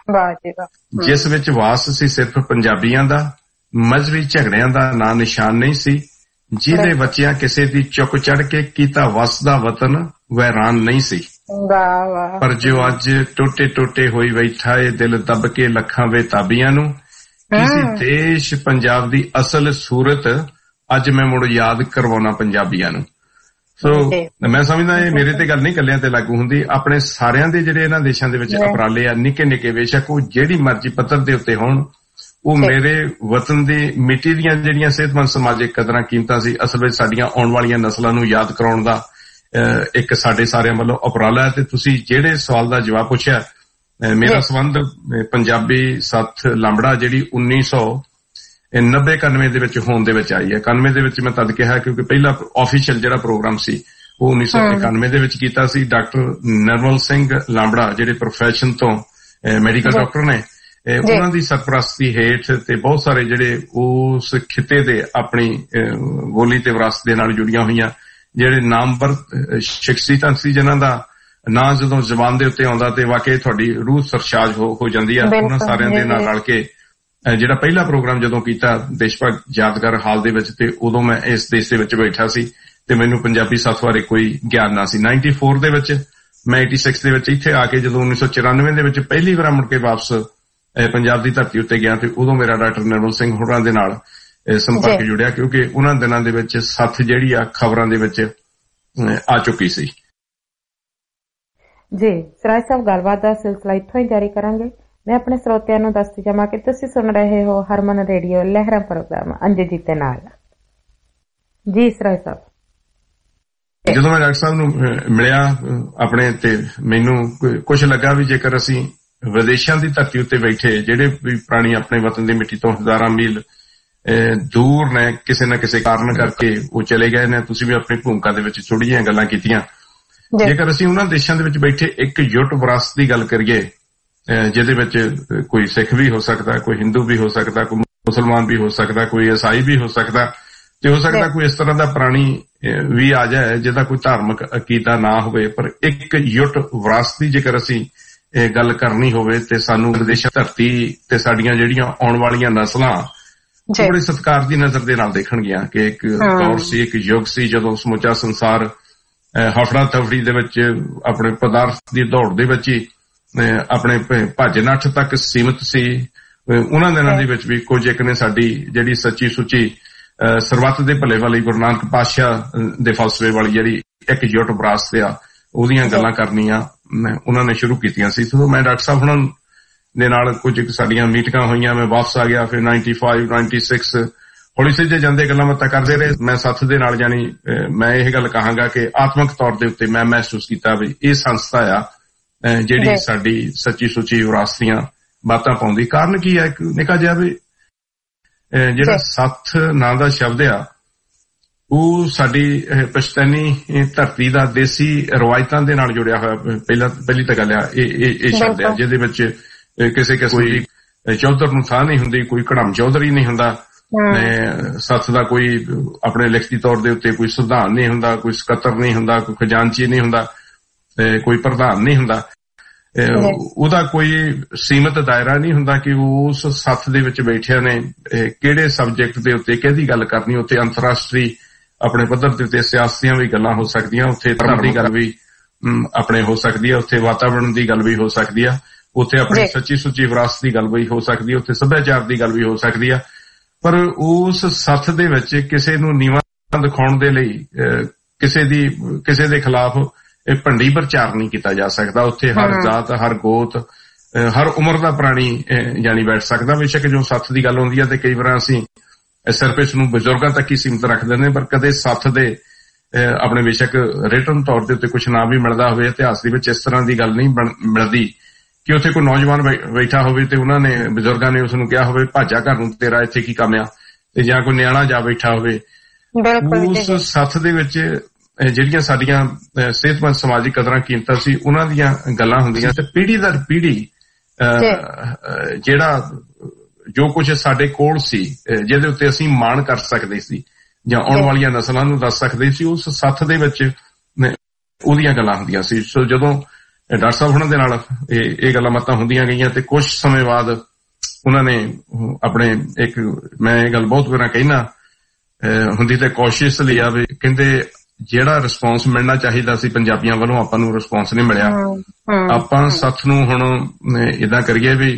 ਜਿਸ ਵਿੱਚ ਵਾਸ ਸੀ ਸਿਰਫ ਪੰਜਾਬੀਆਂ ਦਾ, ਮਜ਼ਹਬੀ ਝਗੜਿਆਂ ਦਾ ਨਾਂ ਨਿਸ਼ਾਨ ਨਹੀਂ ਸੀ, ਜਿਹਦੇ ਬੱਚਿਆਂ ਕਿਸੇ ਦੀ ਚੁੱਕ ਚੜ ਕੇ ਕੀਤਾ ਵਸਦਾ ਵਤਨ ਵੈਰਾਨ ਨਹੀਂ ਸੀ। ਪਰ ਜੋ ਅੱਜ ਟੋਟੇ ਟੋਟੇ ਹੋਈ ਬੈਠਾ ਏ ਦਿਲ ਦੱਬ ਕੇ ਲੱਖਾਂ ਬੇਤਾਬੀਆਂ ਨੂੰ, ਕਿਸੇ ਦੇਸ਼ ਪੰਜਾਬ ਦੀ ਅਸਲ ਸੂਰਤ ਅੱਜ ਮੈਂ ਮੁੜ ਯਾਦ ਕਰਵਾਉਣਾ ਪੰਜਾਬੀਆਂ ਨੂੰ। ਸੋ ਮੈਂ ਸਮਝਦਾ ਇਹ ਮੇਰੇ ਤੇ ਗੱਲ ਨਹੀਂ ਕੱਲਿਆਂ ਤੇ ਲਾਗੂ ਹੁੰਦੀ, ਆਪਣੇ ਸਾਰਿਆਂ ਦੇ ਜਿਹੜੇ ਇਹਨਾਂ ਦੇਸ਼ਾਂ ਦੇ ਵਿੱਚ ਉਪਰਾਲੇ ਆ, ਨਿੱਕੇ ਨਿੱਕੇ ਬੇਸ਼ੱਕ ਉਹ ਜਿਹੜੀ ਮਰਜ਼ੀ ਪੱਧਰ ਦੇ ਉੱਤੇ ਹੋਣ, ਉਹ ਮੇਰੇ ਵਤਨ ਦੀ ਮਿੱਟੀ ਦੀਆਂ ਜਿਹੜੀਆਂ ਸਿਹਤਮੰਦ ਸਮਾਜਿਕ ਕਦਰਾਂ ਕੀਮਤਾਂ ਸੀ, ਅਸਲ ਵਿੱਚ ਸਾਡੀਆਂ ਆਉਣ ਵਾਲੀਆਂ ਨਸਲਾਂ ਨੂੰ ਯਾਦ ਕਰਾਉਣ ਦਾ ਇੱਕ ਸਾਡੇ ਸਾਰਿਆਂ ਵੱਲੋਂ ਉਪਰਾਲਾ ਹੈ। ਤੇ ਤੁਸੀਂ ਜਿਹੜੇ ਸਵਾਲ ਦਾ ਜਵਾਬ ਪੁੱਛਿਆ, ਮੇਰਾ ਸੰਬੰਧ ਪੰਜਾਬੀ ਸੱਥ ਲਾਂਬੜਾ ਜਿਹੜੀ ਉੱਨੀ ਸੌ ਨੱਬੇ ਇਕਾਨਵੇਂ ਦੇ ਵਿੱਚ ਹੋਣ ਦੇ ਵਿੱਚ ਆਈ ਹੈ। ਇਕਾਨਵੇਂ ਦੇ ਵਿੱਚ ਮੈਂ ਤਦ ਕਿਹਾ ਕਿਉਂਕਿ ਪਹਿਲਾ ਆਫੀਸ਼ੀਅਲ ਜਿਹੜਾ ਪ੍ਰੋਗਰਾਮ ਸੀ ਉਹ ਉੱਨੀ ਸੌ ਇਕਾਨਵੇਂ ਦੇ ਵਿੱਚ ਕੀਤਾ ਸੀ। ਡਾਕਟਰ ਨਰਮਲ ਸਿੰਘ ਲਾਂਬੜਾ ਜਿਹੜੇ ਪ੍ਰੋਫੈਸ਼ਨ ਤੋਂ ਮੈਡੀਕਲ ਡਾਕਟਰ ਨੇ, ਉਹਨਾਂ ਦੀ ਸਰਪ੍ਰਸਤੀ ਹੇਠ ਤੇ ਬਹੁਤ ਸਾਰੇ ਜਿਹੜੇ ਉਸ ਖਿੱਤੇ ਦੇ ਆਪਣੀ ਬੋਲੀ ਤੇ ਵਿਰਾਸਤ ਦੇ ਨਾਲ ਜੁੜੀਆਂ ਹੋਈਆਂ ਜਿਹੜੇ ਨਾਮਵਰ ਸ਼ਖਸੀਅਤਾਂ ਸੀ, ਜਿਨ੍ਹਾਂ ਦਾ ਨਾਂ ਜਦੋਂ ਜ਼ਬਾਨ ਦੇ ਉੱਤੇ ਆਉਂਦਾ ਤੇ ਵਾਕਈ ਤੁਹਾਡੀ ਰੂਹ ਸਰਸ਼ਾਜ ਹੋ ਜਾਂਦੀ ਆ। ਉਹਨਾਂ ਸਾਰਿਆਂ ਦੇ ਨਾਲ ਰਲ ਕੇ ਜਿਹੜਾ ਪਹਿਲਾ ਪ੍ਰੋਗਰਾਮ ਜਦੋਂ ਕੀਤਾ ਦੇਸ਼ ਭਗਤ ਯਾਦਗਾਰ ਹਾਲ ਦੇ ਵਿੱਚ, ਤੇ ਉਦੋਂ ਮੈਂ ਇਸ ਦੇਸ਼ ਦੇ ਵਿੱਚ ਬੈਠਾ ਸੀ ਤੇ ਮੈਨੂੰ ਪੰਜਾਬੀ ਸੱਥ ਬਾਰੇ ਕੋਈ ਗਿਆਨ ਨਾ ਸੀ। ਨਾਈਨਟੀ ਫੋਰ ਦੇ ਵਿੱਚ ਮੈਂ eighty six ਦੇ ਵਿੱਚ ਇੱਥੇ ਆ ਕੇ ਜਦੋਂ ਉੱਨੀ ਸੌ ਚੁਰਾਨਵੇਂ ਦੇ ਵਿੱਚ ਪਹਿਲੀ ਵਾਰ ਮੁੜ ਕੇ ਵਾਪਸ ਪੰਜਾਬ ਦੀ ਧਰਤੀ ਉੱਤੇ ਗਿਆ, ਤੇ ਉਦੋਂ ਮੇਰਾ ਡਾਕਟਰ ਨਰਮਲ ਸਿੰਘ ਹੋਰਾਂ ਦੇ ਨਾਲ ਸੰਪਰਕ ਜੁੜਿਆ ਕਿਉਂਕਿ ਉਹਨਾਂ ਦਿਨਾਂ ਦੇ ਵਿੱਚ ਸੱਥ ਜਿਹੜੀ ਆ ਖਬਰਾਂ ਦੇ ਵਿੱਚ ਆ ਚੁੱਕੀ ਸੀ। ਜੀ ਸਰਾਜ ਸਾਹਿਬ, ਗੱਲਬਾਤ ਦਾ ਸਿਲਸਿਲਾ ਇੱਥੋਂ ਹੀ ਜਾਰੀ ਕਰਾਂਗੇ। ਮੈਂ ਆਪਣੇ ਸਰੋਤਿਆਂ ਨੂੰ ਦੱਸਦੀ ਜਾਵਾਂ ਕਿ ਤੁਸੀਂ ਸੁਣ ਰਹੇ ਹੋ ਹਰਮਨ ਰੇਡੀਓ ਲਹਿਰਾਂ ਪ੍ਰੋਗਰਾਮ ਅੰਜਜੀਤ ਦੇ ਨਾਲ। ਜੀ ਸਰਾਜ ਸਾਹਿਬ, ਜਦੋਂ ਮੈਂ ਡਾਕਟਰ ਸਾਹਿਬ ਨੂੰ ਮਿਲਿਆ ਆਪਣੇ, ਤੇ ਮੈਨੂੰ ਕੁਝ ਲੱਗਾ ਵੀ ਜੇਕਰ ਅਸੀਂ ਵਿਦੇਸ਼ਾਂ ਦੀ ਧਰਤੀ ਉੱਤੇ ਬੈਠੇ ਜਿਹੜੇ ਵੀ ਪ੍ਰਾਣੀ ਆਪਣੇ ਵਤਨ ਦੀ ਮਿੱਟੀ ਤੋਂ ਹਜ਼ਾਰਾਂ ਮੀਲ ਦੂਰ ਨੇ, ਕਿਸੇ ਨਾ ਕਿਸੇ ਕਾਰਨ ਕਰਕੇ ਉਹ ਚਲੇ ਗਏ ਨੇ, ਤੁਸੀਂ ਵੀ ਆਪਣੀ ਭੂਮਿਕਾ ਦੇ ਵਿੱਚ ਥੋੜ੍ਹੀਆਂ ਗੱਲਾਂ ਕੀਤੀਆਂ, ਜੇਕਰ ਅਸੀਂ ਉਹਨਾਂ ਦੇਸ਼ਾਂ ਦੇ ਵਿੱਚ ਬੈਠੇ ਇੱਕ ਜੁੱਟ ਵਿਰਾਸਤ ਦੀ ਗੱਲ ਕਰੀਏ ਜਿਹਦੇ ਵਿੱਚ ਕੋਈ ਸਿੱਖ ਵੀ ਹੋ ਸਕਦਾ, ਕੋਈ ਹਿੰਦੂ ਵੀ ਹੋ ਸਕਦਾ, ਕੋਈ ਮੁਸਲਮਾਨ ਵੀ ਹੋ ਸਕਦਾ, ਕੋਈ ਈਸਾਈ ਵੀ ਹੋ ਸਕਦਾ, ਤੇ ਹੋ ਸਕਦਾ ਕੋਈ ਇਸ ਤਰ੍ਹਾਂ ਦਾ ਪ੍ਰਾਣੀ ਵੀ ਆ ਜਾਏ ਜਿਹਦਾ ਕੋਈ ਧਾਰਮਿਕ ਅਕੀਦਾ ਨਾ ਹੋਵੇ, ਪਰ ਇੱਕ ਜੁੱਟ ਵਿਰਾਸਤ ਦੀ ਜੇਕਰ ਅਸੀਂ ਇਹ ਗੱਲ ਕਰਨੀ ਹੋਵੇ ਤੇ ਸਾਨੂੰ ਵਿਦੇਸ਼ਾਂ ਧਰਤੀ ਤੇ ਸਾਡੀਆਂ ਜਿਹੜੀਆਂ ਆਉਣ ਵਾਲੀਆਂ ਨਸਲਾਂ ਬੜੇ ਸਤਿਕਾਰ ਦੀ ਨਜ਼ਰ ਦੇ ਨਾਲ ਦੇਖਣਗੀਆਂ ਕਿ ਇੱਕ ਦੌਰ ਸੀ, ਇੱਕ ਯੁੱਗ ਸੀ ਜਦੋਂ ਸਮੁੱਚਾ ਸੰਸਾਰ ਹਫੜਾ ਤਫੜੀ ਦੇ ਵਿੱਚ ਆਪਣੇ ਪਦਾਰਥ ਦੀ ਦੌੜ ਦੇ ਵਿੱਚ ਹੀ ਆਪਣੇ ਭੱਜ ਨੱਠ ਤੱਕ ਸੀਮਿਤ ਸੀ। ਉਹਨਾਂ ਦਿਨਾਂ ਦੇ ਵਿੱਚ ਵੀ ਕੁਝ ਇੱਕ ਨੇ ਸਾਡੀ ਜਿਹੜੀ ਸੱਚੀ ਸੁੱਚੀ ਸਰਬੱਤ ਦੇ ਭਲੇ ਵਾਲੀ ਗੁਰੂ ਨਾਨਕ ਪਾਤਸ਼ਾਹ ਦੇ ਫਲਸਫੇ ਵਾਲੀ ਜਿਹੜੀ ਇੱਕ ਜੁੱਟ ਵਿਰਾਸਤ ਆ ਉਹਦੀਆਂ ਗੱਲਾਂ ਕਰਨੀਆਂ ਉਹਨਾਂ ਨੇ ਸ਼ੁਰੂ ਕੀਤੀਆਂ ਸੀ। ਸੋ ਮੈਂ ਡਾਕਟਰ ਸਾਹਿਬ ਹੁਣਾਂ ਦੇ ਨਾਲ ਕੁਝ ਸਾਡੀਆਂ ਮੀਟਿੰਗਾਂ ਹੋਈਆਂ, ਮੈਂ ਵਾਪਸ ਆ ਗਿਆ, ਫਿਰ ਨਾਈਨਟੀ ਫਾਈਵ ਨਾਈਨਟੀ ਸਿਕਸ ਹੌਲੀ ਸਿੱਧੇ ਜਾਂਦੇ ਗੱਲਾਂ ਬਾਤਾਂ ਕਰਦੇ ਰਹੇ। ਮੈਂ ਸਾਥ ਦੇ ਨਾਲ ਜਾਣੀ ਮੈਂ ਇਹ ਗੱਲ ਕਹਾਂਗਾ ਕਿ ਆਤਮਿਕ ਤੌਰ ਦੇ ਉੱਤੇ ਮੈਂ ਮਹਿਸੂਸ ਕੀਤਾ ਵੀ ਇਹ ਸੰਸਥਾ ਆ ਜਿਹੜੀ ਸਾਡੀ ਸੱਚੀ ਸੁੱਚੀ ਵਿਰਾਸਤ ਦੀਆਂ ਬਾਤਾਂ ਪਾਉਂਦੀ। ਕਾਰਨ ਕੀ ਆ, ਇੱਕ ਨਿੱਕਾ ਜਿਹਾ ਵੀ ਜਿਹੜਾ ਸੱਥ ਨਾਂ ਦਾ ਸ਼ਬਦ ਆ ਉਹ ਸਾਡੀ ਪਛਤੈਨੀ ਧਰਤੀ ਦਾ ਦੇਸੀ ਰਵਾਇਤਾਂ ਦੇ ਨਾਲ ਜੁੜਿਆ ਹੋਇਆ ਪਹਿਲਾਂ ਪਹਿਲੀ ਤਾਂ ਗੱਲ ਆ ਇਹ ਇਹ ਸ਼ਬਦ ਆ ਜਿਹਦੇ ਵਿੱਚ ਕਿਸੇ ਕੋਈ ਚੌਧਰ ਨੂੰ ਥਾਂ ਨਹੀਂ ਹੁੰਦੀ, ਕੋਈ ਘੜਮ ਚੌਧਰੀ ਨਹੀਂ ਹੁੰਦਾ, ਸੱਥ ਦਾ ਕੋਈ ਆਪਣੇ ਲਿਖਤੀ ਤੌਰ ਦੇ ਉੱਤੇ ਕੋਈ ਸੰਵਿਧਾਨ ਨਹੀਂ ਹੁੰਦਾ, ਕੋਈ ਸਕੱਤਰ ਨਹੀਂ ਹੁੰਦਾ, ਕੋਈ ਖਜ਼ਾਨਚੀ ਨਹੀਂ ਹੁੰਦਾ, ਕੋਈ ਪ੍ਰਧਾਨ ਨਹੀਂ ਹੁੰਦਾ, ਉਹਦਾ ਕੋਈ ਸੀਮਤ ਦਾਇਰਾ ਨਹੀਂ ਹੁੰਦਾ ਕਿ ਉਸ ਸੱਥ ਦੇ ਵਿੱਚ ਬੈਠਿਆਂ ਨੇ ਕਿਹੜੇ ਸਬਜੈਕਟ ਦੇ ਉੱਤੇ ਕਿਹਦੀ ਗੱਲ ਕਰਨੀ। ਉੱਥੇ ਅੰਤਰਰਾਸ਼ਟਰੀ ਆਪਣੇ ਪੱਧਰ ਦੇ ਉੱਤੇ ਸਿਆਸੀਆਂ ਵੀ ਗੱਲਾਂ ਹੋ ਸਕਦੀਆਂ, ਉੱਥੇ ਧਰਮ ਦੀ ਗੱਲ ਵੀ ਆਪਣੇ ਹੋ ਸਕਦੀ ਹੈ, ਉੱਥੇ ਵਾਤਾਵਰਣ ਦੀ ਗੱਲ ਵੀ ਹੋ ਸਕਦੀ ਆ, ਉੱਥੇ ਆਪਣੀ ਸੱਚੀ ਸੁੱਚੀ ਵਿਰਾਸਤ ਦੀ ਗੱਲ ਵੀ ਹੋ ਸਕਦੀ ਹੈ, ਉੱਥੇ ਸੱਭਿਆਚਾਰ ਦੀ ਗੱਲ ਵੀ ਹੋ ਸਕਦੀ ਆ। ਪਰ ਉਸ ਸੱਥ ਦੇ ਵਿੱਚ ਕਿਸੇ ਨੂੰ ਨੀਵਾਂ ਦਿਖਾਉਣ ਦੇ ਲਈ ਕਿਸੇ ਦੀ ਕਿਸੇ ਦੇ ਖਿਲਾਫ ਇਹ ਭੰਡੀ ਪ੍ਰਚਾਰ ਨਹੀਂ ਕੀਤਾ ਜਾ ਸਕਦਾ। ਉੱਥੇ ਹਰ ਜਾਤ, ਹਰ ਗੋਤ, ਹਰ ਉਮਰ ਦਾ ਪ੍ਰਾਣੀ ਜਾਣੀ ਬੈਠ ਸਕਦਾ। ਬੇਸ਼ੱਕ ਜੋ ਸੱਥ ਦੀ ਗੱਲ ਹੁੰਦੀ ਹੈ ਤੇ ਕਈ ਵਾਰ ਅਸੀਂ ਸਿਰਫ ਇਸ ਨੂੰ ਬਜ਼ੁਰਗਾਂ ਤੱਕ ਹੀ ਸੀਮਿਤ ਰੱਖ ਦਿੰਦੇ, ਪਰ ਕਦੇ ਸੱਥ ਦੇ ਆਪਣੇ ਬੇਸ਼ੱਕ ਰਿਟਨ ਤੌਰ ਦੇ ਉੱਤੇ ਕੁਛ ਨਾ ਵੀ ਮਿਲਦਾ ਹੋਵੇ, ਇਤਿਹਾਸ ਦੇ ਵਿੱਚ ਇਸ ਤਰ੍ਹਾਂ ਦੀ ਗੱਲ ਨਹੀਂ ਮਿਲਦੀ ਕਿ ਉੱਥੇ ਕੋਈ ਨੌਜਵਾਨ ਬੈਠਾ ਹੋਵੇ ਤੇ ਉਹਨਾਂ ਨੇ ਬਜ਼ੁਰਗਾਂ ਨੇ ਉਸ ਨੂੰ ਕਿਹਾ ਹੋਵੇ ਭਾਜਾ ਘਰ ਨੂੰ, ਤੇਰਾ ਇੱਥੇ ਕੀ ਕੰਮ ਆ, ਤੇ ਜਾਂ ਕੋਈ ਨਿਆਣਾ ਜਾ ਬੈਠਾ ਹੋਵੇ। ਉਸ ਸੱਥ ਦੇ ਵਿੱਚ ਜਿਹੜੀਆਂ ਸਾਡੀਆਂ ਸਿਹਤਮੰਦ ਸਮਾਜਿਕ ਕਦਰਾਂ ਕੀਮਤਾਂ ਸੀ ਉਹਨਾਂ ਦੀਆਂ ਗੱਲਾਂ ਹੁੰਦੀਆਂ ਤੇ ਪੀੜ੍ਹੀ ਦਰ ਪੀੜ੍ਹੀ ਜਿਹੜਾ ਜੋ ਕੁਝ ਸਾਡੇ ਕੋਲ ਸੀ ਜਿਹਦੇ ਉੱਤੇ ਅਸੀਂ ਮਾਣ ਕਰ ਸਕਦੇ ਸੀ ਜਾਂ ਆਉਣ ਵਾਲੀਆਂ ਨਸਲਾਂ ਨੂੰ ਦੱਸ ਸਕਦੇ ਸੀ, ਉਸ ਸੱਥ ਦੇ ਵਿੱਚ ਉਹਦੀਆਂ ਗੱਲਾਂ ਹੁੰਦੀਆਂ ਸੀ। ਸੋ ਜਦੋਂ ਡਾਕਟਰ ਸਾਹਿਬ ਉਹਨਾਂ ਦੇ ਨਾਲ ਇਹ ਇਹ ਗੱਲਾਂ ਬਾਤਾਂ ਹੁੰਦੀਆਂ ਗਈਆਂ ਤੇ ਕੁਝ ਸਮੇਂ ਬਾਅਦ ਉਹਨਾਂ ਨੇ ਆਪਣੇ ਇੱਕ ਮੈਂ ਇਹ ਗੱਲ ਬਹੁਤ ਵਾਰ ਕਹਿਣਾ ਹੁੰਦੀ ਤੇ ਕੋਸ਼ਿਸ਼ ਲਈ ਆ ਵੀ ਕਹਿੰਦੇ ਜਿਹੜਾ ਰਿਸਪੌਂਸ ਮਿਲਣਾ ਚਾਹੀਦਾ ਸੀ ਪੰਜਾਬੀਆਂ ਵੱਲੋਂ ਆਪਾਂ ਨੂੰ ਰਿਸਪੌਂਸ ਨਹੀਂ ਮਿਲਿਆ। ਆਪਾਂ ਸੱਥ ਨੂੰ ਹੁਣ ਏਦਾਂ ਕਰੀਏ ਵੀ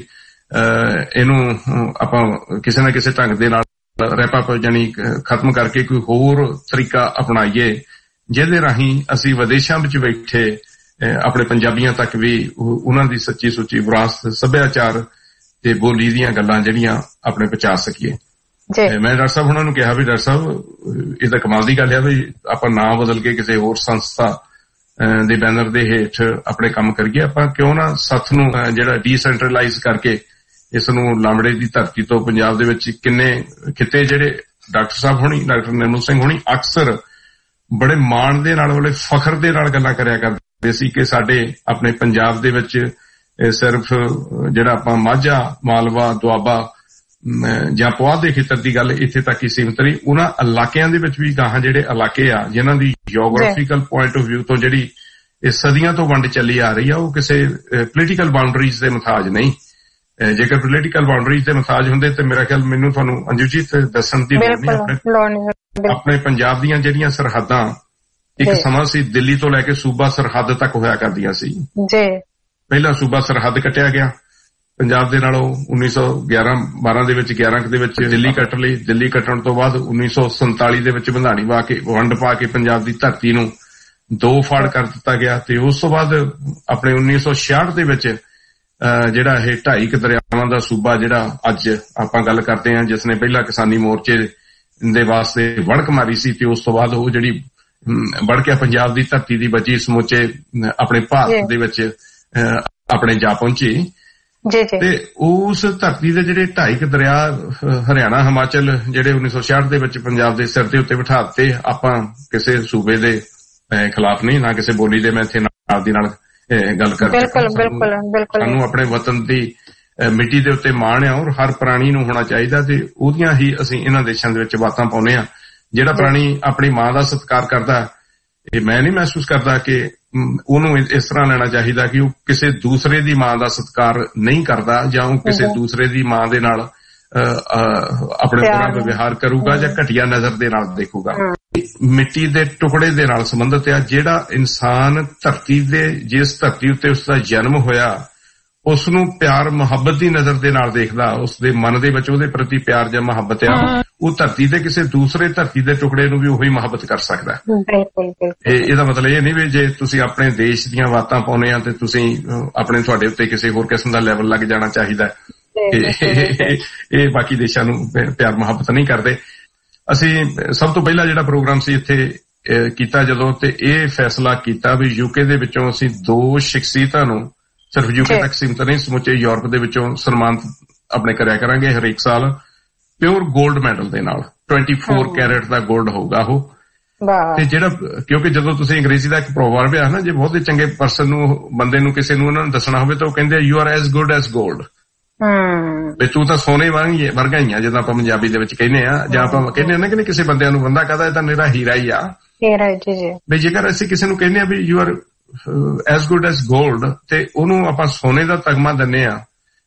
ਇਹਨੂੰ ਆਪਾਂ ਕਿਸੇ ਨਾ ਕਿਸੇ ਢੰਗ ਦੇ ਨਾਲ ਰੈਪ ਅਪ ਜਾਨੀ ਖਤਮ ਕਰਕੇ ਕੋਈ ਹੋਰ ਤਰੀਕਾ ਅਪਣਾਈਏ ਜਿਹਦੇ ਰਾਹੀਂ ਅਸੀਂ ਵਿਦੇਸ਼ਾਂ ਵਿੱਚ ਬੈਠੇ ਆਪਣੇ ਪੰਜਾਬੀਆਂ ਤੱਕ ਵੀ ਉਹਨਾਂ ਦੀ ਸੱਚੀ ਸੁੱਚੀ ਵਿਰਾਸਤ, ਸੱਭਿਆਚਾਰ ਤੇ ਬੋਲੀ ਦੀਆਂ ਗੱਲਾਂ ਜਿਹੜੀਆਂ ਆਪਣੇ ਪਹੁੰਚਾ ਸਕੀਏ। ਮੈਂ ਡਾਕਟਰ ਸਾਹਿਬ ਉਹਨਾਂ ਨੂੰ ਕਿਹਾ ਵੀ ਡਾਕਟਰ ਸਾਹਿਬ ਇਹ ਤਾਂ ਕਮਾਲ ਦੀ ਗੱਲ ਹੈ ਵੀ ਆਪਾਂ ਨਾਂ ਬਦਲ ਕੇ ਕਿਸੇ ਹੋਰ ਸੰਸਥਾ ਦੇ ਬੈਨਰ ਦੇ ਹੇਠ ਆਪਣੇ ਕੰਮ ਕਰੀਏ। ਆਪਾਂ ਕਿਉਂ ਨਾ ਸੱਥ ਨੂੰ ਜਿਹੜਾ ਡੀਸੈਂਟਰਲਾਈਜ਼ ਕਰਕੇ ਇਸ ਨੂੰ ਲਾਂਬੜੇ ਦੀ ਧਰਤੀ ਤੋਂ ਪੰਜਾਬ ਦੇ ਵਿੱਚ ਕਿੰਨੇ ਖਿੱਤੇ ਜਿਹੜੇ ਡਾਕਟਰ ਸਾਹਿਬ ਹੋਣੀ, ਡਾਕਟਰ ਨਿਰਮਲ ਸਿੰਘ ਹੋਣੀ ਅਕਸਰ ਬੜੇ ਮਾਣ ਦੇ ਨਾਲ, ਬੜੇ ਫਖਰ ਦੇ ਨਾਲ ਗੱਲਾਂ ਕਰਿਆ ਕਰਦੇ ਸੀ ਕਿ ਸਾਡੇ ਆਪਣੇ ਪੰਜਾਬ ਦੇ ਵਿੱਚ ਸਿਰਫ ਜਿਹੜਾ ਆਪਾਂ ਮਾਝਾ, ਮਾਲਵਾ, ਦੁਆਬਾ ਜਾਂ ਪੁਆਧ ਦੇ ਖੇਤਰ ਦੀ ਗੱਲ ਇੱਥੇ ਤੱਕ ਹੀ ਸੀਮਿਤ ਰਹੀ। ਉਹਨਾਂ ਇਲਾਕਿਆਂ ਦੇ ਵਿੱਚ ਵੀ ਗਾਹਾਂ ਜਿਹੜੇ ਇਲਾਕੇ ਆ ਜਿਨ੍ਹਾਂ ਦੀ ਜਿਓਗ੍ਰਾਫੀਕਲ ਪੁਆਇੰਟ ਆਫ ਵਿਊ ਤੋਂ ਜਿਹੜੀ ਇਹ ਸਦੀਆਂ ਤੋਂ ਵੰਡ ਚੱਲੀ ਆ ਰਹੀ ਆ ਉਹ ਕਿਸੇ ਪੋਲੀਟੀਕਲ ਬਾਉਂਡਰੀਜ਼ ਦੇ ਮੁਤਾਜ ਨਹੀਂ। ਜੇਕਰ ਪੋਲੀਟੀਕਲ ਬਾਉਂਡਰੀਜ਼ ਦੇ ਮੁਤਾਜ ਹੁੰਦੇ ਤੇ ਮੇਰਾ ਖਿਆਲ ਮੈਨੂੰ ਤੁਹਾਨੂੰ ਅੰਜੂਜੀਤ ਦੱਸਣ ਦੀ ਲੋੜ ਨਹੀਂ। ਆਪਣੇ ਪੰਜਾਬ ਦੀਆਂ ਜਿਹੜੀਆਂ ਸਰਹੱਦਾਂ ਇੱਕ ਸਮਾਂ ਸੀ ਦਿੱਲੀ ਤੋਂ ਲੈ ਕੇ ਸੂਬਾ ਸਰਹੱਦ ਤੱਕ ਹੋਇਆ ਕਰਦੀਆਂ ਸੀ। ਪਹਿਲਾਂ ਸੂਬਾ ਸਰਹੱਦ ਕੱਟਿਆ ਗਿਆ ਪੰਜਾਬ ਦੇ ਨਾਲੋਂ ਉੱਨੀ ਸੌ ਗਿਆਰਾਂ ਬਾਰਾਂ ਦੇ ਵਿੱਚ ਗਿਆਰਾਂ ਦੇ ਵਿੱਚ ਦਿੱਲੀ ਕੱਟ ਲਈ। ਦਿੱਲੀ ਕੱਟਣ ਤੋਂ ਬਾਅਦ ਉੱਨੀ ਸੌ ਸੰਤਾਲੀ ਦੇ ਵਿੱਚ ਬੰਧਾਣੀ ਪਾ ਕੇ ਵੰਡ ਪਾ ਕੇ ਪੰਜਾਬ ਦੀ ਧਰਤੀ ਨੂੰ ਦੋ ਫਾੜ ਕਰ ਦਿੱਤਾ ਗਿਆ ਤੇ ਉਸ ਤੋਂ ਬਾਅਦ ਆਪਣੇ ਉੱਨੀ ਸੌ ਛਿਆਹਠ ਦੇ ਵਿੱਚ ਜਿਹੜਾ ਇਹ ਢਾਈ ਕੁ ਦਰਿਆਵਾਂ ਦਾ ਸੂਬਾ ਜਿਹੜਾ ਅੱਜ ਆਪਾਂ ਗੱਲ ਕਰਦੇ ਹਾਂ ਜਿਸ ਨੇ ਪਹਿਲਾਂ ਕਿਸਾਨੀ ਮੋਰਚੇ ਦੇ ਵਾਸਤੇ ਵੜਕ ਮਾਰੀ ਸੀ ਤੇ ਉਸ ਤੋਂ ਬਾਅਦ ਉਹ ਜਿਹੜੀ ਵੜ ਕੇ ਪੰਜਾਬ ਦੀ ਧਰਤੀ ਦੀ ਬਚੀ ਸਮੁੱਚੇ ਆਪਣੇ ਭਾਰਤ ਦੇ ਵਿੱਚ ਆਪਣੇ ਜਾ ਪਹੁੰਚੀ ਤੇ ਉਸ ਧਰਤੀ ਦੇ ਜਿਹੜੇ ਢਾਈ ਕੁ ਦਰਿਆ ਹਰਿਆਣਾ, ਹਿਮਾਚਲ ਜਿਹੜੇ ਉੱਨੀ ਸੌ ਛਿਆਹਠ ਦੇ ਵਿੱਚ ਪੰਜਾਬ ਦੇ ਸਿਰ ਦੇ ਉੱਤੇ ਬਿਠਾ ਦਿੱਤੇ। ਆਪਾਂ ਕਿਸੇ ਸੂਬੇ ਦੇ ਖਿਲਾਫ ਨਹੀਂ, ਨਾ ਕਿਸੇ ਬੋਲੀ ਦੇ ਮੈਂ ਇੱਥੇ ਨਾਲ ਦੀ ਨਾਲ ਗੱਲ ਕਰ ਬਿਲਕੁਲ ਬਿਲਕੁਲ ਬਿਲਕੁਲ ਸਾਨੂੰ ਆਪਣੇ ਵਤਨ ਦੀ ਮਿੱਟੀ ਦੇ ਉੱਤੇ ਮਾਣ ਆ, ਔਰ ਹਰ ਪ੍ਰਾਣੀ ਨੂੰ ਹੋਣਾ ਚਾਹੀਦਾ ਤੇ ਉਹਦੀਆਂ ਹੀ ਅਸੀਂ ਇਹਨਾਂ ਦੇਸ਼ਾਂ ਦੇ ਵਿੱਚ ਬਾਤਾਂ ਪਾਉਂਦੇ ਆ। ਜਿਹੜਾ ਪ੍ਰਾਣੀ ਆਪਣੀ ਮਾਂ ਦਾ ਸਤਿਕਾਰ ਕਰਦਾ, ਇਹ ਮੈਂ ਨਹੀਂ ਮਹਿਸੂਸ ਕਰਦਾ ਕਿ ਉਹਨੂੰ ਇਸ ਤਰ੍ਹਾਂ ਲੈਣਾ ਚਾਹੀਦਾ ਕਿ ਉਹ ਕਿਸੇ ਦੂਸਰੇ ਦੀ ਮਾਂ ਦਾ ਸਤਿਕਾਰ ਨਹੀਂ ਕਰਦਾ ਜਾਂ ਉਹ ਕਿਸੇ ਦੂਸਰੇ ਦੀ ਮਾਂ ਦੇ ਨਾਲ ਆਪਣੇ ਬੁਰਾ ਵਿਵਹਾਰ ਕਰੂਗਾ ਜਾਂ ਘਟੀਆ ਨਜ਼ਰ ਦੇ ਨਾਲ ਦੇਖੂਗਾ। ਮਿੱਟੀ ਦੇ ਟੁਕੜੇ ਦੇ ਨਾਲ ਸੰਬੰਧਿਤ ਆ। ਜਿਹੜਾ ਇਨਸਾਨ ਧਰਤੀ ਦੇ ਜਿਸ ਧਰਤੀ ਉੱਤੇ ਉਸਦਾ ਜਨਮ ਹੋਇਆ ਉਸ ਨੂੰ ਪਿਆਰ ਮੁਹੱਬਤ ਦੀ ਨਜ਼ਰ ਦੇ ਨਾਲ ਦੇਖਦਾ, ਉਸ ਦੇ ਮਨ ਦੇ ਵਿੱਚ ਉਹਦੇ ਪ੍ਰਤੀ ਪਿਆਰ ਜਾਂ ਮੁਹੱਬਤ ਆ, ਉਹ ਧਰਤੀ ਦੇ ਕਿਸੇ ਦੂਸਰੇ ਧਰਤੀ ਦੇ ਟੁਕੜੇ ਨੂੰ ਵੀ ਉਹੀ ਮੁਹੱਬਤ ਕਰ ਸਕਦਾ। ਇਹਦਾ ਮਤਲਬ ਇਹ ਨਹੀਂ ਵੀ ਜੇ ਤੁਸੀਂ ਆਪਣੇ ਦੇਸ਼ ਦੀਆਂ ਬਾਤਾਂ ਪਾਉਂਦੇ ਆ ਤੇ ਤੁਸੀਂ ਆਪਣੇ ਤੁਹਾਡੇ ਉੱਤੇ ਕਿਸੇ ਹੋਰ ਕਿਸਮ ਦਾ ਲੈਵਲ ਲੱਗ ਜਾਣਾ ਚਾਹੀਦਾ। ਇਹ ਬਾਕੀ ਦੇਸ਼ਾਂ ਨੂੰ ਪਿਆਰ ਮੁਹੱਬਤ ਨਹੀਂ ਕਰਦੇ। ਅਸੀਂ ਸਭ ਤੋਂ ਪਹਿਲਾਂ ਜਿਹੜਾ ਪ੍ਰੋਗਰਾਮ ਸੀ ਇੱਥੇ ਕੀਤਾ ਜਦੋਂ, ਤੇ ਇਹ ਫੈਸਲਾ ਕੀਤਾ ਵੀ ਯੂਕੇ ਦੇ ਵਿੱਚੋਂ ਅਸੀਂ ਦੋ ਸ਼ਖਸੀਅਤਾਂ ਨੂੰ, ਸਿਰਫ ਯੂਕੇ ਤੱਕ ਸੀਮਤ ਨਹੀਂ, ਸਮੁੱਚੇ ਯੂਰਪ ਦੇ ਵਿੱਚੋਂ ਸਨਮਾਨਿਤ ਆਪਣੇ ਕਰਿਆ ਕਰਾਂਗੇ ਹਰੇਕ ਸਾਲ ਪਿਓਰ 골ਡ ਮੈਡਲ ਦੇ ਨਾਲ। ਚੌਬੀ ਕੈਰੇਟ ਦਾ 골ਡ ਹੋਊਗਾ ਉਹ। ਤੇ ਜਿਹੜਾ ਕਿਉਂਕਿ ਜਦੋਂ ਤੁਸੀਂ ਅੰਗਰੇਜ਼ੀ ਦਾ ਇੱਕ ਪ੍ਰੋਵਰਬ ਆ ਨਾ, ਜੇ ਬਹੁਤ ਹੀ ਚੰਗੇ ਪਰਸਨ ਨੂੰ, ਬੰਦੇ ਨੂੰ, ਕਿਸੇ ਨੂੰ ਉਹਨਾਂ ਨੂੰ ਦੱਸਣਾ ਹੋਵੇ ਤਾਂ ਉਹ ਕਹਿੰਦੇ you are as good as 골ਡ। ਵੀ ਤੂੰ ਤਾਂ ਸੋਨੇ ਵਰਗਾ ਹੀ ਆ, ਜਦੋਂ ਆਪਾਂ ਪੰਜਾਬੀ ਦੇ ਵਿੱਚ ਕਹਿੰਦੇ ਆ, ਜਾਂ ਆਪਾਂ ਕਹਿੰਦੇ ਆ ਨਾ ਕਿ ਕਿਸੇ ਬੰਦਿਆਂ ਨੂੰ ਬੰਦਾ ਕਹਦਾ ਇਹ ਤਾਂ ਮੇਰਾ ਹੀਰਾ ਹੀ ਆ। ਵੀ ਜੇਕਰ ਅਸੀਂ ਕਿਸੇ ਨੂੰ ਕਹਿੰਦੇ ਆ ਵੀ you are as good as 골ਡ ਤੇ ਉਹਨੂੰ ਆਪਾਂ ਸੋਨੇ ਦਾ ਤਗਮਾ ਦਿੰਦੇ ਆ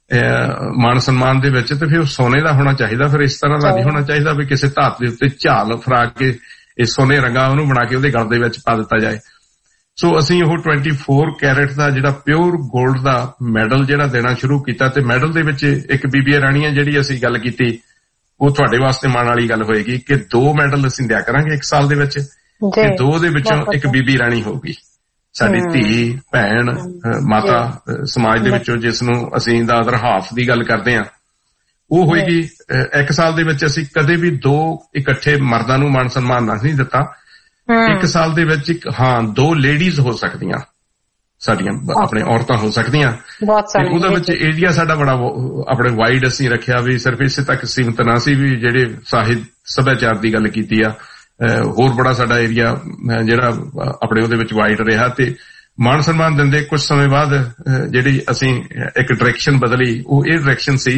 ਮਾਣ ਸਨਮਾਨ ਦੇ ਵਿੱਚ, ਤੇ ਫਿਰ ਉਹ ਸੋਨੇ ਦਾ ਹੋਣਾ ਚਾਹੀਦਾ। ਫਿਰ ਇਸ ਤਰ੍ਹਾਂ ਦਾ ਨਹੀਂ ਹੋਣਾ ਚਾਹੀਦਾ ਵੀ ਕਿਸੇ ਧਾਤ ਦੇ ਉੱਤੇ ਝਾਲ ਫਰਾ ਕੇ ਇਹ ਸੋਨੇ ਰੰਗਾ ਉਹਨੂੰ ਬਣਾ ਕੇ ਉਹਦੇ ਗਲ ਦੇ ਵਿੱਚ ਪਾ ਦਿੱਤਾ ਜਾਏ। ਸੋ ਅਸੀਂ ਉਹ ਚੌਬੀ ਕੈਰੇਟ ਦਾ ਜਿਹੜਾ ਪਿਓਰ 골ਡ ਦਾ ਮੈਡਲ ਜਿਹੜਾ ਦੇਣਾ ਸ਼ੁਰੂ ਕੀਤਾ, ਤੇ ਮੈਡਲ ਦੇ ਵਿੱਚ ਇੱਕ ਬੀਬੀ ਰਾਣੀ ਹੈ ਜਿਹੜੀ ਅਸੀਂ ਗੱਲ ਕੀਤੀ, ਉਹ ਤੁਹਾਡੇ ਵਾਸਤੇ ਮਾਣ ਵਾਲੀ ਗੱਲ ਹੋਏਗੀ ਕਿ ਦੋ ਮੈਡਲ ਅਸੀਂ ਦਿਆ ਕਰਾਂਗੇ ਇੱਕ ਸਾਲ ਦੇ ਵਿੱਚ, ਤੇ ਦੋ ਦੇ ਵਿੱਚੋਂ ਇੱਕ ਬੀਬੀ ਰਾਣੀ ਹੋਊਗੀ, ਸਾਡੀ ਧੀ ਭੈਣ ਮਾਤਾ ਸਮਾਜ ਦੇ ਵਿੱਚੋਂ, ਜਿਸ ਨੂੰ ਅਸੀਂ ਦਾ ਅਦਰ ਹਾਫ ਦੀ ਗੱਲ ਕਰਦੇ ਹਾਂ, ਉਹ ਹੋਏਗੀ। ਇੱਕ ਸਾਲ ਦੇ ਵਿੱਚ ਅਸੀਂ ਕਦੇ ਵੀ ਦੋ ਇਕੱਠੇ ਮਰਦਾਂ ਨੂੰ ਮਾਣ ਸਨਮਾਨ ਨਹੀਂ ਦਿੱਤਾ। ਇੱਕ ਸਾਲ ਦੇ ਵਿੱਚ ਇੱਕ ਹਾਂ ਦੋ ਲੇਡੀਜ਼ ਹੋ ਸਕਦੀਆਂ, ਸਾਡੀਆਂ ਆਪਣੇ ਔਰਤਾਂ ਹੋ ਸਕਦੀਆਂ। ਉਹਦੇ ਵਿੱਚ ਏਰੀਆ ਸਾਡਾ ਬੜਾ ਆਪਣੇ ਵਾਈਡ ਅਸੀਂ ਰੱਖਿਆ, ਵੀ ਸਿਰਫ ਇਸੇ ਤੱਕ ਸੀਮਤ ਨਾ ਸੀ ਵੀ ਜਿਹੜੇ ਸਾਹਿਤ ਸੱਭਿਆਚਾਰ ਦੀ ਗੱਲ ਕੀਤੀ ਆ, ਹੋਰ ਬੜਾ ਸਾਡਾ ਏਰੀਆ ਜਿਹੜਾ ਆਪਣੇ ਉਹਦੇ ਵਿੱਚ ਵਾਈਡ ਰਿਹਾ। ਤੇ ਮਾਣ ਸਨਮਾਨ ਦਿੰਦੇ ਕੁਝ ਸਮੇਂ ਬਾਅਦ ਜਿਹੜੀ ਅਸੀਂ ਇੱਕ ਡਾਇਰੈਕਸ਼ਨ ਬਦਲੀ, ਉਹ ਇਹ ਡਾਇਰੈਕਸ਼ਨ ਸੀ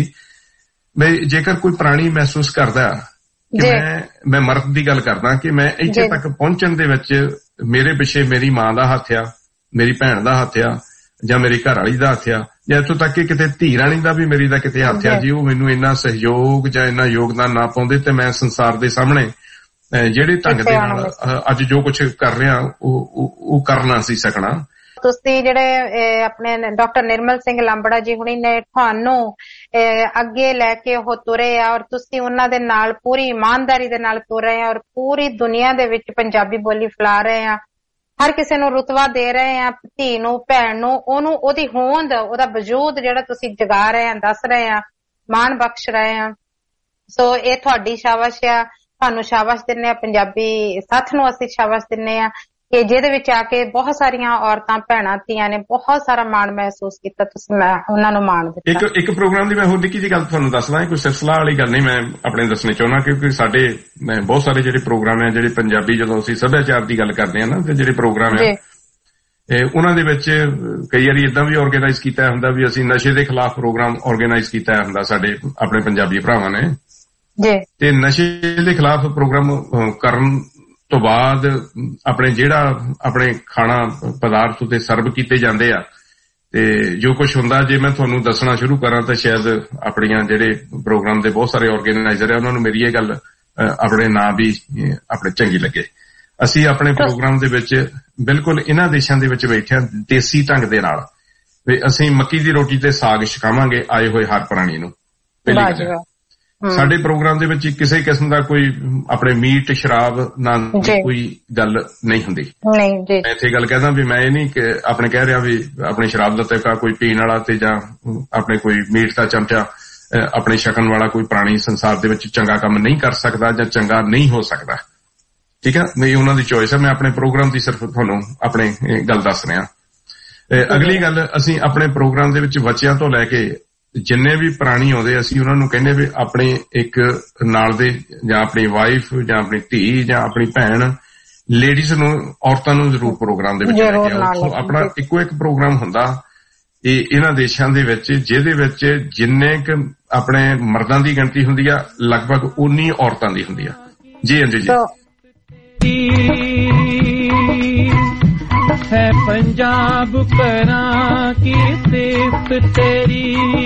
ਵੀ ਜੇਕਰ ਕੋਈ ਪ੍ਰਾਣੀ ਮਹਿਸੂਸ ਕਰਦਾ ਕਿ ਮੈਂ ਮੈਂ ਮਰਦ ਦੀ ਗੱਲ ਕਰਦਾ ਕਿ ਮੈਂ ਇੱਥੇ ਤੱਕ ਪਹੁੰਚਣ ਦੇ ਵਿੱਚ ਮੇਰੇ ਪਿੱਛੇ ਮੇਰੀ ਮਾਂ ਦਾ ਹੱਥ ਆ, ਮੇਰੀ ਭੈਣ ਦਾ ਹੱਥ ਆ, ਜਾਂ ਮੇਰੀ ਘਰ ਵਾਲੀ ਦਾ ਹੱਥ ਆ, ਜਾਂ ਇੱਥੋਂ ਤੱਕ ਕਿ ਕਿਤੇ ਧੀ ਰਾਣੀ ਦਾ ਵੀ ਮੇਰੀ ਦਾ ਕਿਤੇ ਹੱਥ ਆ, ਜੀ ਉਹ ਮੈਨੂੰ ਇੰਨਾ ਸਹਿਯੋਗ ਜਾਂ ਇੰਨਾ ਯੋਗਦਾਨ ਨਾ ਪਾਉਂਦੇ ਤੇ ਮੈਂ ਸੰਸਾਰ ਦੇ ਸਾਹਮਣੇ ਜਿਹੜੇ ਢੰਗ ਦੇ ਨਾਲ ਅੱਜ ਜੋ ਕੁਝ ਕਰ ਰਿਹਾ ਉਹ ਉਹ ਕਰਨਾ ਸੀ ਸਕਣਾ। ਤੁਸੀਂ ਜਿਹੜੇ ਆਪਣੇ ਡਾਕਟਰ ਨਿਰਮਲ ਸਿੰਘ ਲਾਂਬੜਾ ਜੀ ਹੁਣੀ ਨੇ ਤੁਹਾਨੂੰ ਅੱਗੇ ਲੈ ਕੇ ਉਹ ਤੁਰੇ ਆ, ਔਰ ਤੁਸੀਂ ਉਹਨਾਂ ਦੇ ਨਾਲ ਪੂਰੀ ਇਮਾਨਦਾਰੀ ਦੇ ਨਾਲ ਤੁਰ ਰਹੇ ਆ, ਔਰ ਪੂਰੀ ਦੁਨੀਆ ਦੇ ਵਿੱਚ ਪੰਜਾਬੀ ਬੋਲੀ ਫੈਲਾ ਰਹੇ ਆ, ਹਰ ਕਿਸੇ ਨੂੰ ਰੁਤਬਾ ਦੇ ਰਹੇ ਆ, ਧੀ ਨੂੰ ਭੈਣ ਨੂੰ ਉਹਨੂੰ ਉਹਦੀ ਹੋਂਦ ਉਹਦਾ ਵਜੂਦ ਜਿਹੜਾ ਤੁਸੀਂ ਜਗਾ ਰਹੇ ਆ, ਦੱਸ ਰਹੇ ਆ, ਮਾਣ ਬਖਸ਼ ਰਹੇ ਆ। ਸੋ ਇਹ ਤੁਹਾਡੀ ਸ਼ਾਬਾਸ਼ ਆ, ਤੁਹਾਨੂੰ ਸ਼ਾਬਾਸ਼ ਦਿੰਦੇ ਆ, ਪੰਜਾਬੀ ਸਾਥ ਨੂੰ ਅਸੀਂ ਸ਼ਾਬਾਸ਼ ਦਿੰਦੇ ਆ ਕਿ ਜਿਹਦੇ ਵਿੱਚ ਆ ਕੇ ਬਹੁਤ ਸਾਰੀਆਂ ਔਰਤਾਂ ਭੈਣਾਂ ਧੀਆਂ ਨੇ ਬਹੁਤ ਸਾਰਾ ਮਾਣ ਮਹਿਸੂਸ ਕੀਤਾ, ਤੁਸੀਂ ਉਹਨਾਂ ਨੂੰ ਮਾਣ ਦਿੱਤਾ। ਇੱਕ ਇੱਕ ਪ੍ਰੋਗਰਾਮ ਦੀ ਮੈਂ ਹੋਰ ਨਿੱਕੀ ਜਿਹੀ ਗੱਲ ਤੁਹਾਨੂੰ ਦੱਸਦਾ, ਕੋਈ ਸਿਲਸਿਲਾ ਵਾਲੀ ਗੱਲ ਨਹੀਂ ਮੈਂ ਆਪਣੇ ਦੱਸਣੀ ਚਾਹੁੰਦਾ, ਕਿਉਂਕਿ ਸਾਡੇ ਬਹੁਤ ਸਾਰੇ ਜਿਹੜੇ ਪ੍ਰੋਗਰਾਮ ਹੈ ਜਿਹੜੇ ਪੰਜਾਬੀ, ਜਦੋਂ ਅਸੀਂ ਸੱਭਿਆਚਾਰ ਦੀ ਗੱਲ ਕਰਦੇ ਹਾਂ ਨਾ, ਤੇ ਜਿਹੜੇ ਪ੍ਰੋਗਰਾਮ ਹੈ ਉਹਨਾਂ ਦੇ ਵਿੱਚ ਕਈ ਵਾਰੀ ਏਦਾਂ ਵੀ ਆਰਗੇਨਾਈਜ਼ ਕੀਤਾ ਹੁੰਦਾ ਵੀ ਅਸੀਂ ਨਸ਼ੇ ਦੇ ਖਿਲਾਫ ਪ੍ਰੋਗਰਾਮ ਆਰਗੇਨਾਈਜ਼ ਕੀਤਾ ਹੁੰਦਾ ਸਾਡੇ ਆਪਣੇ ਪੰਜਾਬੀ ਭਰਾਵਾਂ ਨੇ, ਤੇ ਨਸ਼ੇ ਦੇ ਖਿਲਾਫ ਪ੍ਰੋਗਰਾਮ ਕਰਨ ਤੋਂ ਬਾਅਦ ਆਪਣੇ ਜਿਹੜਾ ਆਪਣੇ ਖਾਣਾ ਪਦਾਰਥ ਉੱਤੇ ਸਰਵ ਕੀਤੇ ਜਾਂਦੇ ਆ, ਤੇ ਜੋ ਕੁਝ ਹੁੰਦਾ, ਜੇ ਮੈਂ ਤੁਹਾਨੂੰ ਦੱਸਣਾ ਸ਼ੁਰੂ ਕਰਾਂ ਤਾਂ ਸ਼ਾਇਦ ਆਪਣੀਆਂ ਜਿਹੜੇ ਪ੍ਰੋਗਰਾਮ ਦੇ ਬਹੁਤ ਸਾਰੇ ਆਰਗੇਨਾਈਜ਼ਰ ਆ ਉਹਨਾਂ ਨੂੰ ਮੇਰੀ ਇਹ ਗੱਲ ਆਪਣੇ ਨਾਂ ਵੀ ਆਪਣੇ ਚੰਗੀ ਲੱਗੇ। ਅਸੀਂ ਆਪਣੇ ਪ੍ਰੋਗਰਾਮ ਦੇ ਵਿੱਚ ਬਿਲਕੁਲ ਇਹਨਾਂ ਦੇਸ਼ਾਂ ਦੇ ਵਿੱਚ ਬੈਠਿਆਂ ਦੇਸੀ ਢੰਗ ਦੇ ਨਾਲ ਵੀ ਅਸੀਂ ਮੱਕੀ ਦੀ ਰੋਟੀ ਤੇ ਸਾਗ ਛਕਾਵਾਂਗੇ ਆਏ ਹੋਏ ਹਰ ਪ੍ਰਾਣੀ ਨੂੰ। ਸਾਡੇ ਪ੍ਰੋਗਰਾਮ ਦੇ ਵਿੱਚ ਕਿਸੇ ਕਿਸਮ ਦਾ ਕੋਈ ਆਪਣੇ ਮੀਟ ਸ਼ਰਾਬ ਨਾਲ ਕੋਈ ਗੱਲ ਨਹੀਂ ਹੁੰਦੀ। ਮੈਂ ਇੱਥੇ ਗੱਲ ਕਹਿੰਦਾ ਵੀ ਮੈਂ ਇਹ ਨਹੀਂ ਆਪਣੇ ਕਹਿ ਰਿਹਾ ਵੀ ਆਪਣੇ ਸ਼ਰਾਬ ਦਾ ਤੈਕਾ ਕੋਈ ਪੀਣ ਵਾਲਾ ਤੇ ਜਾਂ ਆਪਣੇ ਕੋਈ ਮੀਟ ਦਾ ਚਮਚਾ ਆਪਣੇ ਛਕਣ ਵਾਲਾ ਕੋਈ ਪ੍ਰਾਣੀ ਸੰਸਾਰ ਦੇ ਵਿੱਚ ਚੰਗਾ ਕੰਮ ਨਹੀਂ ਕਰ ਸਕਦਾ ਜਾਂ ਚੰਗਾ ਨਹੀਂ ਹੋ ਸਕਦਾ। ਠੀਕ ਹੈ, ਮੇਰੀ ਉਹਨਾਂ ਦੀ ਚੋਇਸ ਹੈ, ਮੈਂ ਆਪਣੇ ਪ੍ਰੋਗਰਾਮ ਦੀ ਸਿਰਫ ਤੁਹਾਨੂੰ ਆਪਣੇ ਗੱਲ ਦੱਸ ਰਿਹਾ। ਅਗਲੀ ਗੱਲ, ਅਸੀਂ ਆਪਣੇ ਪ੍ਰੋਗਰਾਮ ਦੇ ਵਿੱਚ ਬੱਚਿਆਂ ਤੋਂ ਲੈ ਕੇ ਜਿੰਨੇ ਵੀ ਪ੍ਰਾਣੀ ਆਉਂਦੇ ਅਸੀਂ ਉਹਨਾਂ ਨੂੰ ਕਹਿੰਦੇ ਵੀ ਆਪਣੇ ਇੱਕ ਨਾਲ ਦੇ ਜਾਂ ਆਪਣੀ ਵਾਈਫ ਜਾਂ ਆਪਣੀ ਧੀ ਜਾਂ ਆਪਣੀ ਭੈਣ ਲੇਡੀਜ਼ ਨੂੰ, ਔਰਤਾਂ ਨੂੰ ਜ਼ਰੂਰ ਪ੍ਰੋਗਰਾਮ ਦੇ ਵਿੱਚ ਲੈ ਕੇ ਆਓ। ਆਪਣਾ ਇੱਕੋ ਇੱਕ ਪ੍ਰੋਗਰਾਮ ਹੁੰਦਾ ਇਹ ਇਹਨਾਂ ਦੇਸ਼ਾਂ ਦੇ ਵਿੱਚ ਜਿਹਦੇ ਵਿੱਚ ਜਿੰਨੇ ਕੁ ਆਪਣੇ ਮਰਦਾਂ ਦੀ ਗਿਣਤੀ ਹੁੰਦੀ ਆ ਲਗਭਗ ਉਨੀ ਔਰਤਾਂ ਦੀ ਹੁੰਦੀ ਆ। ਜੀ ਅੰਜੂ ਜੀ। है पंजाब करा की सिफ्त तेरी,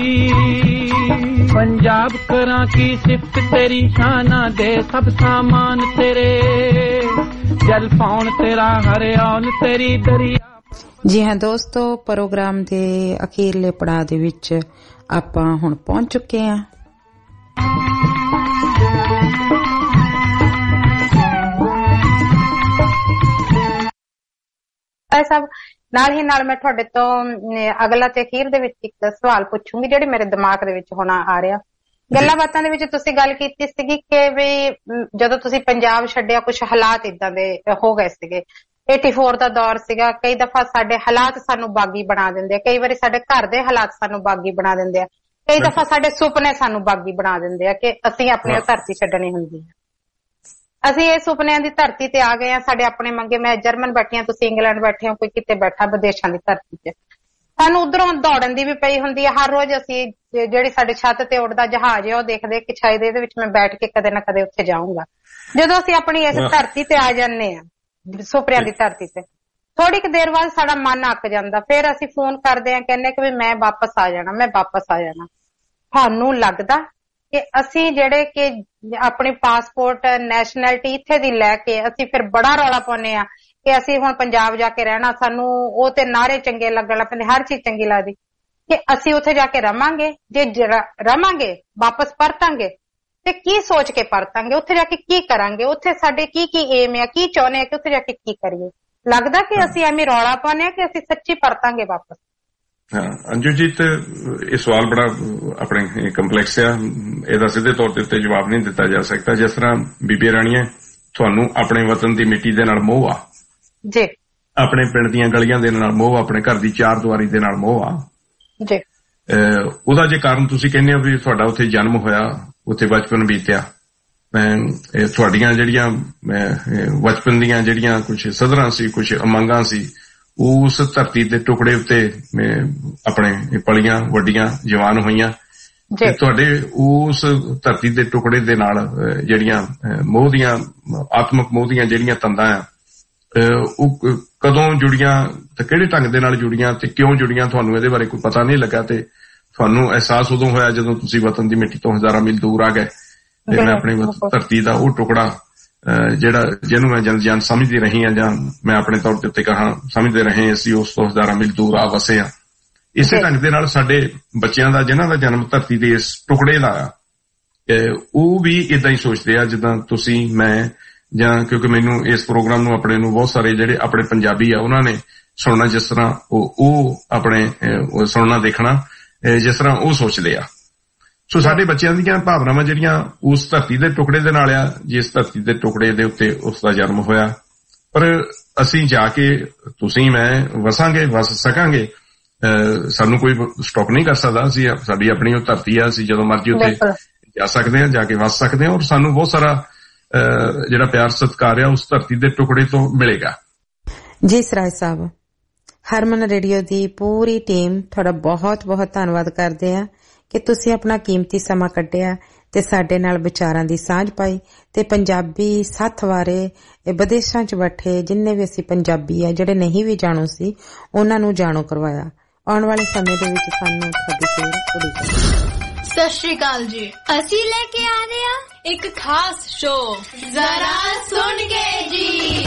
पंजाब करा की सिफ्त तेरी, शाना दे सब सामान तेरे, जल पौन तेरा हरियाल तेरी दरिया। जी हाँ दोस्तों, प्रोग्राम दे अखीरले पड़ाव दे विच आपां हुण पहुंच चुके हैं। सब नाल ही नाल मैं तुहाडे तो अगला ते अखीर दे विच एक सवाल पूछूंगी जिहड़े मेरे दिमाग दे विच होना आ रहा। गल्लां बातां दे विच तुसीं गल कीती सीगी कि भी जदों तुसीं पंजाब छड्डिया कुछ हालात इदां दे हो गए सीगे, चौरासी दा दौर सीगा। कई दफा साडे हालात सानू बागी बना दिंदे, कई वारी साडे घर दे हालात सानू बागी बना दिंदे, कई दफा साडे सुपने सानू बागी बना दिंदे आ कि असीं अपनी धरती छड्डनी हुंदी है। ਅਸੀਂ ਇਹ ਸੁਪਨਿਆਂ ਦੀ ਧਰਤੀ ਤੇ ਆ ਗਏ ਆ। ਸਾਡੇ ਆਪਣੇ ਮੰਗੇ, ਮੈਂ ਜਰਮਨ ਬੈਠੀ ਆ, ਤੁਸੀਂ ਇੰਗਲੈਂਡ ਬੈਠੇ ਹੋ, ਕੋਈ ਕਿਤੇ ਬੈਠਾ ਵਿਦੇਸ਼ਾਂ ਦੀ ਧਰਤੀ ਤੇ। ਸਾਨੂੰ ਉਧਰੋਂ ਦੌੜਨ ਦੀ ਵੀ ਪਈ ਹੁੰਦੀ ਹੈ। ਹਰ ਰੋਜ਼ ਅਸੀਂ ਜਿਹੜੀ ਸਾਡੇ ਛੱਤ ਤੇ ਉੱਡਦਾ ਜਹਾਜ਼ ਹੈ ਉਹ ਦੇਖਦੇ ਕਿ ਸ਼ਾਇਦ ਇਹਦੇ ਵਿੱਚ ਮੈਂ ਬੈਠ ਕੇ ਕਦੇ ਨਾ ਕਦੇ ਉੱਥੇ ਜਾਊਂਗਾ। ਜਦੋਂ ਅਸੀਂ ਆਪਣੀ ਇਸ ਧਰਤੀ ਤੇ ਆ ਜਾਂਦੇ ਆ, ਸੁਪਨਿਆਂ ਦੀ ਧਰਤੀ ਤੇ, ਥੋੜੀ ਕੁ ਦੇਰ ਬਾਅਦ ਸਾਡਾ ਮਨ ਅੱਕ ਜਾਂਦਾ। ਫਿਰ ਅਸੀਂ ਫੋਨ ਕਰਦੇ ਆ, ਕਹਿੰਦੇ ਕਿ ਵੀ ਮੈਂ ਵਾਪਸ ਆ ਜਾਣਾ, ਮੈਂ ਵਾਪਸ ਆ ਜਾਣਾ। ਤੁਹਾਨੂੰ ਲੱਗਦਾ ਕਿ ਅਸੀਂ ਜਿਹੜੇ ਕਿ ਆਪਣੀ ਪਾਸਪੋਰਟ ਨੈਸ਼ਨੈਲਿਟੀ ਇੱਥੇ ਦੀ ਲੈ ਕੇ ਅਸੀਂ ਫਿਰ ਬੜਾ ਰੌਲਾ ਪਾਉਂਦੇ ਆ ਕਿ ਅਸੀਂ ਹੁਣ ਪੰਜਾਬ ਜਾ ਕੇ ਰਹਿਣਾ, ਸਾਨੂੰ ਉਹ ਤੇ ਨਾਰੇ ਚੰਗੇ ਲੱਗਣ ਲੱਗ ਪੈਂਦੇ, ਹਰ ਚੀਜ਼ ਚੰਗੀ ਲੱਗਦੀ ਕਿ ਅਸੀਂ ਉੱਥੇ ਜਾ ਕੇ ਰਵਾਂਗੇ। ਜੇ ਰਵਾਂਗੇ ਵਾਪਸ ਪਰਤਾਂਗੇ ਤੇ ਕੀ ਸੋਚ ਕੇ ਪਰਤਾਂਗੇ, ਉੱਥੇ ਜਾ ਕੇ ਕੀ ਕਰਾਂਗੇ, ਉੱਥੇ ਸਾਡੇ ਕੀ ਕੀ ਏਮ ਆ, ਕੀ ਚਾਹੁੰਦੇ ਆ ਕਿ ਉੱਥੇ ਜਾ ਕੇ ਕੀ ਕਰੀਏ। ਲੱਗਦਾ ਕਿ ਅਸੀਂ ਐਵੇਂ ਰੌਲਾ ਪਾਉਂਦੇ ਆ ਕਿ ਅਸੀਂ ਸੱਚੀ ਪਰਤਾਂਗੇ ਵਾਪਸ। ਹਾਂ ਅੰਜੂ ਜੀ, ਤੇ ਇਹ ਸਵਾਲ ਬੜਾ ਆਪਣੇ ਕੰਪਲੈਕਸ ਆ, ਇਹਦਾ ਸਿੱਧੇ ਤੌਰ ਤੇ ਉੱਤੇ ਜਵਾਬ ਨਹੀਂ ਦਿੱਤਾ ਜਾ ਸਕਦਾ। ਜਿਸ ਤਰ੍ਹਾਂ ਬੀਬੀ ਰਾਣੀਆਂ, ਤੁਹਾਨੂੰ ਆਪਣੇ ਵਤਨ ਦੀ ਮਿੱਟੀ ਦੇ ਨਾਲ ਮੋਹ ਆ ਜੀ, ਆਪਣੇ ਪਿੰਡ ਦੀਆਂ ਗਲੀਆਂ ਦੇ ਨਾਲ ਮੋਹ, ਆਪਣੇ ਘਰ ਦੀ ਚਾਰ ਦੀਵਾਰੀ ਦੇ ਨਾਲ ਮੋਹ ਆ ਜੀ। ਉਹਦਾ ਜੇ ਕਾਰਨ ਤੁਸੀਂ ਕਹਿੰਦੇ ਹੋ ਵੀ ਤੁਹਾਡਾ ਉੱਥੇ ਜਨਮ ਹੋਇਆ, ਉੱਥੇ ਬਚਪਨ ਬੀਤਿਆ, ਮੈਂ ਤੁਹਾਡੀਆਂ ਜਿਹੜੀਆਂ ਬਚਪਨ ਦੀਆਂ ਜਿਹੜੀਆਂ ਕੁਝ ਸਧਰਾਂ ਸੀ, ਕੁਝ ਉਮੰਗਾਂ ਸੀ, ਉਸ ਧਰਤੀ ਦੇ ਟੁਕੜੇ ਉੱਤੇ ਆਪਣੇ ਪਲੀਆਂ ਵੱਡੀਆਂ ਜਵਾਨ ਹੋਈਆਂ, ਤੇ ਤੁਹਾਡੇ ਉਸ ਧਰਤੀ ਦੇ ਟੁਕੜੇ ਦੇ ਨਾਲ ਜਿਹੜੀਆਂ ਮੋਹ ਦੀਆਂ, ਆਤਮਕ ਮੋਹ ਦੀਆਂ ਜਿਹੜੀਆਂ ਤੰਦਾਂ ਆ, ਉਹ ਕਦੋਂ ਜੁੜੀਆਂ ਤੇ ਕਿਹੜੇ ਢੰਗ ਦੇ ਨਾਲ ਜੁੜੀਆਂ ਤੇ ਕਿਉਂ ਜੁੜੀਆਂ, ਤੁਹਾਨੂੰ ਇਹਦੇ ਬਾਰੇ ਕੋਈ ਪਤਾ ਨਹੀਂ ਲੱਗਾ। ਤੇ ਤੁਹਾਨੂੰ ਅਹਿਸਾਸ ਉਦੋਂ ਹੋਇਆ ਜਦੋਂ ਤੁਸੀਂ ਵਤਨ ਦੀ ਮਿੱਟੀ ਤੋਂ ਹਜ਼ਾਰਾਂ ਮੀਲ ਦੂਰ ਆ ਗਏ ਤੇ ਮੈਂ ਆਪਣੀ ਧਰਤੀ ਦਾ ਉਹ ਟੁਕੜਾ ਜਿਹੜਾ ਜਿਹਨੂੰ ਮੈਂ ਜਨ ਜਾਨ ਸਮਝਦੀ ਰਹੀ ਹਾਂ, ਜਾਂ ਮੈਂ ਆਪਣੇ ਤੌਰ ਤੇ ਉੱਤੇ ਕਹਾਂ ਸਮਝਦੇ ਰਹੇ, ਅਸੀਂ ਉਸ ਤੋਂ ਹਜ਼ਾਰਾਂ ਮੀਲ ਦੂਰ ਆ ਵਸੇ ਆ। ਇਸੇ ਢੰਗ ਦੇ ਨਾਲ ਸਾਡੇ ਬੱਚਿਆਂ ਦਾ ਜਿਨ੍ਹਾਂ ਦਾ ਜਨਮ ਧਰਤੀ ਦੇ ਇਸ ਟੁਕੜੇ ਦਾ ਆ, ਉਹ ਵੀ ਏਦਾਂ ਹੀ ਸੋਚਦੇ ਆ ਜਿੱਦਾਂ ਤੁਸੀਂ, ਮੈਂ, ਜਾਂ ਕਿਉਂਕਿ ਮੈਨੂੰ ਇਸ ਪ੍ਰੋਗਰਾਮ ਨੂੰ ਆਪਣੇ ਨੂੰ ਬਹੁਤ ਸਾਰੇ ਜਿਹੜੇ ਆਪਣੇ ਪੰਜਾਬੀ ਆ ਉਹਨਾਂ ਨੇ ਸੁਣਨਾ, ਜਿਸ ਤਰ੍ਹਾਂ ਉਹ ਉਹ ਆਪਣੇ ਸੁਣਨਾ ਦੇਖਣਾ ਜਿਸ ਤਰ੍ਹਾਂ ਉਹ ਸੋਚਦੇ ਆ। ਸੋ ਸਾਡੇ ਬੱਚਿਆਂ ਦੀਆਂ ਭਾਵਨਾਵਾਂ ਜਿਹੜੀਆਂ ਉਸ ਧਰਤੀ ਦੇ ਟੁਕੜੇ ਦੇ ਨਾਲ ਆ, ਜਿਸ ਧਰਤੀ ਦੇ ਟੁਕੜੇ ਦੇ ਉੱਤੇ ਉਸ ਦਾ ਜਨਮ ਹੋਇਆ, ਪਰ ਅਸੀਂ ਜਾ ਕੇ ਤੁਸੀਂ ਮੈਂ ਵਸਾਂਗੇ, ਵਸ ਸਕਾਂਗੇ, ਸਾਨੂੰ ਕੋਈ ਸਟਾਪ ਨਹੀਂ ਕਰ ਸਕਦਾ। ਅਸੀਂ ਸਾਡੀ ਆਪਣੀ ਉਹ ਧਰਤੀ ਆ, ਅਸੀਂ ਜਦੋਂ ਮਰਜ਼ੀ ਉੱਥੇ ਜਾ ਸਕਦੇ ਹਾਂ, ਜਾ ਕੇ ਵਸ ਸਕਦੇ ਹਾਂ, ਔਰ ਸਾਨੂੰ ਬਹੁਤ ਸਾਰਾ ਜਿਹੜਾ ਪਿਆਰ ਸਤਿਕਾਰ ਆ ਉਸ ਧਰਤੀ ਦੇ ਟੁਕੜੇ ਤੋਂ ਮਿਲੇਗਾ। ਜੀ ਸਰਾਜ ਸਾਹਿਬ, ਹਰਮਨ ਰੇਡੀਓ ਦੀ ਪੂਰੀ ਟੀਮ ਤੁਹਾਡਾ ਬਹੁਤ ਬਹੁਤ ਧੰਨਵਾਦ ਕਰਦੇ ਆ ਕਿ ਤੁਸੀਂ ਆਪਣਾ ਕੀਮਤੀ ਸਮਾਂ ਕੱਢਿਆ ਤੇ ਸਾਡੇ ਨਾਲ ਵਿਚਾਰਾਂ ਦੀ ਸਾਂਝ ਪਾਈ ਤੇ ਪੰਜਾਬੀ ਸੱਥ ਬਾਰੇ ਵਿਦੇਸ਼ਾਂ 'ਚ ਬੈਠੇ ਜਿੰਨੇ ਵੀ ਅਸੀਂ ਪੰਜਾਬੀ ਆ ਜਿਹੜੇ ਨਹੀਂ ਵੀ ਜਾਣੂ ਸੀ ਉਹਨਾਂ ਨੂੰ ਜਾਣੂ ਕਰਵਾਇਆ। ਆਉਣ ਵਾਲੇ ਸਮੇਂ ਦੇ ਵਿੱਚ ਸਾਨੂੰ ਤੁਹਾਡੀ ਫੇਰ ਉਡੀਕ। ਸਤਿ ਸ਼੍ਰੀ ਅਕਾਲ ਜੀ, ਅਸੀਂ ਲੈ ਕੇ ਆ ਰਹੇ ਆ ਇੱਕ ਖਾਸ ਸ਼ੋਅ, ਜ਼ਰਾ ਸੁਣ ਕੇ ਜੀ।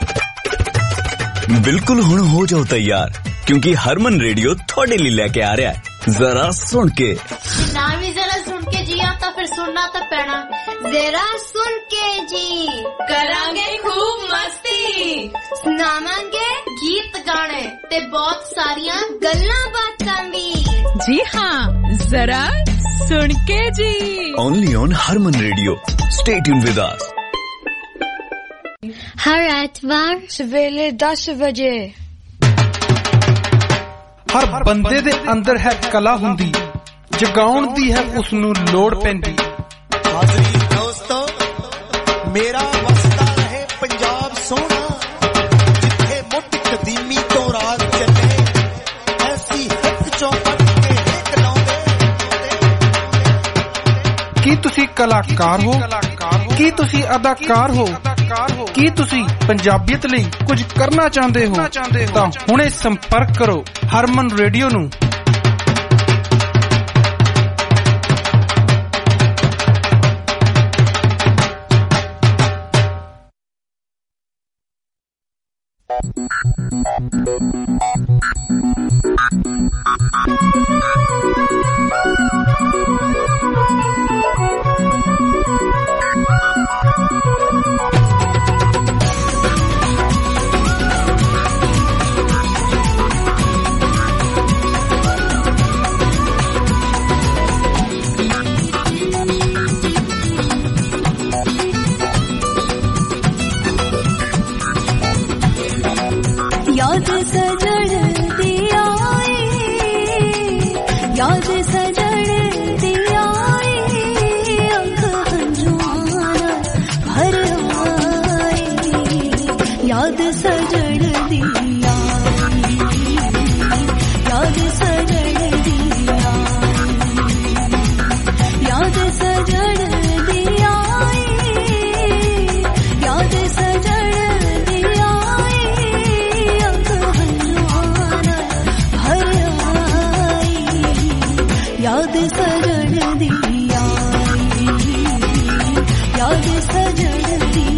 बिल्कुल हुण हो जाओ तैयार, क्योंकि हरमन रेडियो थोड़े लिए लेके आ रहा है जरा सुन के। ना भी जरा सुन के जी आता फिर सुनना तो पैना, जरा सुन के जी करांगे खूब मस्ती, सुनावांगे गीत गाने ते बहुत सारियां गल्लां बातां भी। जी हाँ, जरा सुन के जी, only on Harman radio, stay tuned with us. हर एतवार सवेरे दस बजे। हर बंदे दे अंदर है कला हुंदी, जगाउण दी है उसनू लोड़ पैंदी। हाज़री दोस्तों, मेरा वसदा रहे पंजाब सोना जिथे मुठ कदीमी तो राज चले ऐसी हिक चौपट के हिक लाउंदे ਕੀ ਤੁਸੀਂ ਕਲਾਕਾਰ ਹੋ ਕੀ ਤੁਸੀਂ ਅਦਾਕਾਰ ਹੋ ਕੀ ਤੁਸੀਂ ਪੰਜਾਬੀਅਤ ਲਈ ਕੁਝ ਕਰਨਾ ਚਾਹੁੰਦੇ ਹੋ ਤਾਂ ਹੁਣੇ ਸੰਪਰਕ ਕਰੋ ਹਰਮਨ ਰੇਡੀਓ ਨੂੰ। याद सजण दी आए याद सजण दी आए अंग हंजुआना भर आए याद सजण दी आए याद सजण दी आए याद सजण दी आए याद सजण दी आए याद सजण दी आई याद सजण दी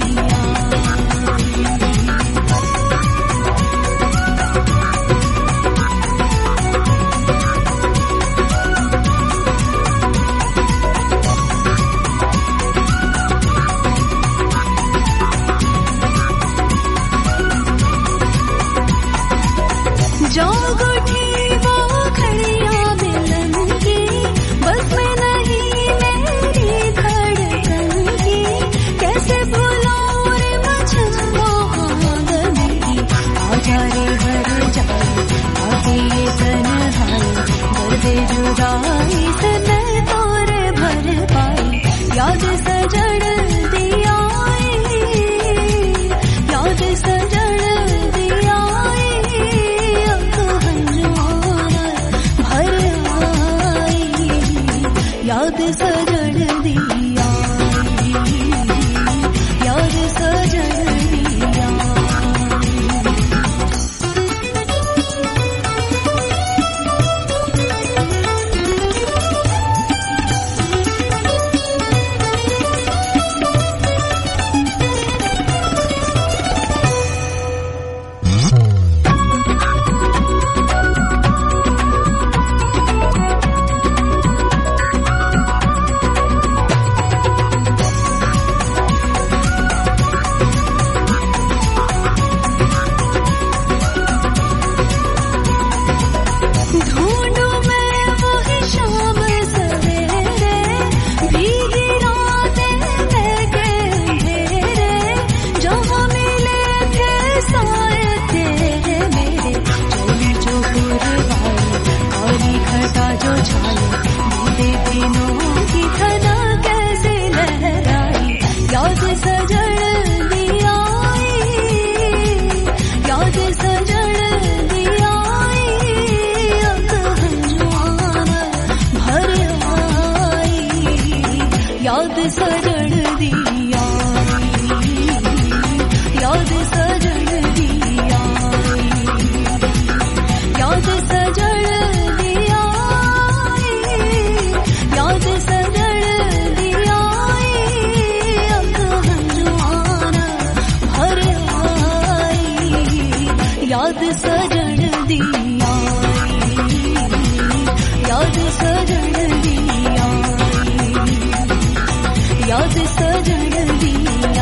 जाग उठी वो खड़िया मिलन की बस में नहीं मेरी धड़कन की कैसे भूलूं रे मुझे मोहब्बत की आजा रे भर जाए आगे ये तन्हाई दर्द जुदाई से मैं तोरे भर पाई याद सजण दी आई याद सजण दी आई याद सजण दी आई याद सजण दी ढूंढूं मैं वही शाम सवेरे भीगी रातें महके अंधेरे जहाँ मिले थे साए तेरे मेरे चली जो गुरबाई काली घटा जो छाई मेरे दिनों की खना कैसे लहराई याद सजण दी आई याद सजण दी आई याद सजण दी आई याद सजण दी आई याद सजण दी आई याद सजण दी आई अंग हंजुआना भर आई याद सजण दी आई याद सजण दी आई याद सजण दी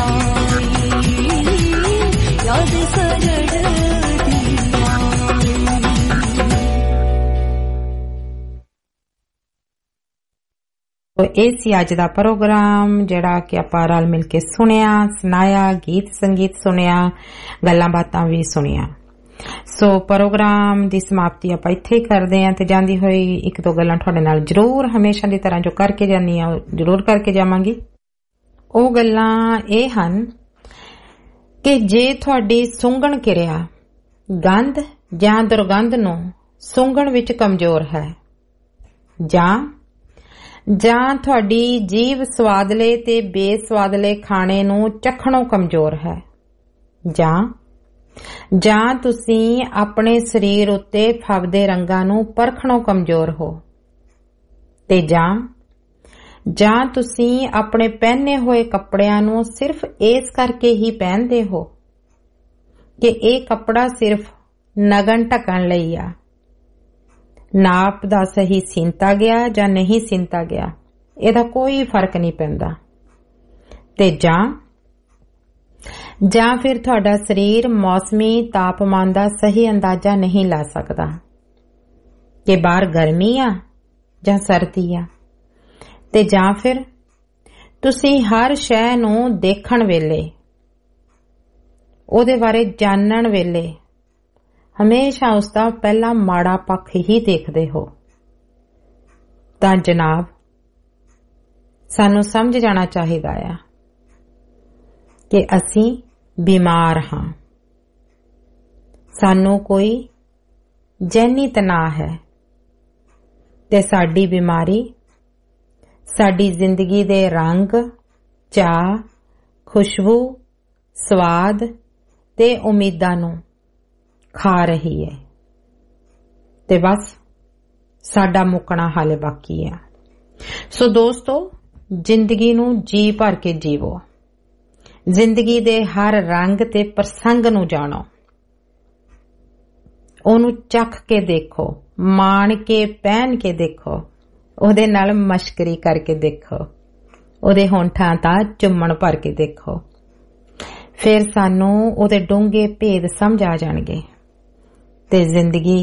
आई याद सजण दी आई। ਇਹ ਸੀ ਅੱਜ ਦਾ ਪ੍ਰੋਗਰਾਮ ਜਿਹੜਾ ਕਿ ਆਪਾਂ ਰਲ ਮਿਲ ਕੇ ਸੁਣਿਆ ਸੁਣਾਇਆ ਗੀਤ ਸੰਗੀਤ ਸੁਣਿਆ ਗੱਲਾਂ ਬਾਤਾਂ ਵੀ ਸੁਣੀਆਂ। ਸੋ ਪ੍ਰੋਗਰਾਮ ਦੀ ਸਮਾਪਤੀ ਆਪਾਂ ਇੱਥੇ ਹੀ ਕਰਦੇ ਆਂ ਤੇ ਜਾਂਦੀ ਹੋਈ ਇੱਕ ਦੋ ਗੱਲਾਂ ਤੁਹਾਡੇ ਨਾਲ ਜ਼ਰੂਰ ਹਮੇਸ਼ਾ ਦੀ ਤਰ੍ਹਾਂ ਜੋ ਕਰਕੇ ਜਾਂਦੀ ਆ ਜ਼ਰੂਰ ਕਰਕੇ ਜਾਵਾਂਗੀ। ਉਹ ਗੱਲਾਂ ਇਹ ਹਨ ਕਿ ਜੇ ਤੁਹਾਡੀ ਸੁੰਘਣ ਕਿਰਿਆ ਗੰਧ ਜਾਂ ਦੁਰਗੰਧ ਨੂੰ ਸੁੰਘਣ ਵਿੱਚ ਕਮਜ਼ੋਰ ਹੈ, ਜਾਂ ਜਾਂ ਤੁਹਾਡੀ ਜੀਭ ਸਵਾਦਲੇ ਤੇ ਬੇਸਵਾਦਲੇ ਖਾਣੇ ਨੂੰ ਚੱਖਣੋਂ ਕਮਜ਼ੋਰ ਹੈ, ਜਾਂ ਜਾਂ ਤੁਸੀਂ ਆਪਣੇ ਸਰੀਰ ਉੱਤੇ ਫੱਬਦੇ ਰੰਗਾਂ ਨੂੰ ਪਰਖਣੋਂ ਕਮਜ਼ੋਰ ਹੋ, ਤੇ ਜਾਂ ਜਾਂ ਤੁਸੀਂ ਆਪਣੇ ਪਹਿਨੇ ਹੋਏ ਕੱਪੜਿਆਂ ਨੂੰ ਸਿਰਫ ਇਸ ਕਰਕੇ ਹੀ ਪਹਿਨਦੇ ਹੋ ਕਿ ਇਹ ਕੱਪੜਾ ਸਿਰਫ ਨਗਨ ਢਕਣ ਲਈ ਆ, ਨਾਪ ਦਾ ਸਹੀ ਸੀਨਤਾ ਗਿਆ ਜਾਂ ਨਹੀਂ ਸੀਨਤਾ ਗਿਆ ਇਹਦਾ ਕੋਈ ਫਰਕ ਨਹੀਂ ਪੈਂਦਾ, ਤੇ ਜਾਂ ਜਾਂ ਫਿਰ ਤੁਹਾਡਾ ਸਰੀਰ ਮੌਸਮੀ ਤਾਪਮਾਨ ਦਾ ਸਹੀ ਅੰਦਾਜ਼ਾ ਨਹੀਂ ਲਾ ਸਕਦਾ ਕਿ ਬਾਹਰ ਗਰਮੀ ਆ ਜਾਂ ਸਰਦੀ ਆ, ਤੇ ਜਾਂ ਫਿਰ ਤੁਸੀਂ ਹਰ ਸ਼ੈ ਨੂੰ ਦੇਖਣ ਵੇਲੇ, ਉਹਦੇ ਬਾਰੇ ਜਾਣਨ ਵੇਲੇ ਹਮੇਸ਼ਾ ਉਸ ਦਾ ਪਹਿਲਾ ਮਾੜਾ ਪੱਖ ਹੀ ਦੇਖਦੇ ਹੋ। ਤਾਂ ਜਨਾਬ, ਸਾਨੂੰ ਸਮਝ ਜਾਣਾ ਚਾਹੀਦਾ ਆ ਕਿ ਅਸੀਂ ਬਿਮਾਰ ਹਾਂ, ਸਾਨੂੰ ਕੋਈ ਜੈਨੀ ਤਣਾਅ ਹੈ, ਤੇ ਸਾਡੀ ਬਿਮਾਰੀ ਸਾਡੀ ਜ਼ਿੰਦਗੀ ਦੇ ਰੰਗ, ਚਾਹ, ਖੁਸ਼ਬੂ, ਸਵਾਦ ਤੇ ਉਮੀਦਾਂ ਨੂੰ ਖਾ ਰਹੀ ਹੈ, ਤੇ ਬਸ ਸਾਡਾ ਮੁੱਕਣਾ ਹਾਲੇ ਬਾਕੀ ਹੈ। ਸੋ ਦੋਸਤੋ, ਜ਼ਿੰਦਗੀ ਨੂੰ ਜੀ ਭਰ ਕੇ ਜੀਵੋ, ਜ਼ਿੰਦਗੀ ਦੇ ਹਰ ਰੰਗ ਤੇ ਪ੍ਰਸੰਗ ਨੂੰ ਜਾਣੋ, ਉਹਨੂੰ ਚੱਖ ਕੇ ਦੇਖੋ, ਮਾਣ ਕੇ ਪਹਿਨ ਕੇ ਦੇਖੋ, ਉਹਦੇ ਨਾਲ ਮਸ਼ਕਰੀ ਕਰਕੇ ਦੇਖੋ, ਉਹਦੇ ਹੋਂਠਾਂ ਦਾ ਚੁੰਮਣ ਭਰ ਕੇ ਦੇਖੋ, ਫਿਰ ਸਾਨੂੰ ਉਹਦੇ ਡੂੰਘੇ ਭੇਦ ਸਮਝ ਆ ਜਾਣਗੇ ਤੇ ਜ਼ਿੰਦਗੀ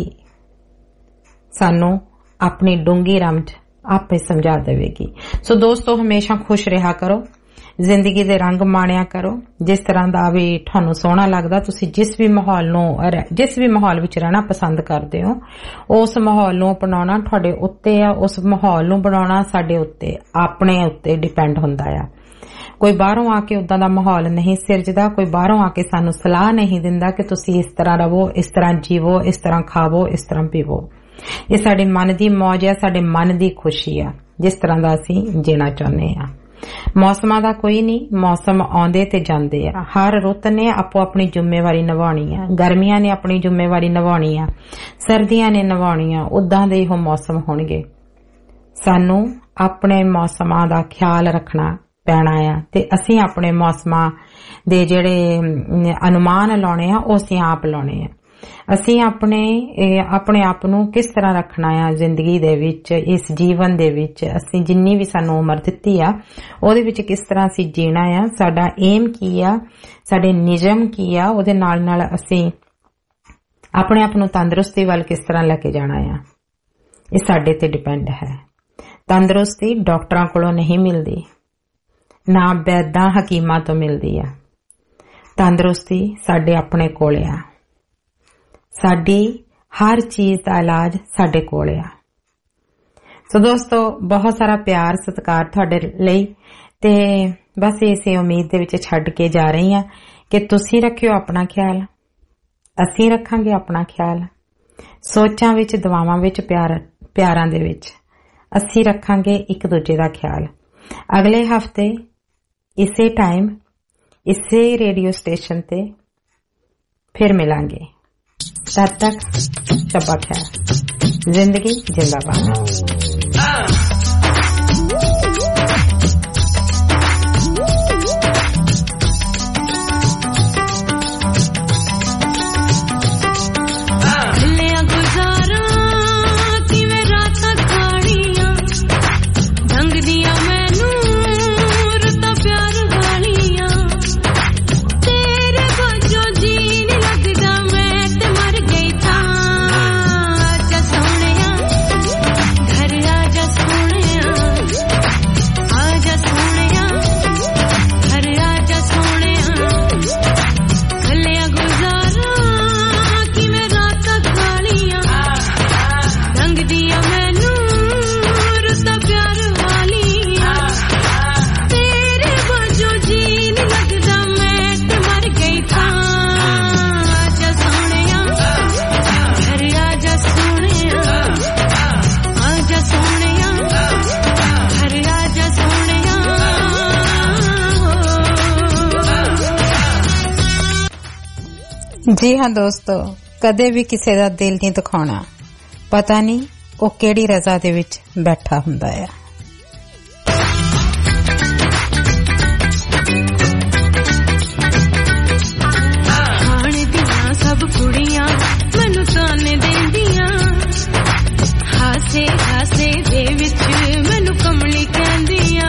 ਸਾਨੂੰ ਆਪਣੀ ਡੂੰਘੀ ਰਮਝ ਆਪੇ ਸਮਝਾ ਦੇਵੇਗੀ। ਸੋ ਦੋਸਤੋ, ਹਮੇਸ਼ਾ ਖੁਸ਼ ਰਿਹਾ ਕਰੋ, ਜ਼ਿੰਦਗੀ ਦੇ ਰੰਗ ਮਾਣਿਆ ਕਰੋ, ਜਿਸ ਤਰ੍ਹਾਂ ਦਾ ਵੀ ਤੁਹਾਨੂੰ ਸੋਹਣਾ ਲੱਗਦਾ। ਤੁਸੀਂ ਜਿਸ ਵੀ ਮਾਹੌਲ ਨੂੰ ਜਿਸ ਵੀ ਮਾਹੌਲ ਵਿੱਚ ਰਹਿਣਾ ਪਸੰਦ ਕਰਦੇ ਹੋ, ਉਸ ਮਾਹੌਲ ਨੂੰ ਅਪਣਾਉਣਾ ਤੁਹਾਡੇ ਉੱਤੇ ਆ, ਉਸ ਮਾਹੌਲ ਨੂੰ ਬਣਾਉਣਾ ਸਾਡੇ ਉੱਤੇ, ਆਪਣੇ ਉੱਤੇ ਡਿਪੈਂਡ ਹੁੰਦਾ ਆ। ਕੋਈ ਬਾਹਰੋਂ ਆ ਕੇ ਉਦਾਂ ਦਾ ਮਾਹੌਲ ਨਹੀਂ ਸਿਰਜਦਾ, ਕੋਈ ਬਾਹਰੋਂ ਆ ਕੇ ਸਾਨੂੰ ਸਲਾਹ ਨਹੀਂ ਦਿੰਦਾ ਕਿ ਤੁਸੀਂ ਇਸ ਤਰ੍ਹਾਂ ਰਹੋ, ਇਸ ਤਰ੍ਹਾਂ ਜੀਵੋ, ਇਸ ਤਰ੍ਹਾਂ ਖਾਵੋ, ਇਸ ਤਰ੍ਹਾਂ ਪੀਵੋ। ਇਹ ਸਾਡੇ ਮਨ ਦੀ ਮੌਜ ਆ, ਸਾਡੇ ਮਨ ਦੀ ਖੁਸ਼ੀ ਆ, ਜਿਸ ਤਰ੍ਹਾਂ ਦਾ ਅਸੀਂ ਜੀਣਾ ਚਾਹੁੰਦੇ ਆ। ਮੌਸਮਾਂ ਦਾ ਕੋਈ ਨਹੀਂ, ਮੌਸਮ ਆਉਂਦੇ ਤੇ ਜਾਂਦੇ ਆ, ਹਰ ਰੁੱਤ ਨੇ ਆਪੋ ਆਪਣੀ ਜ਼ਿੰਮੇਵਾਰੀ ਨਿਭਾਉਣੀ ਆ। ਗਰਮੀਆਂ ਨੇ ਆਪਣੀ ਜ਼ਿੰਮੇਵਾਰੀ ਨਿਭਾਉਣੀ ਆ, ਸਰਦੀਆਂ ਨੇ ਨਿਭਾਉਣੀ ਆ, ਉਦਾਂ ਦੇ ਇਹੋ ਮੌਸਮ ਹੋਣਗੇ। ਸਾਨੂੰ ਆਪਣੇ ਮੌਸਮਾਂ ਦਾ ਖਿਆਲ ਰੱਖਣਾ ਪੈਣਾ ਆ, ਤੇ ਅਸੀਂ ਆਪਣੇ ਮੌਸਮਾਂ ਦੇ ਜਿਹੜੇ ਅਨੁਮਾਨ ਲਾਉਣੇ ਆ ਉਹ ਅਸੀਂ ਆਪ ਲਾਉਣੇ ਆ। ਅਸੀਂ ਆਪਣੇ ਆਪਣੇ ਆਪ ਨੂੰ ਕਿਸ ਤਰ੍ਹਾਂ ਰੱਖਣਾ ਆ ਜ਼ਿੰਦਗੀ ਦੇ ਵਿੱਚ, ਇਸ ਜੀਵਨ ਦੇ ਵਿੱਚ ਅਸੀਂ ਜਿੰਨੀ ਵੀ ਸਾਨੂੰ ਉਮਰ ਦਿੱਤੀ ਆ ਉਹਦੇ ਵਿੱਚ ਕਿਸ ਤਰ੍ਹਾਂ ਅਸੀਂ ਜੀਣਾ ਆ, ਸਾਡਾ ਏਮ ਕੀ ਆ, ਸਾਡੇ ਨਿਯਮ ਕੀ ਆ, ਉਹਦੇ ਨਾਲ ਨਾਲ ਅਸੀਂ ਆਪਣੇ ਆਪ ਨੂੰ ਤੰਦਰੁਸਤੀ ਵੱਲ ਕਿਸ ਤਰ੍ਹਾਂ ਲੈ ਕੇ ਜਾਣਾ ਆ, ਇਹ ਸਾਡੇ ਤੇ ਡਿਪੈਂਡ ਹੈ। ਤੰਦਰੁਸਤੀ ਡਾਕਟਰਾਂ ਕੋਲੋਂ ਨਹੀਂ ਮਿਲਦੀ, ਨਾ ਵੈਦਾਂ ਹਕੀਮਾਂ ਤੋਂ ਮਿਲਦੀ ਆ। ਤੰਦਰੁਸਤੀ ਸਾਡੇ ਆਪਣੇ ਕੋਲ ਆ, ਸਾਡੀ ਹਰ ਚੀਜ਼ ਦਾ ਇਲਾਜ ਸਾਡੇ ਕੋਲ ਆ। ਸੋ ਦੋਸਤੋ, ਬਹੁਤ ਸਾਰਾ ਪਿਆਰ ਸਤਿਕਾਰ ਤੁਹਾਡੇ ਲਈ, ਤੇ ਬਸ ਇਸੇ ਉਮੀਦ ਦੇ ਵਿੱਚ ਛੱਡ ਕੇ ਜਾ ਰਹੀ ਹਾਂ ਕਿ ਤੁਸੀਂ ਰੱਖਿਓ ਆਪਣਾ ਖਿਆਲ, ਅਸੀਂ ਰੱਖਾਂਗੇ ਆਪਣਾ ਖਿਆਲ। ਸੋਚਾਂ ਵਿੱਚ, ਦੁਆਵਾਂ ਵਿੱਚ, ਪਿਆਰ ਪਿਆਰਾਂ ਦੇ ਵਿੱਚ ਅਸੀਂ ਰੱਖਾਂਗੇ ਇੱਕ ਦੂਜੇ ਦਾ ਖਿਆਲ। ਅਗਲੇ ਹਫਤੇ ਇਸੇ ਟਾਈਮ ਇਸੇ ਰੇਡੀਓ ਸਟੇਸ਼ਨ ਤੇ ਫਿਰ ਮਿਲਾਂਗੇ। तब तक शब्बा ख्याल, जिंदगी जिंदाबाद। घर आजा ਜੀ ਹਾਂ ਦੋਸਤੋ, ਕਦੇ ਵੀ ਕਿਸੇ ਦਾ ਦਿਲ ਨਹੀਂ ਦਿਖਾਉਣਾ, ਪਤਾ ਨਹੀਂ ਉਹ ਕਿਹੜੀ ਰਜ਼ਾ ਦੇ ਵਿੱਚ ਬੈਠਾ ਹੁੰਦਾ ਆ। ਖਾਣ ਦੀਆਂ ਸਭ ਕੁੜੀਆਂ ਮੈਨੂੰ ਤਾਨੇ ਦਿੰਦੀਆਂ, ਹਾਸੇ ਹਾਸੇ ਦੇ ਵਿੱਚ ਮੈਨੂੰ ਕਮਲੀ ਕਹਿੰਦੀਆਂ।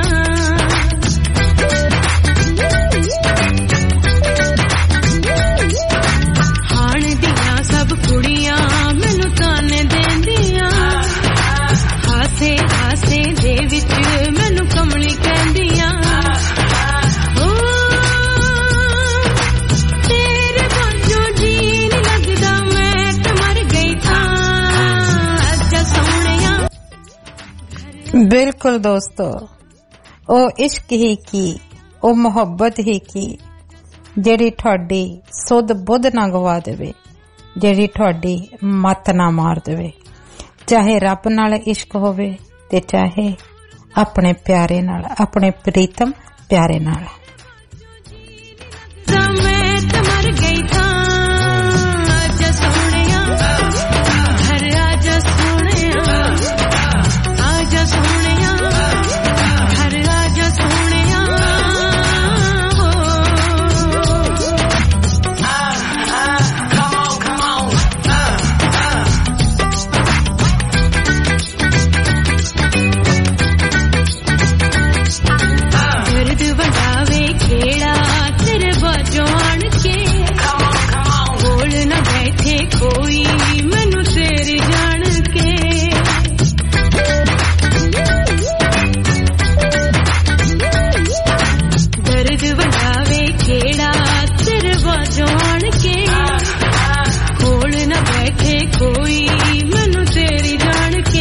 ਖਾਣ ਦੀਆਂ ਸਭ ਕੁੜੀਆਂ ਮੈਨੂੰ ਤਾਨੇ ਦਿੰਦੀਆਂ, ਹਾਸੇ ਹਾਸੇ ਦੇ ਵਿੱਚ ਮੈਨੂੰ ਕਮਲੀ ਕਹਿੰਦੀਆਂ। ਤੇਰੇ ਬਾਝੋਂ ਜੀ ਨੀ ਲੱਗਦਾ, ਮੈਂ ਤੇ ਮਰ ਗਈ ਥਾਂ ਅੱਜਾ ਸੋਹਣਿਆ। ਬਿਲਕੁਲ ਦੋਸਤੋ, ਉਹ ਇਸ਼ਕ ਹੀ ਕੀ, ਉਹ ਮੁਹੱਬਤ ਹੀ ਕੀ, ਜਿਹੜੀ ਤੁਹਾਡੀ ਸੁੱਧ ਬੁੱਧ ਨਾ ਗਵਾ ਦੇਵੇ, ਜਿਹੜੀ ਤੁਹਾਡੀ ਮੱਤ ਨਾ ਮਾਰ ਦੇਵੇ। ਚਾਹੇ ਰੱਬ ਨਾਲ ਇਸ਼ਕ ਹੋਵੇ ਤੇ ਚਾਹੇ ਆਪਣੇ ਪਿਆਰੇ ਨਾਲ, ਆਪਣੇ ਪ੍ਰੀਤਮ ਪਿਆਰੇ ਨਾਲ। ਮੈਂ ਤੇ ਮਰ ਗਈ ਥਾਂ ਅੱਜਾ ਸੋਹਣਿਆ, ਘਰ ਆਜਾ ਸੋਹਣਿਆ, ਆਜਾ ਸੋਹਣਿਆ, ਘਰ ਆਜਾ ਸੋਹਣਿਆ। ਦਰਦ ਵਡਾਵੇ ਖੇੜਾ ਤੇਰੇ ਬਾਝੋਂ ਆਣ ਕੇ, ਕੋਲ ਨਾ ਬੈਠੇ ਕੋਈ ਮੈਨੂੰ ਤੇਰੀ ਜਾਣ ਕੇ। ਦਰਦ ਵਡਾਵੇ ਖੇੜਾ ਤੇਰੇ ਬਾਝੋਂ ਆਣ ਕੇ, ਕੋਲ ਨਾ ਬੈਠੇ ਕੋਈ ਮੈਨੂੰ ਤੇਰੀ ਜਾਣ ਕੇ।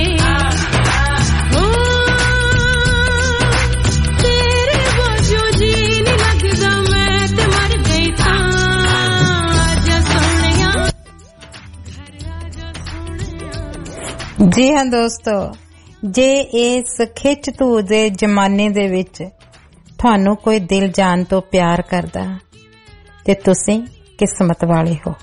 ਤੇਰੇ ਬਾਝੋਂ ਜੀ ਨੀ ਲੱਗਦਾ, ਮੈਂ ਤੇ ਮਰ ਗਈ ਥਾਂ ਅੱਜਾ ਸੋਹਣਿਆ। ਜੀ ਹਾਂ ਦੋਸਤੋ, ਜੇ ਇਸ ਖਿੱਚ ਧੂ ਦੇ ਜ਼ਮਾਨੇ ਦੇ ਵਿੱਚ ਤੁਹਾਨੂੰ ਕੋਈ ਦਿਲ ਜਾਨ ਤੋਂ ਪਿਆਰ ਕਰਦਾ ਤੇ ਤੁਸੀਂ ਕਿਸਮਤ ਵਾਲੇ ਹੋ।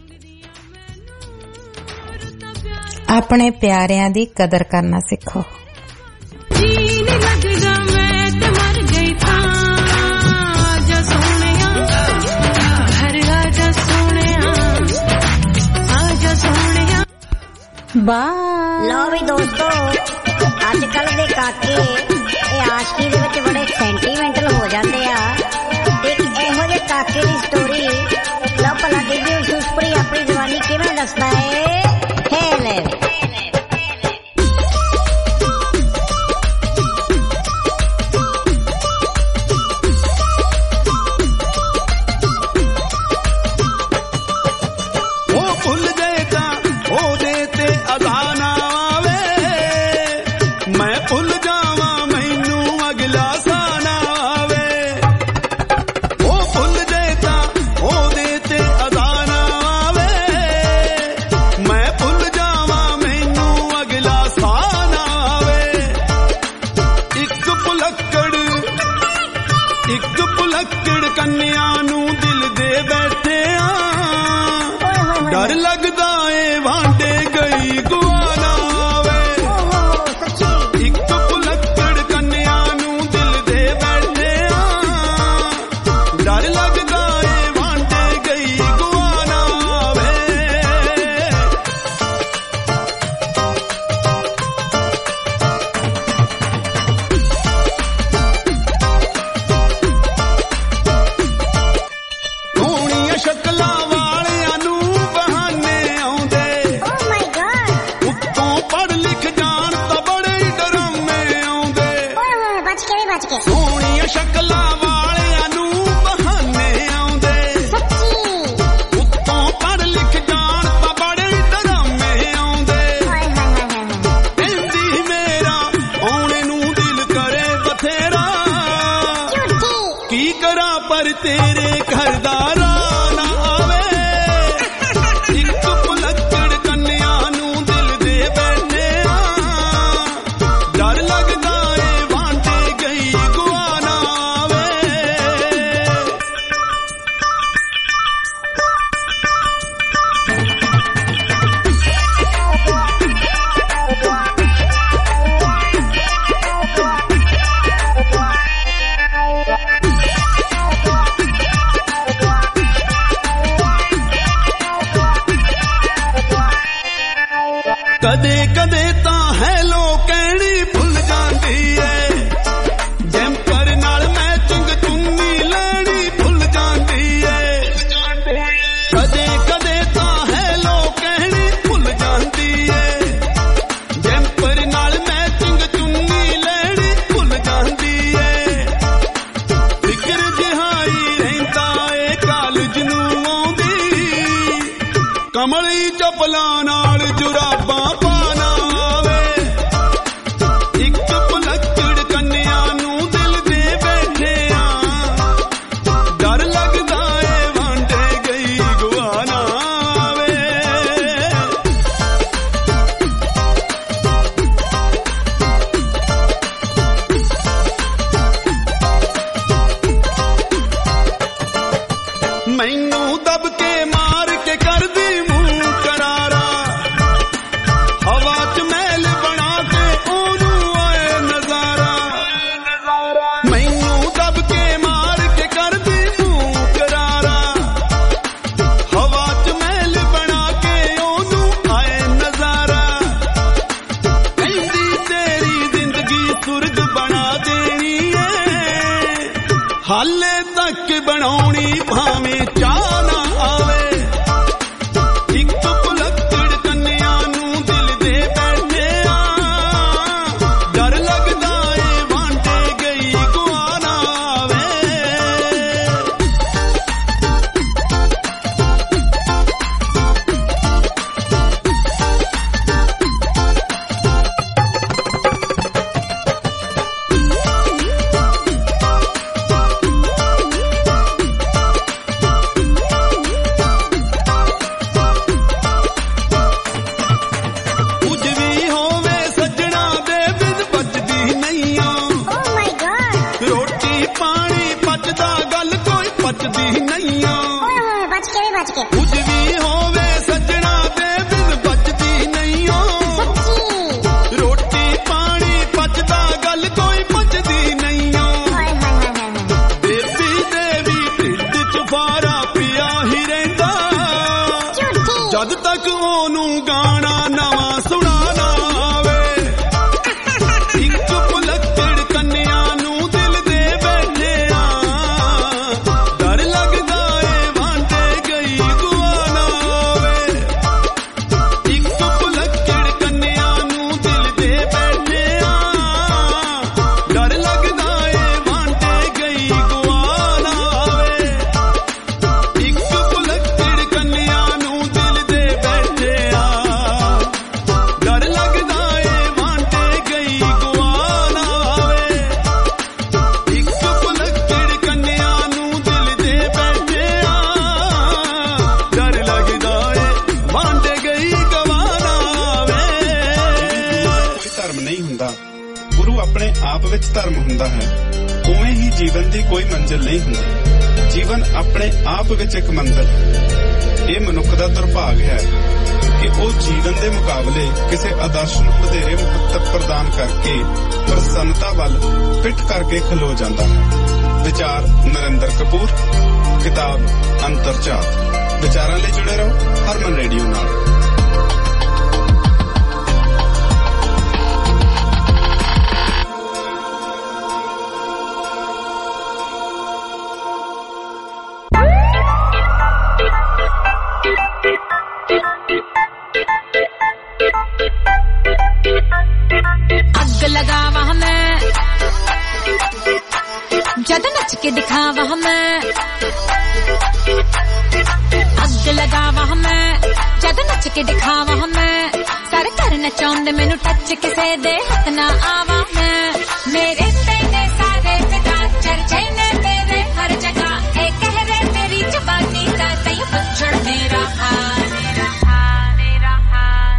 ਆਪਣੇ ਪਿਆਰਿਆਂ ਦੀ ਕਦਰ ਕਰਨਾ ਸਿੱਖੋ। ਜੀ ਨੀ ਲੱਗਦਾ, ਮੈਂ ਤੇ ਮਰ ਗਈ ਥਾਂ ਅੱਜਾ ਸੋਹਣਿਆ, ਘਰ ਆਜਾ ਸੋਹਣਿਆ, ਆਜਾ ਸੋਹਣਿਆ। ਬਾਏ। ਲਓ ਵੀ ਦੋਸਤੋ, ਅੱਜ ਕੱਲ ਦੇ ਕਾਕੇ ਇਹ ਆਸ਼ਕੀ ਦੇ ਵਿੱਚ ਬੜੇ ਸੈਂਟੀਮੈਂਟਲ ਹੋ ਜਾਂਦੇ ਆ। ਇੱਕ ਇਹੋ ਜਿਹੇ ਕਾਕੇ ਦੀ ਸਟੋਰੀ ਲਓ ਭਲਾ ਬੀਬੀ ਯੂਸਫਪੁਰੀ ਆਪਣੀ ਜਵਾਨੀ ਕਿਵੇਂ ਦੱਸਦਾ ਏ। ਹੈ ਲੈ ਉਹ ਭੁੱਲ ਗਏ ਤਾਂ ਉਹਦੇ ਤੇ ਅਦਾ ਨਾ ਆਵੇ, ਮੈਂ ਭੁੱਲ ਜਾਵਾਂ ਮੈਨੂੰ ਅਗਲਾ ਸਾਹ ਨਾ ਆਵੇ। ਉਹ ਭੁੱਲ ਗਏ ਤਾਂ ਉਹਦੇ ਤੇ ਅਦਾ ਨਾ ਆਵੇ, ਮੈਂ ਭੁੱਲ ਜਾਵਾਂ ਮੈਨੂੰ ਅਗਲਾ ਸਾਹ ਨਾ ਆਵੇ। ਇੱਕ ਭੁਲੱਕੜ ਇੱਕ ਭੁਲੱਕੜ ਕੰਨਿਆ ਨੂੰ ਦਿਲ ਦੇ ਬੈਠੇ ਆ, ਡਰ ਲੱਗਦਾ ਏ ਵਾਂਡੇ ਗਈ ਗੁਆ ਨਾ ਆਵੇ। ਇੱਕ ਭੁਲੱਕੜ ਕੰਨਿਆ ਨੂੰ ਦਿਲ ਦੇ ਬੈਠੇ ਆ, ਡਰ ਲੱਗਦਾ ਏ ਵਾਂਡੇ ਗਈ ਗੁਆ ਨਾ ਆਵੇ। ਸੋਹਣੀਆਂ ਸ਼ਕਲਾਂ ਵਾਲਿਆਂ ਨੂੰ ਬਹਾਨੇ ਕਦੇ ਕਦੇ ਤਾਂ ਹੈਲੋ ਕਹਿਣੀ ਭੁੱਲ ਜਾਂਦੀ ਏ ਜੈਂਪਰ ਨਾਲ ਮੈਚਿੰਗ ਚੁੰਨੀ ਲੈਣੀ ਭੁੱਲ ਜਾਂਦੀ ਏ ਕਦੇ ਕਦੇ ਤਾਂ ਹੈਲੋ ਕਹਿਣੀ ਭੁੱਲ ਜਾਂਦੀ ਏ ਜੈਂਪਰ ਨਾਲ ਮੈਚਿੰਗ ਚੁੰਨੀ ਲੈਣੀ ਭੁੱਲ ਜਾਂਦੀ ਏ ਫਿਕਰ ਜਿਹਾਈ ਰਹਿੰਦਾ ਏ ਕਾਲਜ ਨੂੰ ਆਉਂਦੀ ਕਮਲੀ ਚੱਪਲਾਂ ਨਾਲ ਜੁਰਾਬਾਂ ਪਾਣਾ ਆਵੇ ਇੱਕ ਪਲੱਕੜ ਕੰਨਿਆਂ ਨੂੰ ਦਿਲ ਦੇ ਬੈਠੇ ਆ ਡਰ ਲੱਗਦਾ ਏ ਵਾਂਡੇ ਗਈ ਗਵਾਨਾ ਆਵੇ ਮੈਨੂੰ ਦਬ ਕੇ ਮਾਰ ਕੇ ਕਰਦੀ ਮੂੰਹ ਕਰਾਰਾ ਹਵਾ ਚ ਮਹਿਲ ਬਣਾ ਕੇ ਉਹਨੂੰ ਆਏ ਨਜ਼ਾਰਾ ਮੈਨੂੰ ਦਬ ਕੇ ਮਾਰ ਕੇ ਕਰਦੀ ਮੂੰਹ ਕਰਾਰਾ ਹਵਾ ਚ ਮਹਿਲ ਬਣਾ ਕੇ ਉਹਨੂੰ ਆਏ ਨਜ਼ਾਰਾ ਕਹਿੰਦੀ ਤੇਰੀ ਜ਼ਿੰਦਗੀ ਸੁਰਗ ਬਣਾ ਦੇਣੀ ਏ ਹਾਲੇ ਤੱਕ ਬਣਾਉਣੀ ਭਾਵੇਂ ਚਾਹ ਨਾ ਆਵੇ ਇੱਕ ਪਲੱਕੜ ਕੰਨਿਆਂ ਨੂੰ ਦਿਲ ਦੇ ਬੈਠੇ ਆ ਡਰ ਲੱਗਦਾ ਏ ਵਾਂਡੇ ਗਈ ਗਵਾਨਾ ਆਵੇ ਕੁਝ ਵੀ ਹੋਵੇ ਸੱਜਣਾ ਦੇ ਬਿਨ ਬਚਦੀ ਨਹੀਂ ਆ ਰੋਟੀ ਪਾਣੀ ਪਚਦਾ ਗੱਲ ਕੋਈ ਪਚਦੀ ਨਹੀਂ ਆ ਕੁਝ ਵੀ ਹੋਵੇ ਸੱਜਣਾ ਦੇ ਬਿਨ ਬਚਦੀ ਨਹੀਂ ਆ ਰੋਟੀ ਪਾਣੀ ਪਚਦਾ ਗੱਲ ਕੋਈ ਪਚਦੀ ਨਹੀਂ ਆ ਬੇਬੀ ਦੇ ਵੀ ਢਿੱਡ ਚ ਫਾਰਾ ਪਿਆ ਹੀ ਰਹਿੰਦਾ ਜਦ ਤੱਕ ਉਹਨੂੰ ਗਾਣਾ ਨਵਾਂ ਸੁਣਾਣਾ ਆਵੇ ਇੱਕ ਪਲੱਕੜ ਕੰਨਿਆਂ ਨੂੰ ਦਿਲ ਦੇ ਬੈਠੇ ਆ ਡਰ ਲੱਗਦਾ ਏ ਵਾਂਡੇ ਗਈ ਗਵਾਨਾ ਆਵੇ ਇੱਕ ਪਲੱਕੜ ਕੰਨਿਆਂ ਨੂੰ ਦਿਲ ਦੇ ਬੈਠੇ ਆ ਡਰ ਲੱਗਦਾ ਏ ਵਾਂਡੇ ਗਈ ਗਵਾਨਾ ਆਵੇ ਇੱਕ ਪਲੱਕੜ ਕੰਨਿਆਂ ਨੂੰ ਦਿਲ ਦੇ ਬੈਠੇ ਆ ਡਰ ਲੱਗਦਾ ਏ ਵਾਂਡੇ ਗਈ ਗਵਾਨਾ ਆਵੇ ਇੱਕ ਪਲੱਕੜ ਕੰਨਿਆਂ ਨੂੰ ਦਿਲ ਦੇ ਬੈਠੇ ਆ ਡਰ ਲੱਗਦਾ ਏ ਵਾਂਡੇ ਗਈ ਗਵਾਨਾ ਆਵੇ ਕੋਈ ਧਰਮ ਨਹੀਂ ਹੁੰਦਾ ਗੁਰੂ ਆਪਣੇ ਆਪ ਵਿੱਚ ਧਰਮ ਹੁੰਦਾ ਹੈ ਉਵੇਂ ਹੀ ਜੀਵਨ ਦੀ ਕੋਈ ਮੰਜ਼ਿਲ ਨਹੀਂ ਹੁੰਦੀ ਜੀਵਨ ਆਪਣੇ ਆਪ ਵਿੱਚ ਇੱਕ ਮੰਜ਼ਿਲ ਹੈ ਇਹ ਮਨੁੱਖ ਦਾ ਦੁਰਭਾਗ ਹੈ ਕਿ ਉਹ ਜੀਵਨ ਦੇ ਮੁਕਾਬਲੇ ਕਿਸੇ ਆਦਰਸ਼ ਨੂੰ ਵਧੇਰੇ ਮਹੱਤਵ ਪ੍ਰਦਾਨ ਕਰਕੇ ਪ੍ਰਸੰਨਤਾ ਵੱਲ ਪਿੱਠ ਕਰਕੇ ਖਲੋ ਜਾਂਦਾ ਹੈ ਵਿਚਾਰ ਨਰਿੰਦਰ ਕਪੂਰ ਕਿਤਾਬ ਅੰਤਰਜਾਤ ਵਿਚਾਰਾਂ ਲਈ ਜੁੜੇ ਰਹੋ ਹਰਮਨ ਰੇਡੀਓ ਨਾਲ ਅੱਗ ਲਗਾਵਾ ਮੈਂ ਜਦ ਨੱਚ ਕੇ ਦਿਖਾਵਾ ਮੈਂ ਅੱਗ ਲਗਾਵਾ ਮੈਂ ਜਦ ਨੱਚ ਕੇ ਦਿਖਾਵਾ ਮੈਂ ਸਾਰੇ ਘਰ ਨਚਾਉਂਦੇ ਮੈਨੂੰ ਟੱਚ ਕਿਸੇ ਦੇ ਹੱਥ ਨਾ ਆਵਾ ਮੈਂ ਮੇਰੇ ਤੇ ਨੇ ਸਾਰੇ ਫਿਦਾ ਚਰਚੇ ਨੇ ਤੇਰੇ ਹਰ ਜਗ੍ਹਾ ਇਹ ਕਹਿ ਰਹੇ ਤੇਰੀ ਜ਼ਬਾਨੀ ਦਾ ਤੈਂ ਪੁੱਛੜ ਮੇਰਾ ਹਾਲ ਮੇਰਾ ਹਾਲ ਮੇਰਾ ਹਾਲ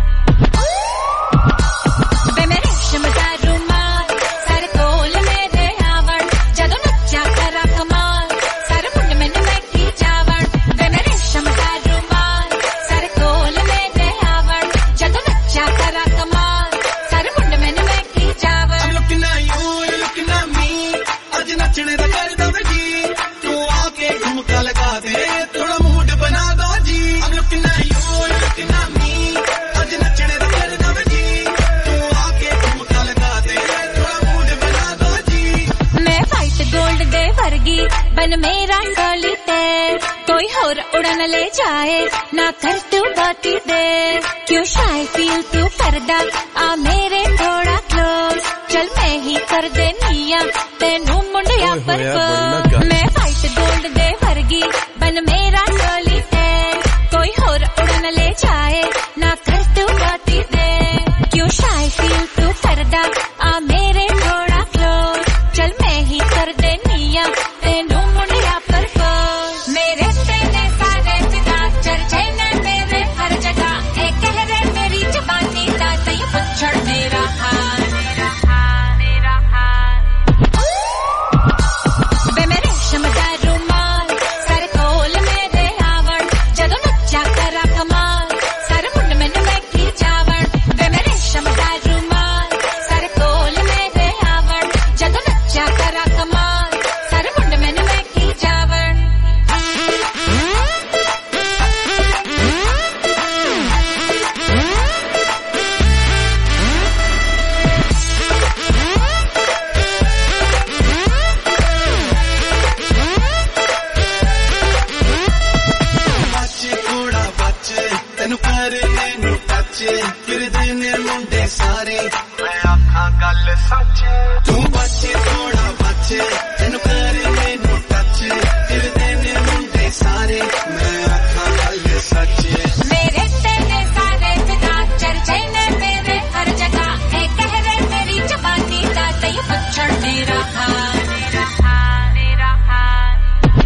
ਵੇ ਮੇਰੇ ਸ਼ਮਦਾ ਰੁਮਾਲ ਸਾਰੇ ਕੋਲ ਮੇਰੇ ਆਵਣ ਜਦੋਂ ਨੱਚਾ ਕਰਾ ਕਮਾਲ ਸਾਰੇ ਮੁੰਡੇ ਮੈਨੂੰ ਵੇਖੀ ਜਾਵਣ ਵੇ ਮੇਰੇ ਸ਼ਮਦਾ ਰੁਮਾਲ ਸਾਰੇ ਕੋਲ ਮੇਰੇ ਆਵਣ ਜਦੋਂ ਨੱਚਾ ਕਰਾ ਕਮਾਲ ਸਾਰੇ ਮੁੰਡੇ ਮੈਨੂੰ ਵੇਖੀ ਜਾਵਣ I'm looking at you, you're looking at me ਅੱਜ ਨੱਚਣੇ ਦਾ ਕਰਦਾ ਵੇ ਜੀ ਤੂੰ ਆ ਕੇ ਝੁਮਕਾ ਲਗਾ ਦੇ ਥੋੜਾ ਮੂਡ ਬਣਾ ਦੋ ਜੀ I'm looking at you, you're looking at me ਅੱਜ ਨੱਚਣੇ ਦਾ ਕਰਦਾ ਵੇ बन मेरा सॉलिटेयर कोई और उड़न ले जाए ना कर तू बाती दे क्यों शाय फील तू करदा आ मेरे थोड़ा क्लोज चल मैं ही कर देनिया तेनू मुंडिया पर मैं वाइट गोल्ड दे वर्गी बन मेरा सॉलिटेयर कोई और उड़न ले जाए ना कर तू बाती दे क्यों शाय फील तू करदा आ मेरे थोड़ा क्लोज चल मैं ही कर देनिया तेनू मुंडिया पर मेरे तेने सारे पिता चर्चे ने मेरे हर जगह एक कह रहे मेरी जबानी दा तई पुछड़ मेरा हाल मेरा हाल मेरा हाल बे मेरे शमदा रुमाल सर कोल मेरे आवण जदों नच्चा करा कमाल सर मुंड मैनू बैठी जावण बे मेरे शमदा रुमाल सर कोल मेरे आवण जदों नच्चा करा कमाल सर मुंड मैनू बैठी जावण ਤੈਨੂੰ ਕਰ ਮੈਨੂੰ ਟੱਚ ਫਿਰਦੇ ਨੇ ਮੁੰਡੇ ਸਾਰੇ ਮੈਂ ਆਖਾਂ ਗੱਲ ਸੱਚ ਤੂੰ ਬੱਚ ਥੋੜਾ ਬੱਚ ਤੈਨੂੰ ਕਰ ਮੈਨੂੰ ਟੱਚ ਫਿਰਦੇ ਨੇ ਮੁੰਡੇ ਸਾਰੇ ਮੈਂ ਆਖਾਂ ਗੱਲ ਸੱਚ मेरे तेने सारे पिता चर्चे ने मेरे हर जगह एक कह रहे मेरी जबानी दा तई पुछड़ मेरा हाल मेरा हाल मेरा हाल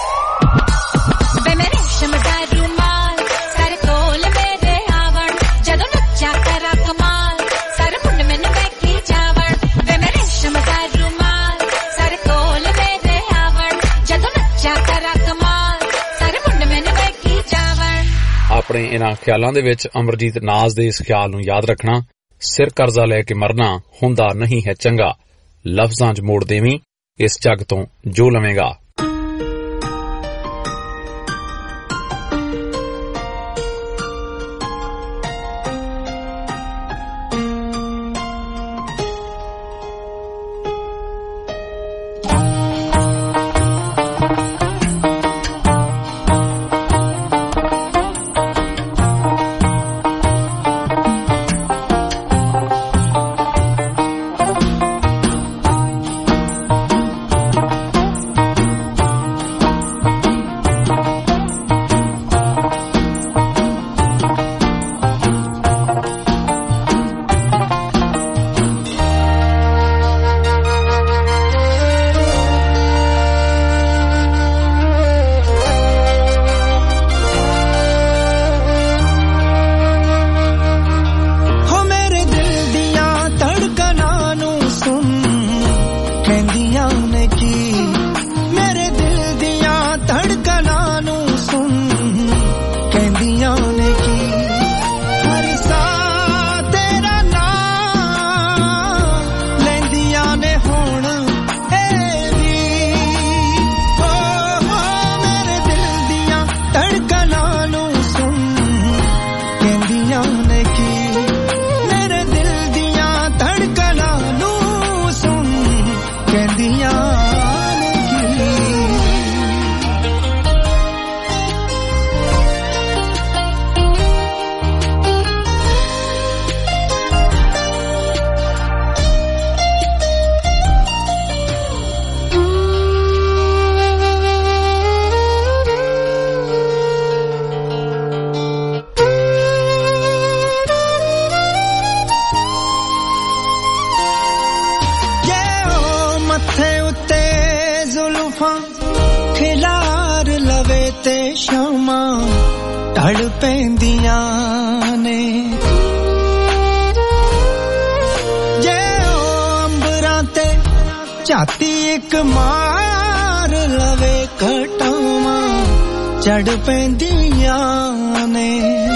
बे मेरे शमदा रुमाल सर कोल मेरे आवण जदों नच्चा करा कमाल सर मुंड मैनू बैठी जावण बे मेरे शमदा रुमाल सर कोल मेरे आवण जदों नच्चा करा कमाल सर मुंड मैनू बैठी जावण ਆਪਣੇ ਇਨ੍ਹਾਂ ਖਿਆਲਾਂ ਦੇ ਵਿੱਚ ਅਮਰਜੀਤ ਨਾਜ਼ ਦੇ ਇਸ ਖਿਆਲ ਨੂੰ ਯਾਦ ਰੱਖਣਾ ਸਿਰ ਕਰਜ਼ਾ ਲੈ ਕੇ ਮਰਨਾ ਹੁੰਦਾ ਨਹੀਂ ਹੈ ਚੰਗਾ ਲਫ਼ਜ਼ਾਂ 'ਚ ਮੋੜ ਦੇਵੀਂ ਇਸ ਜੱਗ ਤੋਂ ਜੋ ਲਵੇਂਗਾ ਢਲ ਪੈਂਦੀਆਂ ਨੇ ਜੇ ਉਹ ਅੰਬਰਾਂ ਤੇ ਝਾਤੀ ਇੱਕ ਮਾਰ ਲਵੇ ਘਟਾਵਾਂ ਚੜ ਪੈਂਦੀਆਂ ਨੇ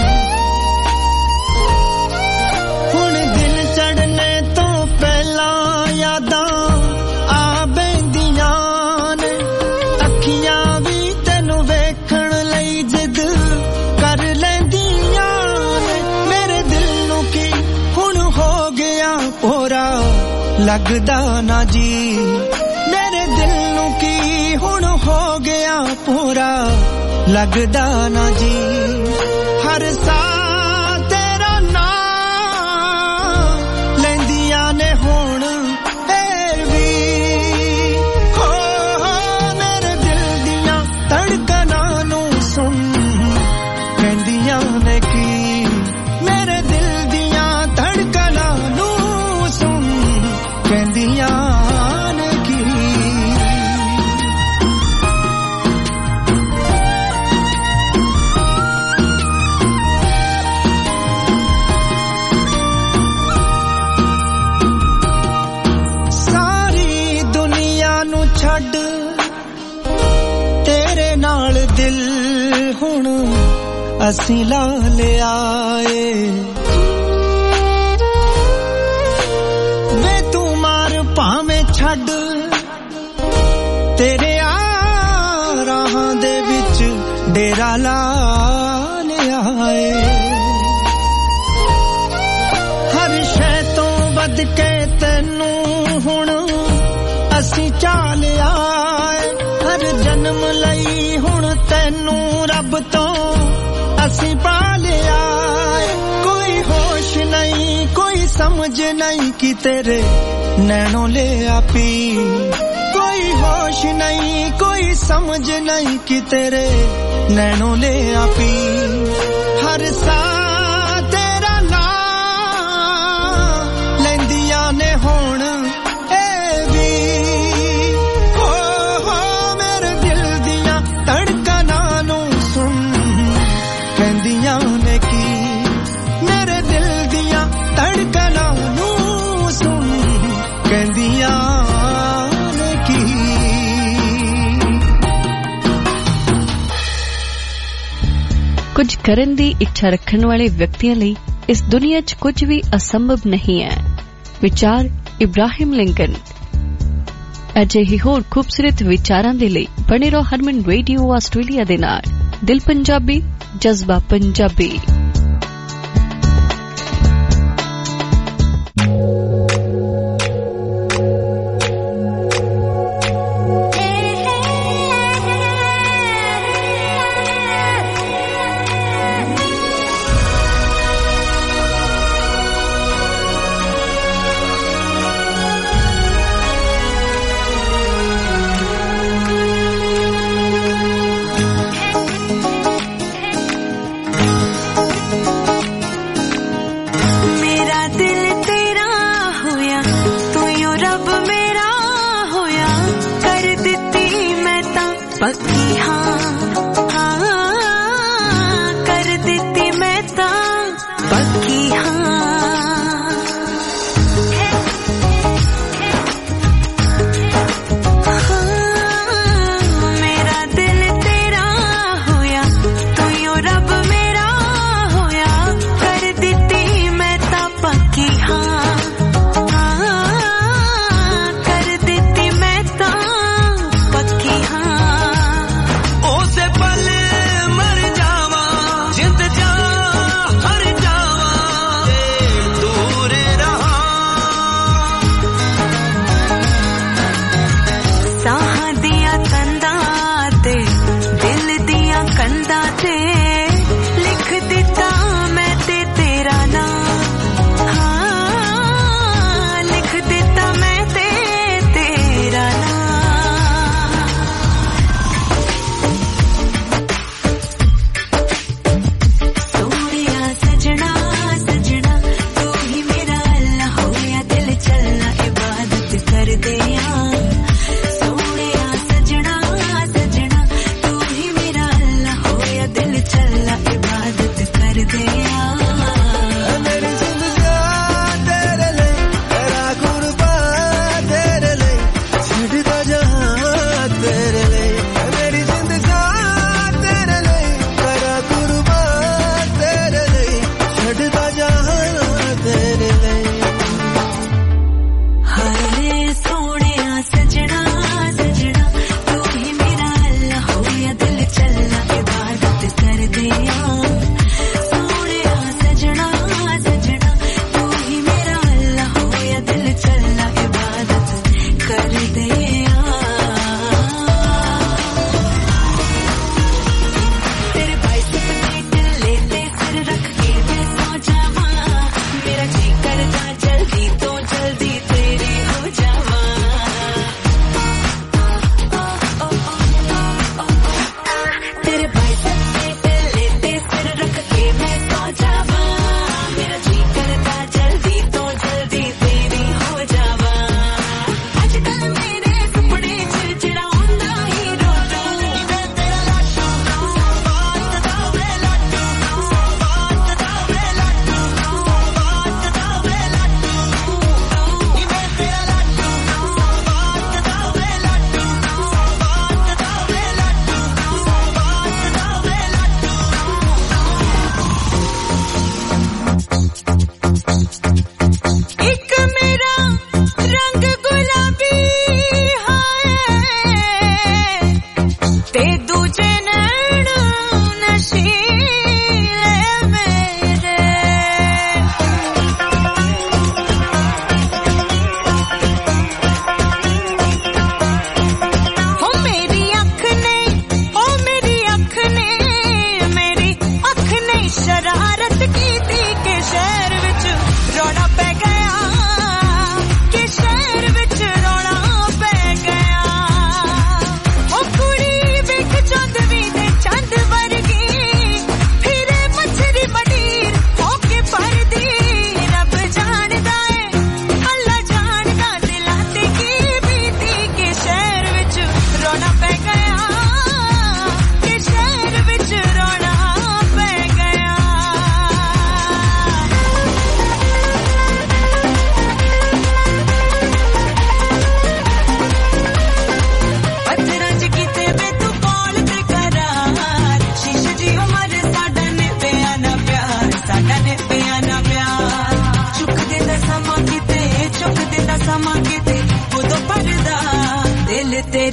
ਹੁਣ ਦਿਨ ਚੜਨੇ ਤੋਂ ਪਹਿਲਾਂ ਯਾਦਾਂ ਆ ਬੈਂਦੀਆਂ ਨੇ ਅੱਖੀਆਂ ਵੀ ਤੈਨੂੰ ਵੇਖਣ ਲਈ ਜਿੱਦ ਕਰ ਲੈਂਦੀਆਂ ਨੇ ਮੇਰੇ ਦਿਲ ਨੂੰ ਕੀ ਹੁਣ ਹੋ ਗਿਆ ਭੋਰਾ ਲੱਗਦਾ ਨਾ ਜੀ ਮੇਰੇ ਦਿਲ ਨੂੰ ਕੀ ਹੁਣ हो गया पूरा लगदा ना जी हर साल तेरा नाम लेंदिया ने हुण ए भी हो हो मेरे दिल दियां धड़कनां नू सुन कहंदियां ने की मेरे दिल दियां धड़कनां नू सुन कहंदियां ਛੱਡ ਤੇਰੇ ਨਾਲ ਦਿਲ ਹੁਣ ਅਸੀਂ ਲਾ ਲਿਆ ਏ ਵੇ ਤੂੰ ਮਾਰ ਭਾਵੇਂ ਛੱਡ ਤੇਰੇ ਆ ਰਾਹਾਂ ਦੇ ਵਿੱਚ ਡੇਰਾ ਲਾ ਲਿਆ ਏ ਹਰ ਸ਼ੈ ਤੋਂ ਵੱਧ ਕੇ ਤੈਨੂੰ ਹੁਣ ਅਸੀਂ ਚਾਲਿਆ ਹਰ ਜਨਮ ਲਈ ਹੁਣ ਤੈਨੂੰ ਰੱਬ ਤੋਂ ਅਸੀਂ ਪਾਲਿਆ ਕੋਈ ਹੋਸ਼ ਨਹੀਂ ਕੋਈ ਸਮਝ ਨਹੀਂ ਕਿ ਤੇਰੇ ਨੈਣੋਂ ਲਿਆ ਪੀ ਕੋਈ ਹੋਸ਼ ਨਹੀਂ ਕੋਈ ਸਮਝ ਨਹੀਂ ਕਿ ਤੇਰੇ ਨੈਣੋਂ ਲਿਆ ਪੀ ਹਰ ਸਾਹ ਤੇਰਾ ਨਾਂ ਲੈਂਦੀਆਂ ਨੇ ਹੁਣ ਕੁਝ ਕਰਨ ਦੀ ਇੱਛਾ ਰੱਖਣ ਵਾਲੇ ਵਿਅਕਤੀਆਂ ਲਈ ਇਸ ਦੁਨੀਆ 'ਚ ਕੁਝ ਵੀ ਅਸੰਭਵ ਨਹੀਂ ਹੈ ਵਿਚਾਰ ਇਬਰਾਹਿਮ ਲਿੰਕਨ ਅਜਿਹੇ ਹੋਰ ਖੂਬਸੂਰਤ ਵਿਚਾਰਾਂ ਦੇ ਲਈ ਬਣੇ ਰਹੋ ਹਰਮਨ ਰੇਡੀਓ ਆਸਟ੍ਰੇਲੀਆ ਦੇ ਨਾਲ ਦਿਲ ਪੰਜਾਬੀ ਜਜ਼ਬਾ ਪੰਜਾਬੀ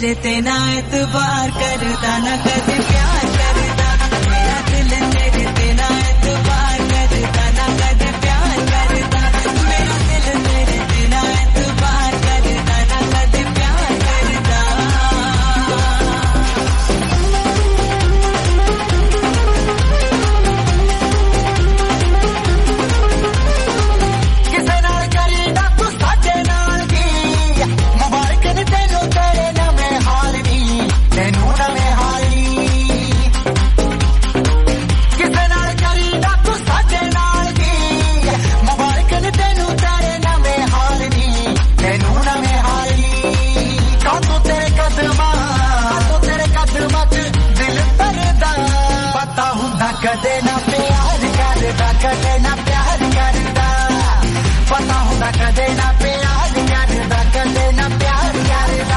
मेरे ते ना एतबार करदा ना कदे प्यार करदा मेरा दिल मेरे ते ना एतबार करदा ना कदे प्यार करदा मेरा दिल मेरे ते ना एतबार करदा ना कदे प्यार करदा किसे नाल करीदा तू साडे नाल दी मुबारक ने तेनू तेरे नवे हाल दी तेनू नवे हाल दी किसे नाल करीदा तू साडे नाल दी मुबारक ने तेनू तेरे नवे हाल दी तेनू नवे हाल दी कातों तेरे कदमां कातों तेरे कदमां च दिल भरदा पता हुंदा कदे ना प्यार करदा कदे ना प्यार करदा पता हुंदा कदे ना प्यार करदा कदे ना प्यार करदा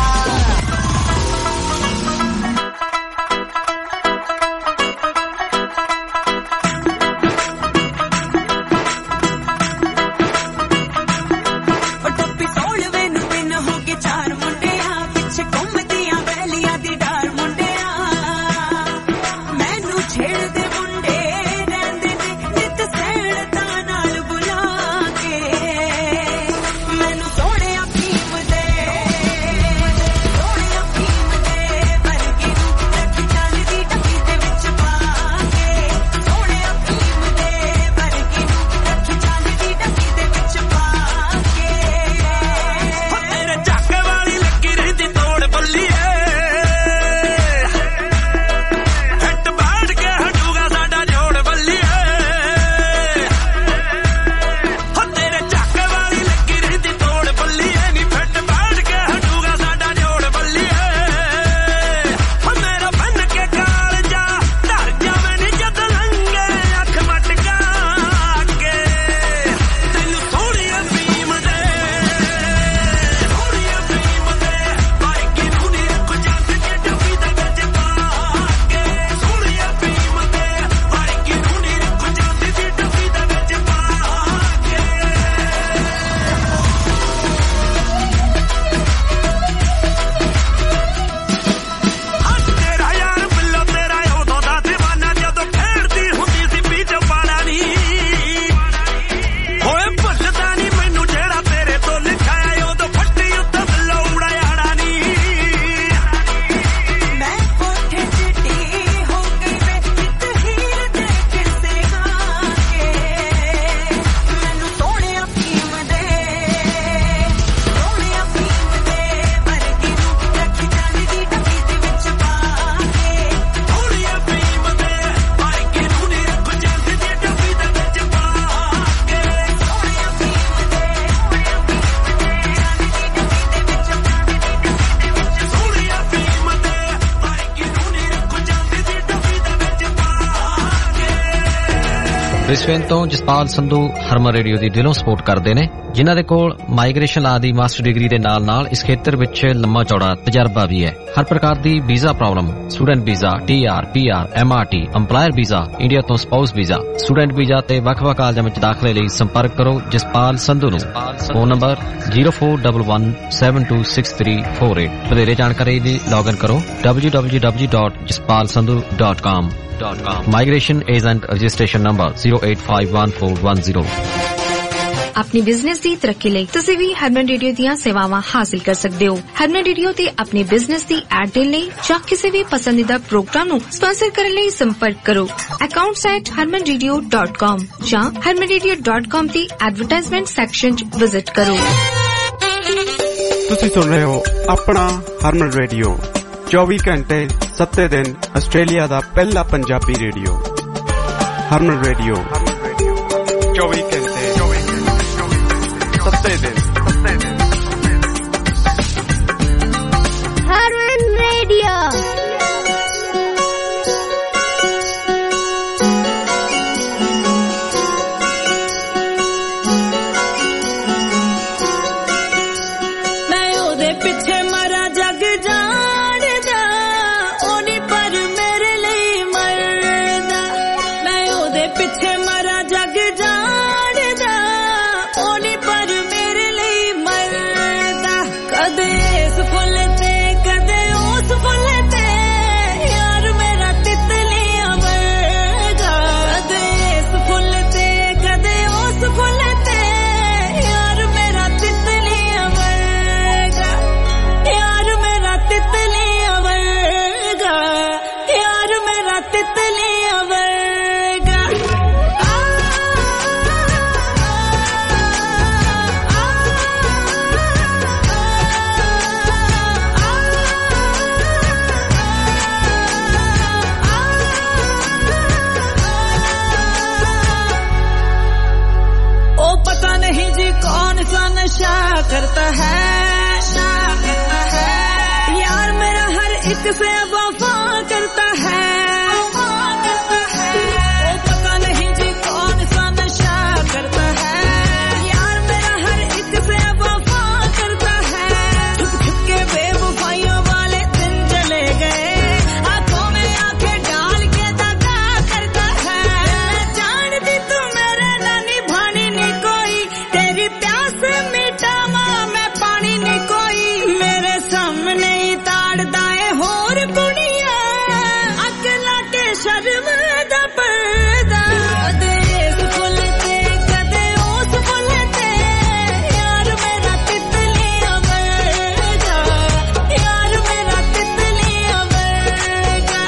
टोपी सोलवे नु दिन हो के चार मुंडिया पिछे घुमदियां वैलियां दी डार मुंडिया मैनू छेड़ दे मुंडे रहंदे ने नित सैण दा नाल बुला के मैनू सोहणे अफीम दे सोहणे अफीम दे वर्गी नू रख चलदी डब्बी दे विच पा के सोहणे अफीम दे वर्गी नू रख चलदी डब्बी दे विच पा के हो तेरे झक वाली लगी रहिंदी तोड़ बल्लीए हट बाड़ के हटूगा साडा जोड़ बल्लीए हो तेरे झक वाली लगी रहिंदी तोड़ बल्लीए नी फट बाड़ के हटूगा साडा जोड़ बल्लीए हो मेरा बन के काल जा डर जावे नी जद लंगे अख मटका के तैनू थोड़ी अफीम दे थोड़ी अफीम दे बाइकी नू नी रख जंद के डब्बी दे विच पा के थोड़ी अफीम दे बाइकी नू नी रख जंद के डब्बी दे विच पा के ਅੱਜ ਤੇਰਾ ਯਾਰ ਬਿੱਲੋ ਤੇਰਾ ਉਦੋਂ ਦਾ دیਵਾਨਾ ਜਦੋਂ ਖੇਡਦੀ ਹੁੰਦੀ ਸੀ ਪੀਚ ਪਾਣਾ ਨੀ ਹੋਏ ਭੁੱਲਦਾ ਨੀ ਮੈਨੂੰ ਜਿਹੜਾ ਤੇਰੇ ਤੋਂ ਲਿਖਾਇਆ ਉਦੋਂ ਫੱਟੀ ਉੱਤੇ ਬਿੱਲੋ ਉੜਾਇਆ ਨੀ ਮੈਂ ਕੋਠੇ ਚਿੱਟੀ ਹੋ ਗਈ ਵੇ ਨਿਤ ਹੀਰ ਦੇ ਕਿਸੇ ਗਾ ਕੇ ਮੈਨੂੰ ਸੋਹਣੇ ਅਫੀਮ ਦੇ ਸੋਹਣੇ ਅਫੀਮ ਦੇ ਵਰਗੀ ਨੂੰ ਰੱਖ ਚਲਦੀ ਡੱਬੀ ਦੇ ਵਿੱਚ ਪਾ ਕੇ ਥੋੜੀ ਅਫੀਮ ਦੇ ਵਰਗੀ ਨੂੰ ਨੀ ਰੱਖ ਚਲਦੀ ਡੱਬੀ ਦੇ ਵਿੱਚ ਪਾ ਕੇ ਸੋਹਣੇ ਅਫੀਮ ਦੇ ਸੋਹਣੀ ਅਫੀਮ ਦੇ ਵਰਗੀ ਨੂੰ ਨੀ ਰੱਖ ਚਲਦੀ ਡੱਬੀ ਦੇ ਵਿੱਚ ਪਾ ਕੇ ਬ੍ਰਿਸਬੇਨ ਤੋਂ ਜਸਪਾਲ ਸੰਧੂ ਹਰਮਨ ਰੇਡੀਓ ਦੀ ਦਿਲੋਂ ਸਪੋਰਟ ਕਰਦੇ ਨੇ ਜਿਨ੍ਹਾਂ ਦੇ ਕੋਲ ਮਾਈਗ੍ਰੇਸ਼ਨ ਲਾ ਦੀ ਮਾਸਟਰ ਡਿਗਰੀ ਦੇ ਨਾਲ ਨਾਲ ਇਸ ਖੇਤਰ ਵਿੱਚ ਲੰਮਾ ਚੌੜਾ ਤਜਰਬਾ ਵੀ ਹੈ ਹਰ ਪ੍ਰਕਾਰ ਦੀ visa problem student visa TR PR MRT EMPLOYER visa India ਤੋਂ ਸਪਾਊਸ ਵੀਜ਼ਾ ਸਟੂਡੈਂਟ ਵੀਜ਼ਾ ਤੇ ਵੱਖ-ਵੱਖ ਕਾਲਜਾਂ ਵਿੱਚ ਦਾਖਲੇ ਲਈ ਸੰਪਰਕ ਕਰੋ ਜਸਪਾਲ ਸੰਧੂ ਨੂੰ phone number zero four one one seven two six three four eight ਵਧੇਰੇ ਜਾਣਕਾਰੀ ਲਈ ਲੌਗਇਨ ਕਰੋ w w w dot jaspal sandhu dot com migration agent registration number zero eight five one four one zero अपनी business ਦੀ ਤਰੱਕੀ ਲਈ ਤੁਸੀਂ ਵੀ ਹਰਮਨ radio ਦੀਆਂ ਸੇਵਾਵਾਂ ਹਾਸਲ ਕਰ ਸਕਦੇ ਹੋ ਹਰਮਨ ਰੇਡੀਓ ਤੇ ਆਪਣੇ ਬਿਜ਼ਨਸ ਦੀ ਐਡ ਦੇਣ ਲਈ ਜਾਂ ਕਿਸੇ ਵੀ ਪਸੰਦੀਦਾ ਪ੍ਰੋਗਰਾਮ ਨੂੰ ਸਪਾਂਸਰ ਕਰਨ ਲਈ ਸੰਪਰਕ ਕਰੋ accounts at harman radio dot com ਜਾਂ harman radio dot com ਦੀ ਐਡਵਰਟਾਈਜ਼ਮੈਂਟ ਸੈਕਸ਼ਨ 'ਚ ਵਿਜ਼ਿਟ ਕਰੋ ਤੁਸੀਂ ਸੁਣ ਰਹੇ ਹੋ ਆਪਣਾ ਹਰਮਨ ਰੇਡੀਓ ਚੌਵੀ ਘੰਟੇ ਸੱਤ ਦਿਨ ਆਸਟ੍ਰੇਲੀਆ ਦਾ ਪਹਿਲਾ ਪੰਜਾਬੀ ਰੇਡੀਓ ਹਰਮਨ ਰੇਡੀਓ ਚੌਵੀ ਘੰਟੇ ਸੱਤ ਦਿਨ ਹਰਮਨ ਰੇਡੀਓ ਮੈਂ ਉਹਦੇ ਪਿੱਛੇ ਮਰਾਂ ਜਗ ਜਾਣਦਾ ਉਹ ਨੀ ਪਰ ਮੇਰੇ ਲਈ ਮਰਦਾ ਮੈਂ ਉਹਦੇ ਪਿੱਛੇ ਮਰਾਂ ਜਗ ਜਾਣਦਾ सा नशा करता है, यार मेरा हर एक से वफा करता है, वो पता नहीं जी कौन सा नशा करता है, यार मेरा हर एक से वफा करता है, छुप छुप के बेवफाइयों वाले दिन चले गए, आंखों में आंखें डाल के दगा करता है, जानती तू मेरे नानी भानी नहीं कोई, तेरी प्यास मिटावा मैं पानी नहीं कोई, मेरे सामने ही ताड़ दाए होर कुड़िया, अकला के शर्म दा पर्दा, देश फुलते कदे ओस फुलते, यार मेरा तितलियां वर्गा, यार मेरा तितलियां वर्गा।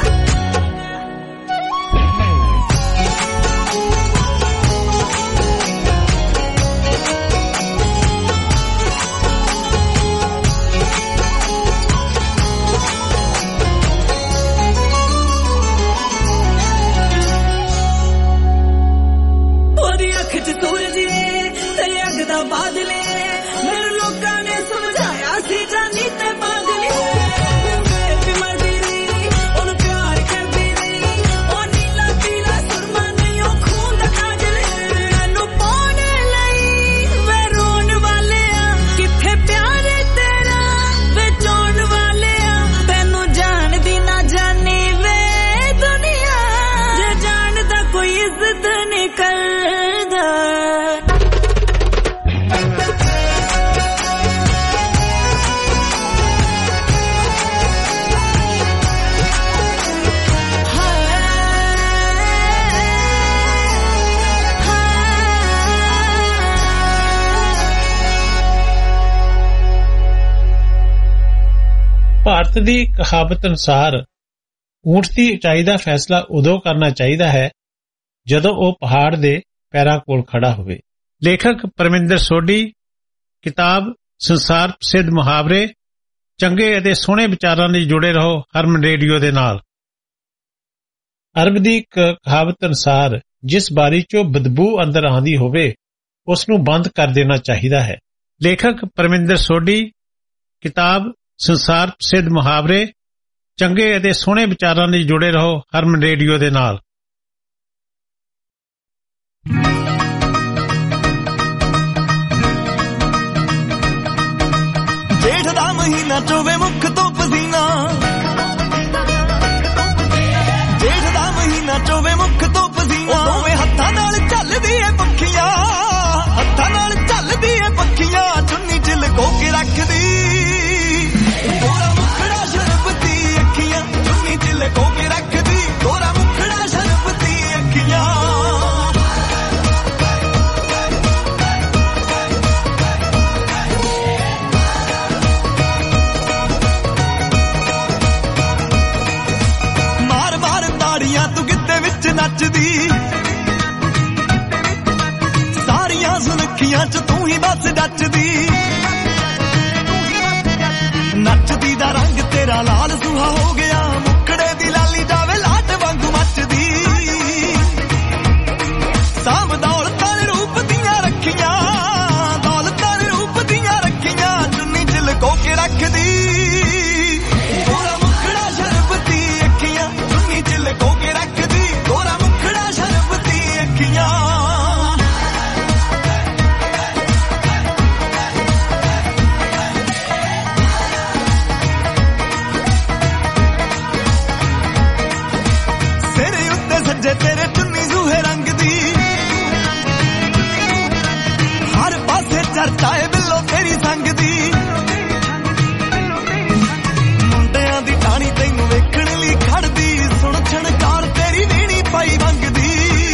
ਉਹਦੀ ਅੱਖ 'ਚ ਸੂਰਜ ਏ ਤੇ ਅੱਗ ਦਾ ਬਾਦਲ ਏ, ਮੈਨੂੰ ਲੋਕਾਂ ਨੇ ਸਮਝਾਇਆ ਸੀ ਜਾਨੀ ਤੇ ਪਾਗਲ ਏ, ਵੀ ਮਰਦੀ ਰਹੀ ਉਹਨੂੰ ਪਿਆਰ ਕਰਦੀ ਰਹੀ, ਉਹ ਨੀਲਾ ਪੀਲਾ ਸੁਰਮਾ ਨਹੀਂ ਉਹ ਖੂਨ ਦਾ ਕਾਜਲ ਏ, ਮੈਨੂੰ ਪਾਉਣ ਲਈ ਵੇ ਰੋਣ ਵਾਲਿਆ, ਕਿੱਥੇ ਪਿਆਰ ਤੇਰਾ ਵੇ ਚਾਹੁਣ ਵਾਲਿਆ, ਤੈਨੂੰ ਜਾਣਦੀ ਨਾ ਜਾਣੀ ਵੇ ਦੁਨੀਆ, ਜੇ ਜਾਣਦਾ ਕੋਈ ਇੱਜ਼ਤ ਨਹੀਂ ਕਰਦਾ। ਭਾਰਤ ਦੀ ਕਹਾਵਤ ਅਨੁਸਾਰ ਊਂਠ ਦੀ ਉਚਾਈ ਦਾ ਫੈਸਲਾ ਉਦੋਂ ਕਰਨਾ ਚਾਹੀਦਾ ਹੈ ਜਦੋਂ ਉਹ ਪਹਾੜ ਦੇ ਪੈਰਾਂ ਕੋਲ ਖੜਾ ਹੋਵੇ। ਲੇਖਕ ਪਰਮਿੰਦਰ ਸੋਢੀ, ਕਿਤਾਬ ਸੰਸਾਰ ਪ੍ਰਸਿੱਧ ਮੁਹਾਵਰੇ, ਚੰਗੇ ਅਤੇ ਸੋਹਣੇ ਵਿਚਾਰਾਂ ਲਈ ਜੁੜੇ ਰਹੋ ਹਰਮਨ ਰੇਡੀਓ ਦੇ ਨਾਲ। ਅਰਬ ਦੀ ਇੱਕ ਕਹਾਵਤ ਅਨੁਸਾਰ ਜਿਸ ਬਾਰੀ ਚੋਂ ਬਦਬੂ ਅੰਦਰ ਆਉਂਦੀ ਹੋਵੇ ਉਸ ਨੂੰ ਬੰਦ ਕਰ ਦੇਣਾ ਚਾਹੀਦਾ ਹੈ। ਲੇਖਕ ਪਰਮਿੰਦਰ ਸੋਢੀ, ਕਿਤਾਬ ਸੰਸਾਰ ਪ੍ਰਸਿੱਧ ਮੁਹਾਵਰੇ, ਚੰਗੇ ਅਤੇ ਸੋਹਣੇ ਵਿਚਾਰਾਂ ਲਈ ਜੁੜੇ ਰਹੋ ਹਰਮਨ ਰੇਡੀਓ ਦੇ ਨਾਲ। ਜੇਠ ਦਾ ਮਹੀਨਾ ਚੋਵੇ ਮੁੱਖ ਤੋਂ ਪਸੀਨਾ, ਜੇਠ ਦਾ ਮਹੀਨਾ ਚੋਵੇ ਮੁੱਖ ਤੋਂ ਪਸੀਨਾ, ਦੋਵੇਂ ਹੱਥਾਂ ਨਾਲ ਚੱਲਦੀ ਏ ਪੱਖੀਆਂ, ਹੱਥਾਂ ਨਾਲ ਚੱਲਦੀ ਏ ਪੱਖੀਆਂ, ਚੁੰਨੀ ਚ ਲੁਕੋ ਕੇ ਰੱਖਦੀ ਗੋਰਾ ਮੁਖੜਾ ਸ਼ਰਬਤੀ ਅੱਖੀਆਂ, ਚੁੰਨੀ ਚ ਲੁਕੋ ਕੇ ਰੱਖਦੀ ਗੋਰਾ ਮੁਖੜਾ ਸ਼ਰਬਤੀ ਅੱਖੀਆਂ। ਮਾਰ ਮਾਰ ਤਾੜੀਆਂ ਤੂੰ ਗਿੱਧੇ ਵਿੱਚ ਨੱਚਦੀ, ਸਾਰੀਆਂ ਸੁਨੱਖੀਆਂ ਚ ਤੂੰ ਹੀ ਬਸ ਡੱਚਦੀ, ਨੱਚਦੀ ਦਾ ਰੰਗ ਤੇਰਾ ਲਾਲ ਸੁਹਾ ਹੋ ਗਿਆ, ਮੁਖੜੇ ਦੀ ਲਾਲੀ ਜਾਵੇ ਲਾਟ ਵਾਂਗੂ ਮੱਚਦੀ, ਸਾਂਭ ਦੌਲਤਾਂ ਨੇ ਰੂਪ ਦੀਆਂ ਰੱਖੀਆਂ, ਦੌਲਤਾਂ ਨੇ ਰੂਪ ਦੀਆਂ ਰੱਖੀਆਂ, ਚੁੰਨੀ ਚ ਲੁਕੋ ਕੇ ਰੱਖਦੀ ਗੋਰਾ ਮੁਖੜਾ ਸ਼ਰਬਤੀ ਅੱਖੀਆਂ, ਚੁੰਨੀ ਚ ਲੁਕੋ ਕੇ ਰੱਖਦੀ ਗੋਰਾ ਮੁਖੜਾ ਸ਼ਰਬਤੀ ਅੱਖੀਆਂ। ਸੱਜੇ ਤੇਰੇ ਚੁੰਨੀ ਜ਼ੂਹੇ ਰੰਗ ਦੀ, ਹਰ ਪਾਸੇ ਚਰਚਾ ਏ ਬਿੱਲੋ ਤੇਰੀ ਸੰਗ ਦੀ, ਮੁੰਡਿਆਂ ਦੀ ਟਾਣੀ ਤੈਨੂੰ ਵੇਖਣ ਲਈ ਖੜਦੀ, ਸੁਣ ਛਣਕਾਰ ਤੇਰੀ ਵੀਣੀ ਪਾਈ ਵੰਗਦੀ,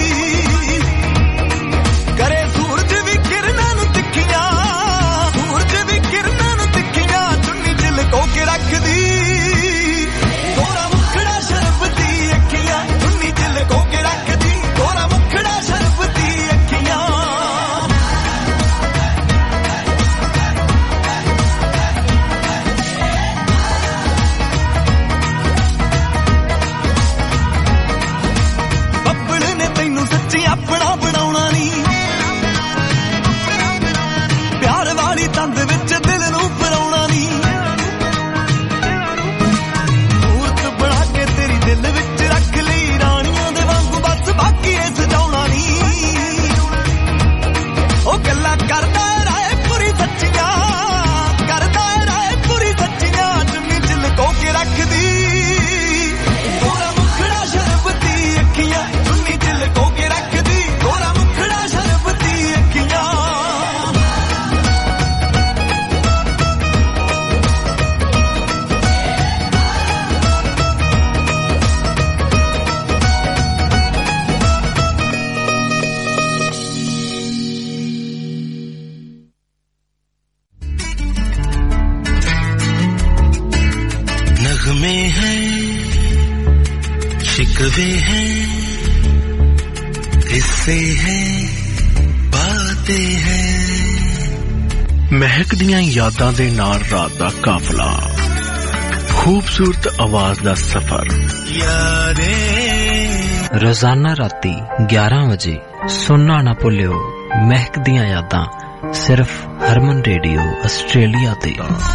ਕਰੇ ਸੂਰਜ ਵੀ ਕਿਰਨਾਂ ਨੂੰ ਤਿੱਖੀਆਂ, ਸੂਰਜ ਵੀ ਕਿਰਨਾਂ ਨੂੰ ਤਿੱਖੀਆਂ, ਚੁੰਨੀ ਚ ਲੁਕੋ ਕੇ ਰੱਖਦੀ ਗੋਰਾ ਮੁਖੜਾ ਸ਼ਰਬਤੀ ਅੱਖੀਆਂ, ਚੁੰਨੀ ਚ ਲੁਕੋ ਕੇ ਰੱਖਦੀ ਗੋਰਾ ਮੁਖੜਾ ਸ਼ਰਬਤੀ ਅੱਖੀਆਂ। शिकवे हैं, हिस्से हैं, बातें हैं। महकदियां यादां दे नाल रात दा काफला, खूबसूरत आवाज दा सफर। रोजाना राती ग्यारह बजे सुनना ना भुल्लियो महकदियां यादां, सिर्फ हरमन रेडियो आस्ट्रेलिया ते।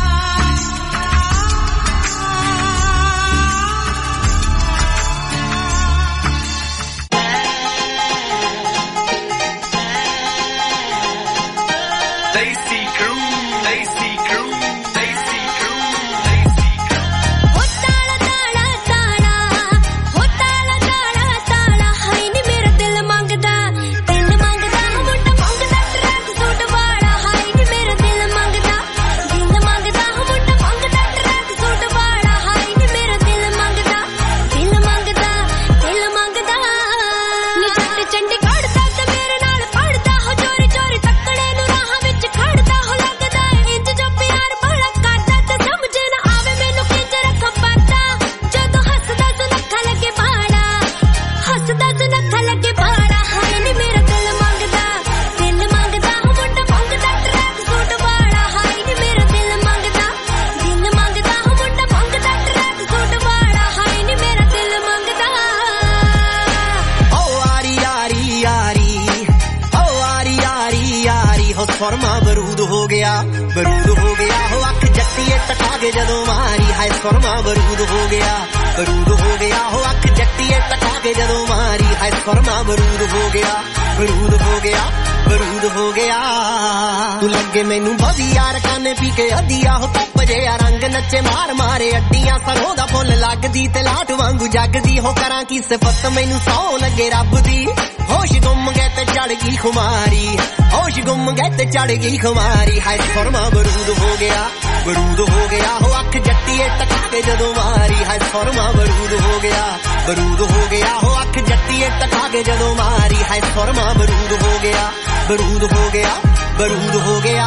फरमा बरूद हो गया, बरूद हो गया हो अख जट्टीए टका के जदों मारी, हाय फरमा बरूद हो गया, बरूद हो गया हो अख जट्टीए टका के जदों मारी, हाय फरमा बरूद हो गया, बरूद हो गया, बरूद हो गया। तू लगे मैनू बदी यार काने पी के अदिया हो धुप जिहा रंग नचे मार मारे अड्डियां, सरों दा फुल लगदी ते लाट वांगू जगदी हो, करां की सिफत मैनू सौ लगे रब दी। होश गुम गए ते चढ़ गई खुमारी, होश गुम गए ते चढ़ गई खुमारी, हाय फरमा बरूद हो गया, बरूद हो गया हो अख जट्टीए टका के जदों मारी, हाय फरमा बरूद हो गया, बरूद हो गया हो अख जट्टीए टका के जदों मारी, हाय फरमा बरूद हो गया, बरूद हो गया, बरूद हो गया।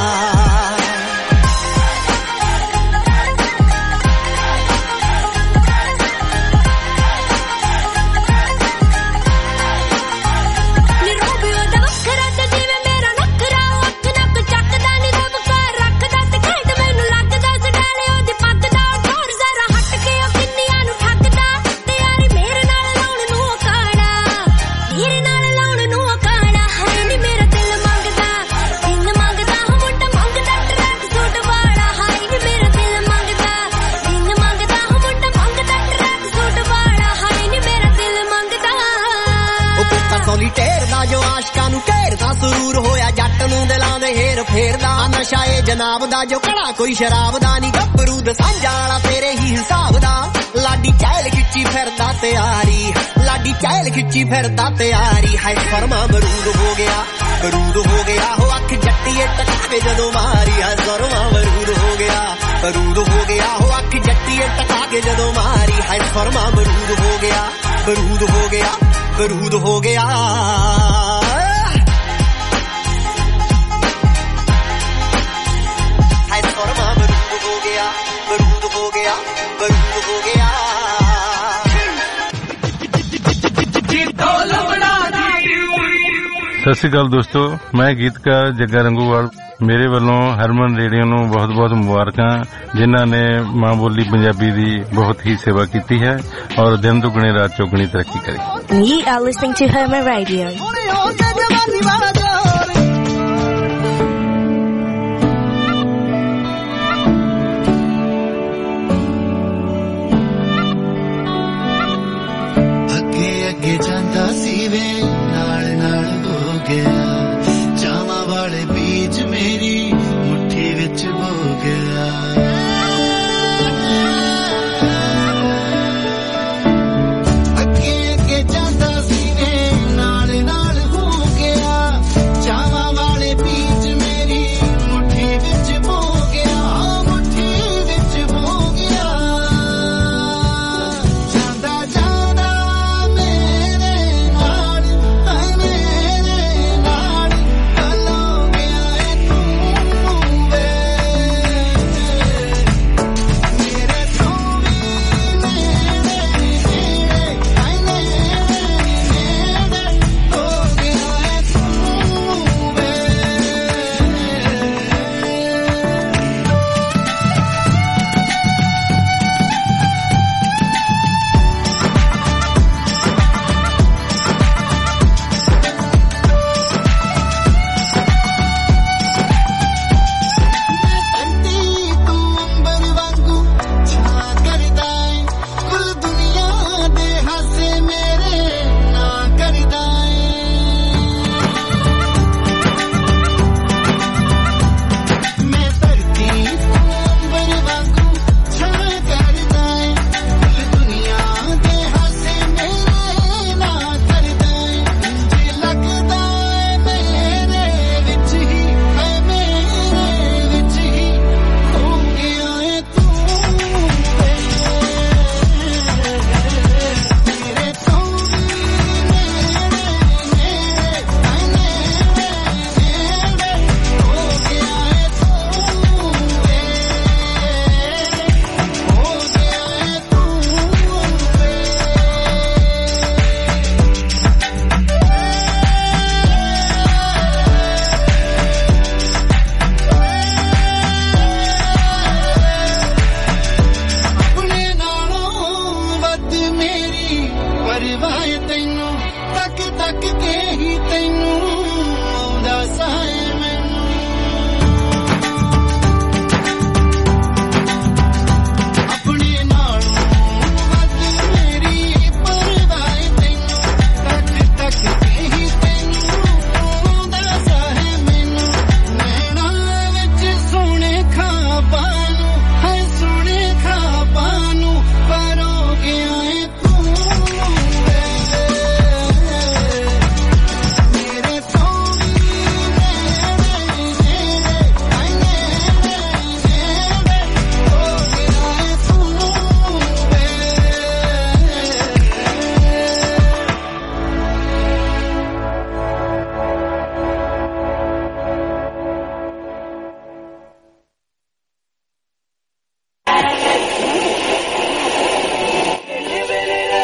नशाए जनाब दा जो कड़ा कोई शराब दा नी, गबरू द सांझा वाला तेरे ही हिसाब दा। लाडी चैल खिच्ची फिरदा तैयारी, लाडी चैल खिच्ची फिरदा तैयारी, हाय फरमा बरूद हो गया, बरूद हो गया हो अख जट्टीए टका के जदों मारी, हाय फरमा बरूद हो गया, बरूद हो गया हो अख जट्टीए टका के जदों मारी, हाय फरमा बरूद हो गया, बरूद हो गया, बरूद हो गया। ਸਤਿ ਸ਼੍ਰੀ ਅਕਾਲ ਦੋਸਤੋ, ਮੈਂ ਗੀਤਕਾਰ ਜੱਗਾ ਰੰਗੂਵਾਲ। ਮੇਰੇ ਵੱਲੋਂ ਹਰਮਨ ਰੇਡੀਓ ਨੂੰ ਬਹੁਤ-ਬਹੁਤ ਮੁਬਾਰਕਾਂ, ਜਿਨ੍ਹਾਂ ਨੇ ਮਾਂ ਬੋਲੀ ਪੰਜਾਬੀ ਦੀ ਬਹੁਤ ਹੀ ਸੇਵਾ ਕੀਤੀ ਹੈ ਔਰ ਦਿਨ ਦੁਗਣੇ ਰਾਤ ਚੌਗਣੀ ਤਰੱਕੀ ਕਰੇ। You are listening to Herman Radio. ਅੱਗੇ ਅੱਗੇ ਜਾਂਦਾ ਸੀ ਵੇ ਨਾਲ ਨਾਲ ਹੋ ਗਿਆ, ਚਾਵਾਂ ਵਾਲੇ ਬੀਜ ਮੇਰੀ ਮੁੱਠੀ ਵਿੱਚ ਹੋ ਗਿਆ। ਅੱਗੇ ਅੱਗੇ ਜਾਂਦਾ ਸੀ ਵੇ ਨਾਲ ਨਾਲ ਹੋ ਗਿਆ,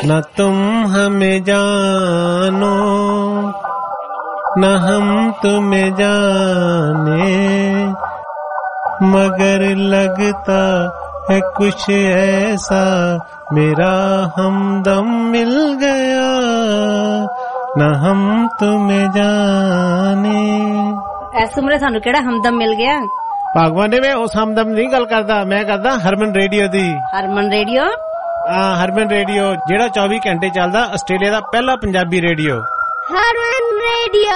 न तुम हमें जानो न हम तुम्हें जाने, मगर लगता है कुछ ऐसा मेरा हमदम मिल गया, न हम तुम्हें जाने। इस उम्र सानू केड़ा हमदम मिल गया? भगवान ने मैं उस हमदम नहीं गल करदा, मैं करदा हरमन रेडियो दी। हरमन रेडियो? हाँ, हरमन रेडियो जेड़ा चौबी घंटे चलदा, आस्ट्रेलिया दा पहला पंजाबी रेडियो। हरमन रेडियो।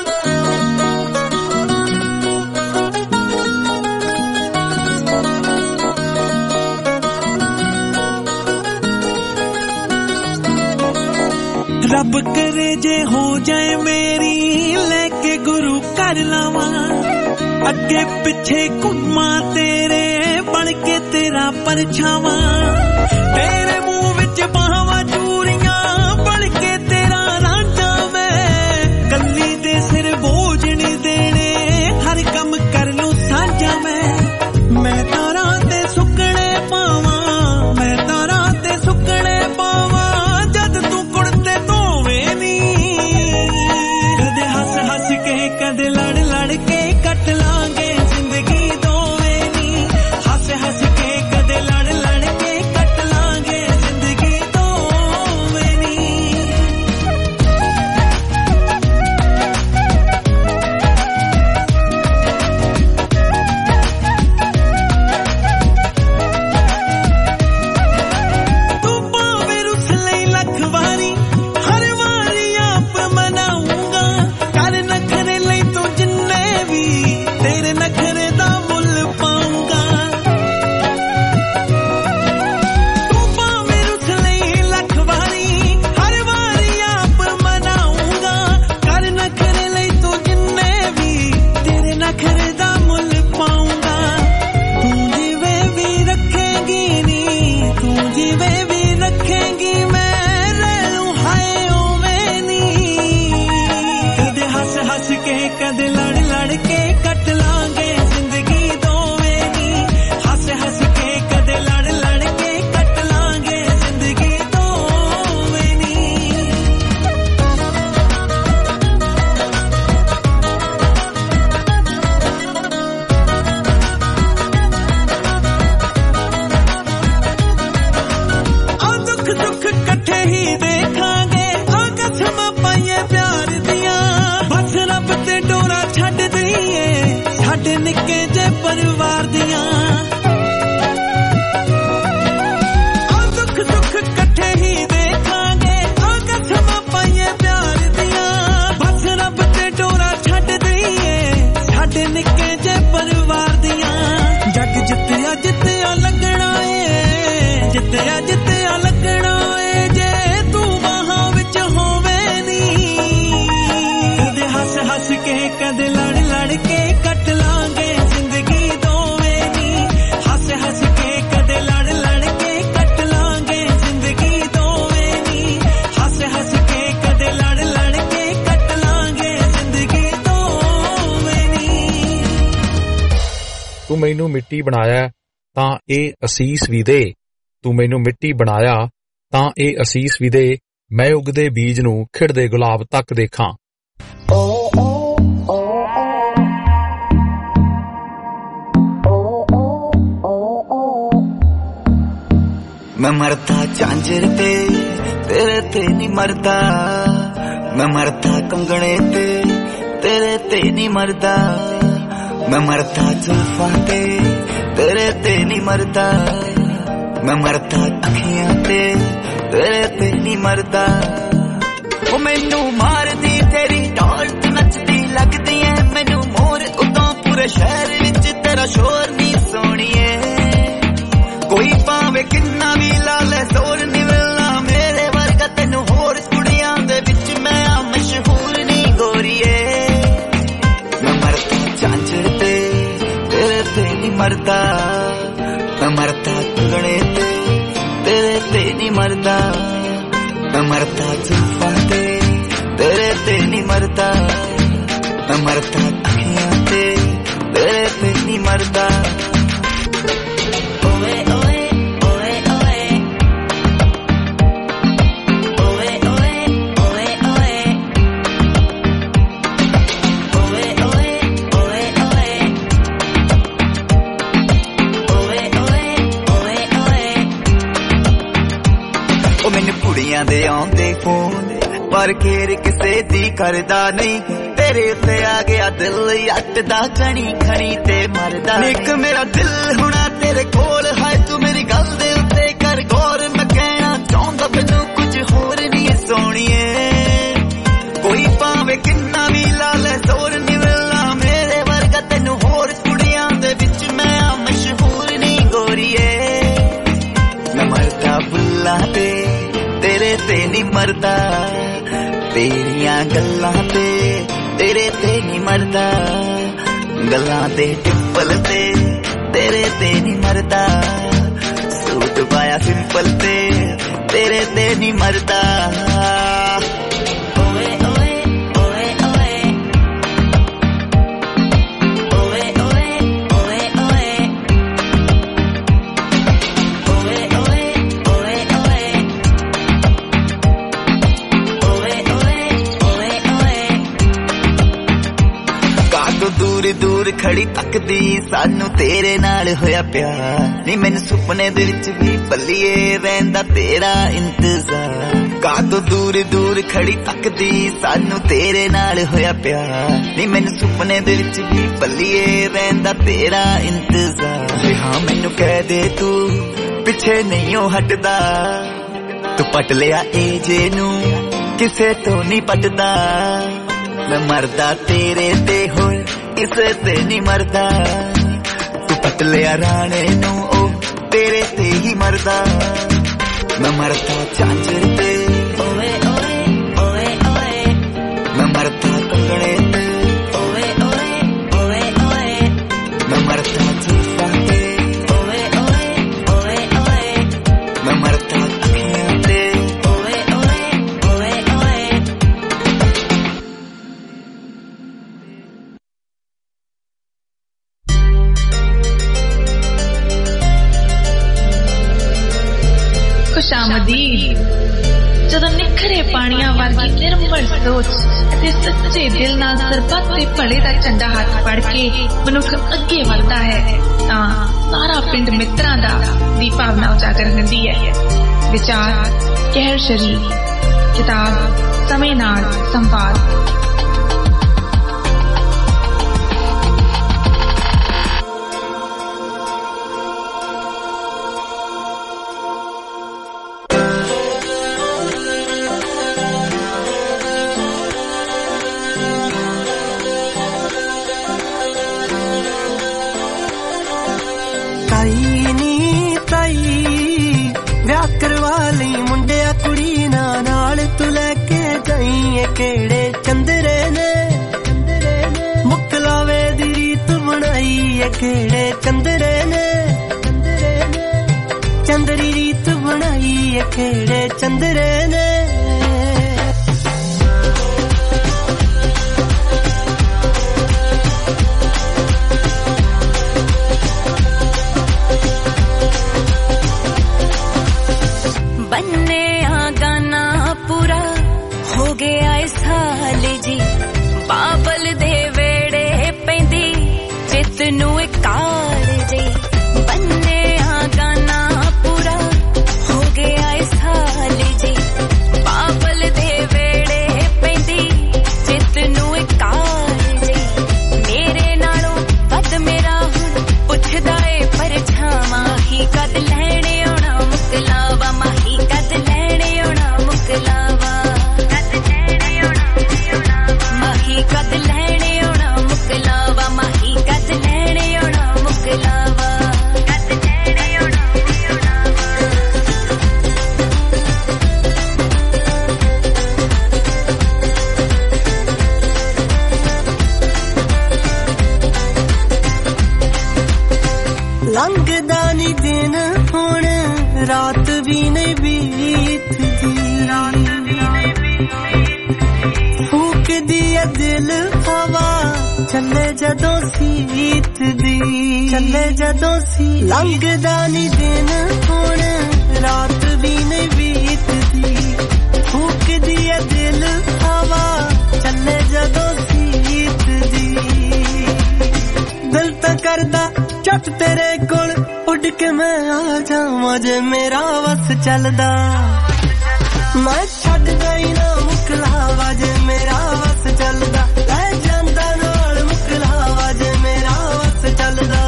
रब करे जे हो जाए मेरी, लेके गुरु कर लावा, अगे पिछे घुमा तेरे बन के तेरा परछावा, तेरे मुंह विच बाहां चूड़ियां बन के तेरा रांझा, मैं कली दे सिर बोझ नहीं देने, हर कम कर लूं साझा, मैं मैं तारा ते सुकने पावा, मैं तारा ते सुकने पावा, जद तू कुड़ते धोवे नी, कदे हस हस के कदे लड़ लड़ के कट लांगे जिंदगी दोवे नी, हस हस के कदे लड़ लड़ के कट लांगे जिंदगी दोवे नी। तू पावे रुस लई लख वारी, हर वारी आप मनाऊंगा, कर नखरे लई तू जिन्ने भी, तेरे नखरे दा मुल पाऊंगा। तू पावे रुस लई लख वारी, हर वारी आप मनाऊंगा, कर नखरे लई तू जिन्ने भी, तेरे नखरे दा मुल पाऊंगा। तू जिवे भी रखेगी नी, तू जिवे भी रखेगी, मैं रह लूं हाय ओवे नी, कदे हस हस के कदे लड़ लड़ के कट लांगे जिंदगी दोवे नी, हस हस के कदे लड़ लड़ के कट लांगे जिंदगी दोवे नी। आ दुख दुख कट्ठे ही देखांगे, आ कसम पाइए प्यार दियां, बस रब ते डोरा छड्ड दईए साडे निक्के जे परिवार दियां। आ दुख दुख कट्ठे ही देखांगे, आ कसम पाइए प्यार दियां, बस रब ते डोरा छड्ड दईए साडे निक्के जे परिवार दियां। जग जित्तिया जित्तिया लगना ए, जित्तिया जित्तिया लगना ए, जे तू बाहां विच होवे नी, कदे हस हस के कदे लड़ लड़ के कट लांगे जिंदगी दोवे नी, हस हस के कदे लड़ लड़ के कट लांगे जिंदगी दोवे नी, हस हस के कदे लड़ लड़ के कट लांगे जिंदगी दोवे नी। ਤੂੰ ਮੈਨੂੰ ਮਿੱਟੀ ਬਣਾਇਆ ਤਾਂ ਇਹ ਅਸੀਸ ਵੀ ਦੇ, ਤੂੰ ਮੈਨੂੰ ਮਿੱਟੀ ਬਣਾਇਆ ਤਾਂ ਇਹ ਅਸੀਸ ਵੀ ਦੇ, ਮੈਂ ਉਗਦੇ ਬੀਜ ਨੂੰ ਖਿੜਦੇ ਗੁਲਾਬ ਤੱਕ ਦੇਖਾਂ। मैं मरता झांझर ते तेरे ते नहीं मरदा, मैं मरता कंगने ते तेरे ते नहीं मरदा, मैं मरता जुल्फां ते तेरे ते नहीं मरदा, मैं मरता अखियां ते तेरे ते नहीं मरदा। ओ मैनू मारदी तेरी ढोल ते नचदी लगदी ऐ मैनू मोर, उतों पूरे शहर विच तेरा शोर नी सोणीए, कोई पावे किन्ना भी ला ले जोर नी मिलना मेरे वर्गा तेनू होर कुड़ियां दे विच मैं आ मशहूर नी गोरीए। मैं मरता झांझर ते तेरे ते नहीं मरदा, मैं मरता कंगने ते तेरे ते नहीं मरदा, मैं मरता जुल्फां ते तेरे ते नहीं मरदा, मैं मरता अखियां ते तेरे ते नहीं मरदा। ओए ओए ओए ओए ਦੁਨੀਆ ਦੇ ਆਉਂਦੇ ਫੋਨ ਪਰ ਖੇਰ ਕਿਸੇ ਦੀ ਕਰਦਾ ਨਹੀਂ ਤੇਰੇ ਉੱਤੇ ਆ ਗਿਆ ਦਿਲ ਯੱਟ ਦਾ ਕਣੀ ਖਣੀ ਤੇ ਮਰਦਾ ਨਿੱਕ ਮੇਰਾ ਦਿਲ ਹੁਣਾ ਤੇਰੇ ਕੋਲ ਹਾਏ ਤੂੰ ਮੇਰੀ ਗੱਲ ਦੇ ਉੱਤੇ ਕਰ ਗੌਰ ਮੈਂ ਕਹਿਣਾ ਚਾਹੁੰਦਾ ਮੈਨੂੰ ਕੁਝ ਹੋਰ ਨਹੀਂ ਸੋਹਣੀਏ ਕੋਈ ਭਾਵੇਂ ਕਿੰਨਾ ਵੀ ਲਾ ਲੈ ਜ਼ੋਰ ਨਹੀਂ ਮਿਲਣਾ ਮੇਰੇ ਵਰਗਾ ਤੈਨੂੰ ਹੋਰ ਕੁੜੀਆਂ ਦੇ ਵਿੱਚ ਮੈਂ ਆ ਮਸ਼ਹੂਰ ਨਹੀਂ ਗੋਰੀਏ ਮੈਂ ਮਰਦਾ ਬੁੱਲਾਂ ਤੇ ਤੇਰੇ ਤੇ ਨਹੀਂ ਮਰਦਾ ਤੇਰੀਆਂ ਗੱਲਾਂ ਤੇ ਤੇਰੇ ਤੇ ਨਹੀਂ ਮਰਦਾ ਗੱਲਾਂ ਤੇ ਟਿੱਪਲ ਤੇ ਤੇਰੇ ਤੇ ਨਹੀਂ ਮਰਦਾ ਸੂਟ ਪਾਇਆ ਸਿੰਪਲ ਤੇ ਤੇਰੇ ਤੇ ਨਹੀਂ ਮਰਦਾ ਓਏ ਓਏ ਓਏ ਓਏ ਓਏ ਓਏ ਓਏ ਓਏ ਓਏ ਓਏ ਓਏ ਓਏ ਓਏ ਓਏ ਕਾਹਤੋਂ ਦੂਰ ਦੂਰ ਖੜੀ ਤੱਕਦੀ ਸਾਨੂੰ ਤੇਰੇ ਨਾਲ ਹੋਇਆ ਪਿਆਰ ਨਹੀਂ ਮੈਨੂੰ ਸੁਪਨੇ ਦੇ ਵਿੱਚ ਵੀ ਪੱਲੀਏ ਰਹਿੰਦਾ ਤੇਰਾ ਇੰਤਜ਼ਾਰ ਕਾਹਤੋਂ ਦੂਰ ਦੂਰ ਖੜੀ ਤੱਕਦੀ ਸਾਨੂੰ ਤੇਰੇ ਨਾਲ ਹੋਇਆ ਪਿਆਰ ਨਹੀਂ ਮੈਨੂੰ ਸੁਪਨੇ ਦੇ ਵਿੱਚ ਵੀ ਪੱਲੀਏ ਰਹਿੰਦਾ ਤੇਰਾ ਇੰਤਜ਼ਾਰ ਹਾਂ ਮੈਨੂੰ ਕਹਿ ਦੇ ਤੂੰ ਪਿੱਛੇ ਨਹੀਂ ਉਹ ਹਟਦਾ ਤੂੰ ਪਟ ਲਿਆ ਏ ਜੇ ਨੂੰ ਕਿਸੇ ਤੋਂ ਨਹੀਂ ਪਟਦਾ ਮੈਂ ਮਰਦਾ ਤੇਰੇ ਤੇ ਹੋਰ ਕਿਸੇ ਤੇ ਨਹੀਂ ਮਰਦਾ ਤੂੰ ਪਟ ਲਿਆ ਰਾਣੇ ਨੂੰ ਉਹ ਤੇਰੇ ਤੇ ਹੀ ਮਰਦਾ ਮੈਂ ਮਰਦਾ ਝਾਂਜਰ ਤੇ ਓਏ ਓਏ ਓਏ ਓਏ ਮੈਂ ਮਰਦਾ ਕੰਗਣੇ ਤੇ ਓਏ ਓਏ ਓਏ ਓਏ ਮੈਂ ਮਰਦਾ ਜੀਸਾਂ ਤੇ ਓਏ ਓਏ ਓਏ ਓਏ ਮੈਂ ਮਰਦਾ ਅੱਖੀਆਂ ਤੇ ਓਏ ਓਏ ਓਏ ਓਏ ਖੁਸ਼ਾਮਦੀਦ ਜਦੋਂ ਨਿਖਰੇ ਪਾਣੀਆਂ ਵਰਗੀ ਨਿਰਮਲ ਸੋਚ ਅਤੇ ਸੱਚੇ ਦਿਲ ਨਾਲ ਸਰਬੱਤ ਦੇ ਭਲੇ ਦਾ ਝੰਡਾ ਹੱਥ ਫੜ ਕੇ ਮਨੁੱਖ ਅੱਗੇ ਵਧਦਾ ਹੈ ਤਾਂ ਸਾਰਾ ਪਿੰਡ ਮਿੱਤਰਾਂ ਦਾ ਦੀ ਭਾਵਨਾ ਉਜਾਗਰ ਹੁੰਦੀ ਹੈ। ਵਿਚਾਰ ਕਹਿਰ ਸ਼ਰੀਫ ਕਿਤਾਬ ਸਮੇਂ ਨਾਲ ਸੰਵਾਦ। ਤਾਈ ਨੀ ਤਾਈ ਵਿਆਹ ਕਰਵਾ ਲਈ ਮੁੰਡਿਆ ਕੁੜੀ ਨਾਲ ਨਾਲ ਤੂੰ ਲੈ ਕੇ ਜਾਈਏ ਕਿਹੜੇ ਚੰਦਰੇ ਨੇ ਮੁਕਲਾਵੇ ਦੀ ਰੀਤ ਬਣਾਈ ਏ ਕਿਹੜੇ ਚੰਦਰੇ ਨੇ ਚੰਦਰੀ ਰੀਤ ਬਣਾਈ ਏ ਕਿਹੜੇ ਚੰਦਰੇ ਨੇ बन्ने आ गाना पूरा हो गया इस हाल जी बाबल दे वेड़े पैंदी चित नू काल जी बन्ने आ गाना पूरा हो गया इस हाल जी बाबल दे वेड़े पैंदी चित नू काल जी मेरे नालों वध मेरा हुण पुछदा ए परछावां ही कद लैणे आउणा मुकलावा माही कद लैणे आउणा मुकलावा कद लैणे आउणा माही कद लैणे आउणा मुकलावा माही कद लैणे आउणा मुकलावा कद लैणे आउणा लंघदा नी दिन हुण रात भी नहीं बीतदी फूक दिया दिल हवा चले जदों सीत दी चले जदों सी लंघदा नी दिन हुण रात भी नहीं बीतदी फूक दिया दिल हवा चले जदों सीत दी दिल तो करदा चट तेरे कोल उड़ के मैं आ जावां जे मेरा वस चलदा मैं छड़ गई ना मुकलावा जे मेरा वस चलदा ले जांदा नाल मुकलावा जे मेरा वस चलदा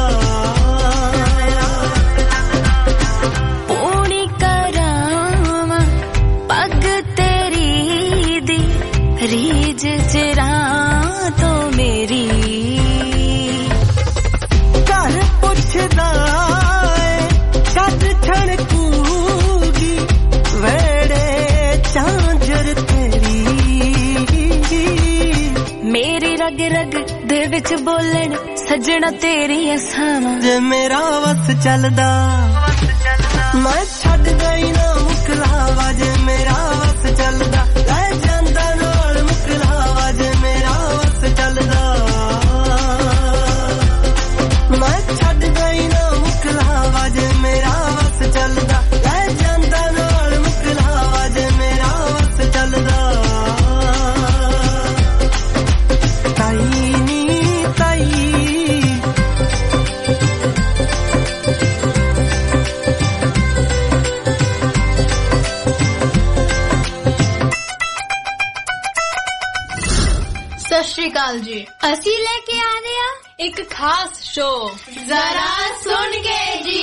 पूरी करावा पग तेरी दी रीज चिरा तो मेरी घर पुछदा कद छणकूगी वेड़े चांजर तेरी मेरी रग रग दे विच बोलण सजना तेरी असावा जे मेरा वस चलदा मैं छड़ गई ना मुकलावा जे मेरा वस चलदा ले जांदा नाल मुकलावा जे मेरा वस चलदा मैं छड़ गई ना मुकलावा जे मेरा वस चलदा ले जांदा नाल मुकलावा जे मेरा वस चलदा ताई नी ताई सत श्री अकाल जी ਅਸੀਂ ਲੈ ਕੇ ਆ ਰਹੇ ਆ ਇੱਕ ਖਾਸ ਸ਼ੋ ਜ਼ਰਾ ਸੁਣ ਕੇ ਜੀ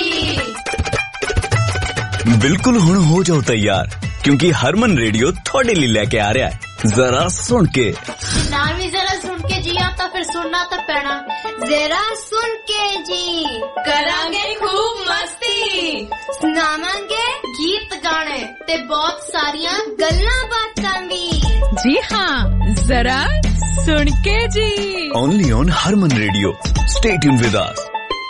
बिल्कुल हुण हो जाओ तैयार क्योंकि हरमन रेडियो थोड़े लिए लेके आ रहा है जरा सुन के ना भी जरा सुन के जी आता फिर सुनना तो पैना जरा सुन के जी करांगे खूब मस्ती सुनावांगे गीत गाने ते बहुत सारियां गल्लां बातां भी जी हाँ जरा सुन के जी only on Harman radio stay tuned with us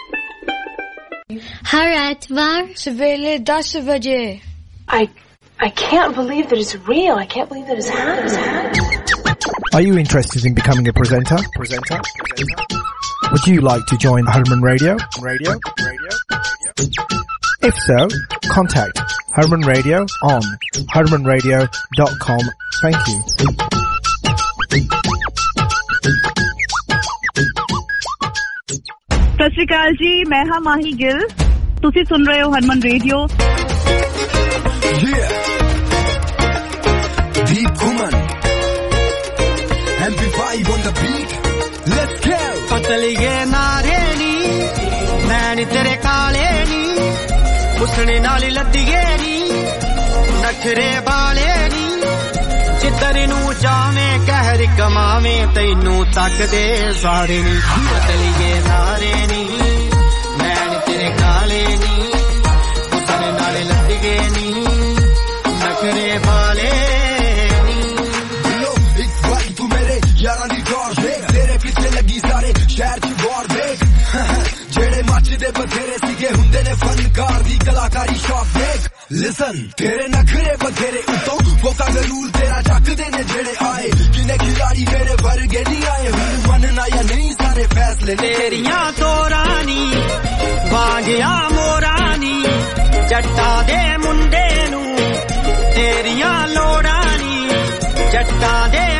हर एतवार सवेरे दस बजे I I can't believe that it's real. I can't believe that it's happening. Are you interested in becoming a presenter? Presenter? Would you like to join Herman Radio? Radio? Radio? If so, contact Herman Radio on herman radio dot com. Thank you. सत श्री अकाल जी मैं हाँ माही गिल तुसी सुन रहे हो Harman radio Yeah. Deep Kuman M P five on the beat Let's go पतली ये नारे नी नैन तेरे काले नी उसने नाली लद्दिए नी नखरे बाले नी जिधर नू जावे कहर कमावे तैनू तक दे सारे नी पतली ये नारे नी नैन तेरे काले नी उसने नाली लद्दिए नी नखरे बाले नी लो एक बारी तू मेरे यारा दी डोर देख तेरे पीछे लगी सारे शहर दी वॉर देख जेड़े मचदे बथेरे सीगे हुंदे ने फनकार दी कलाकारी शॉट देख लिसन तेरे नखरे बथेरे उतो वो का जरूर तेरा चक देने जेड़े आए किने खिलाड़ी मेरे वर्गे नहीं आए हुन मनना या नहीं सारे फैसले तेरियां तो रानी वांगिया मोरानी जट्टा दे मुंडे नू तेरियां लोड़ानी जट्टा दे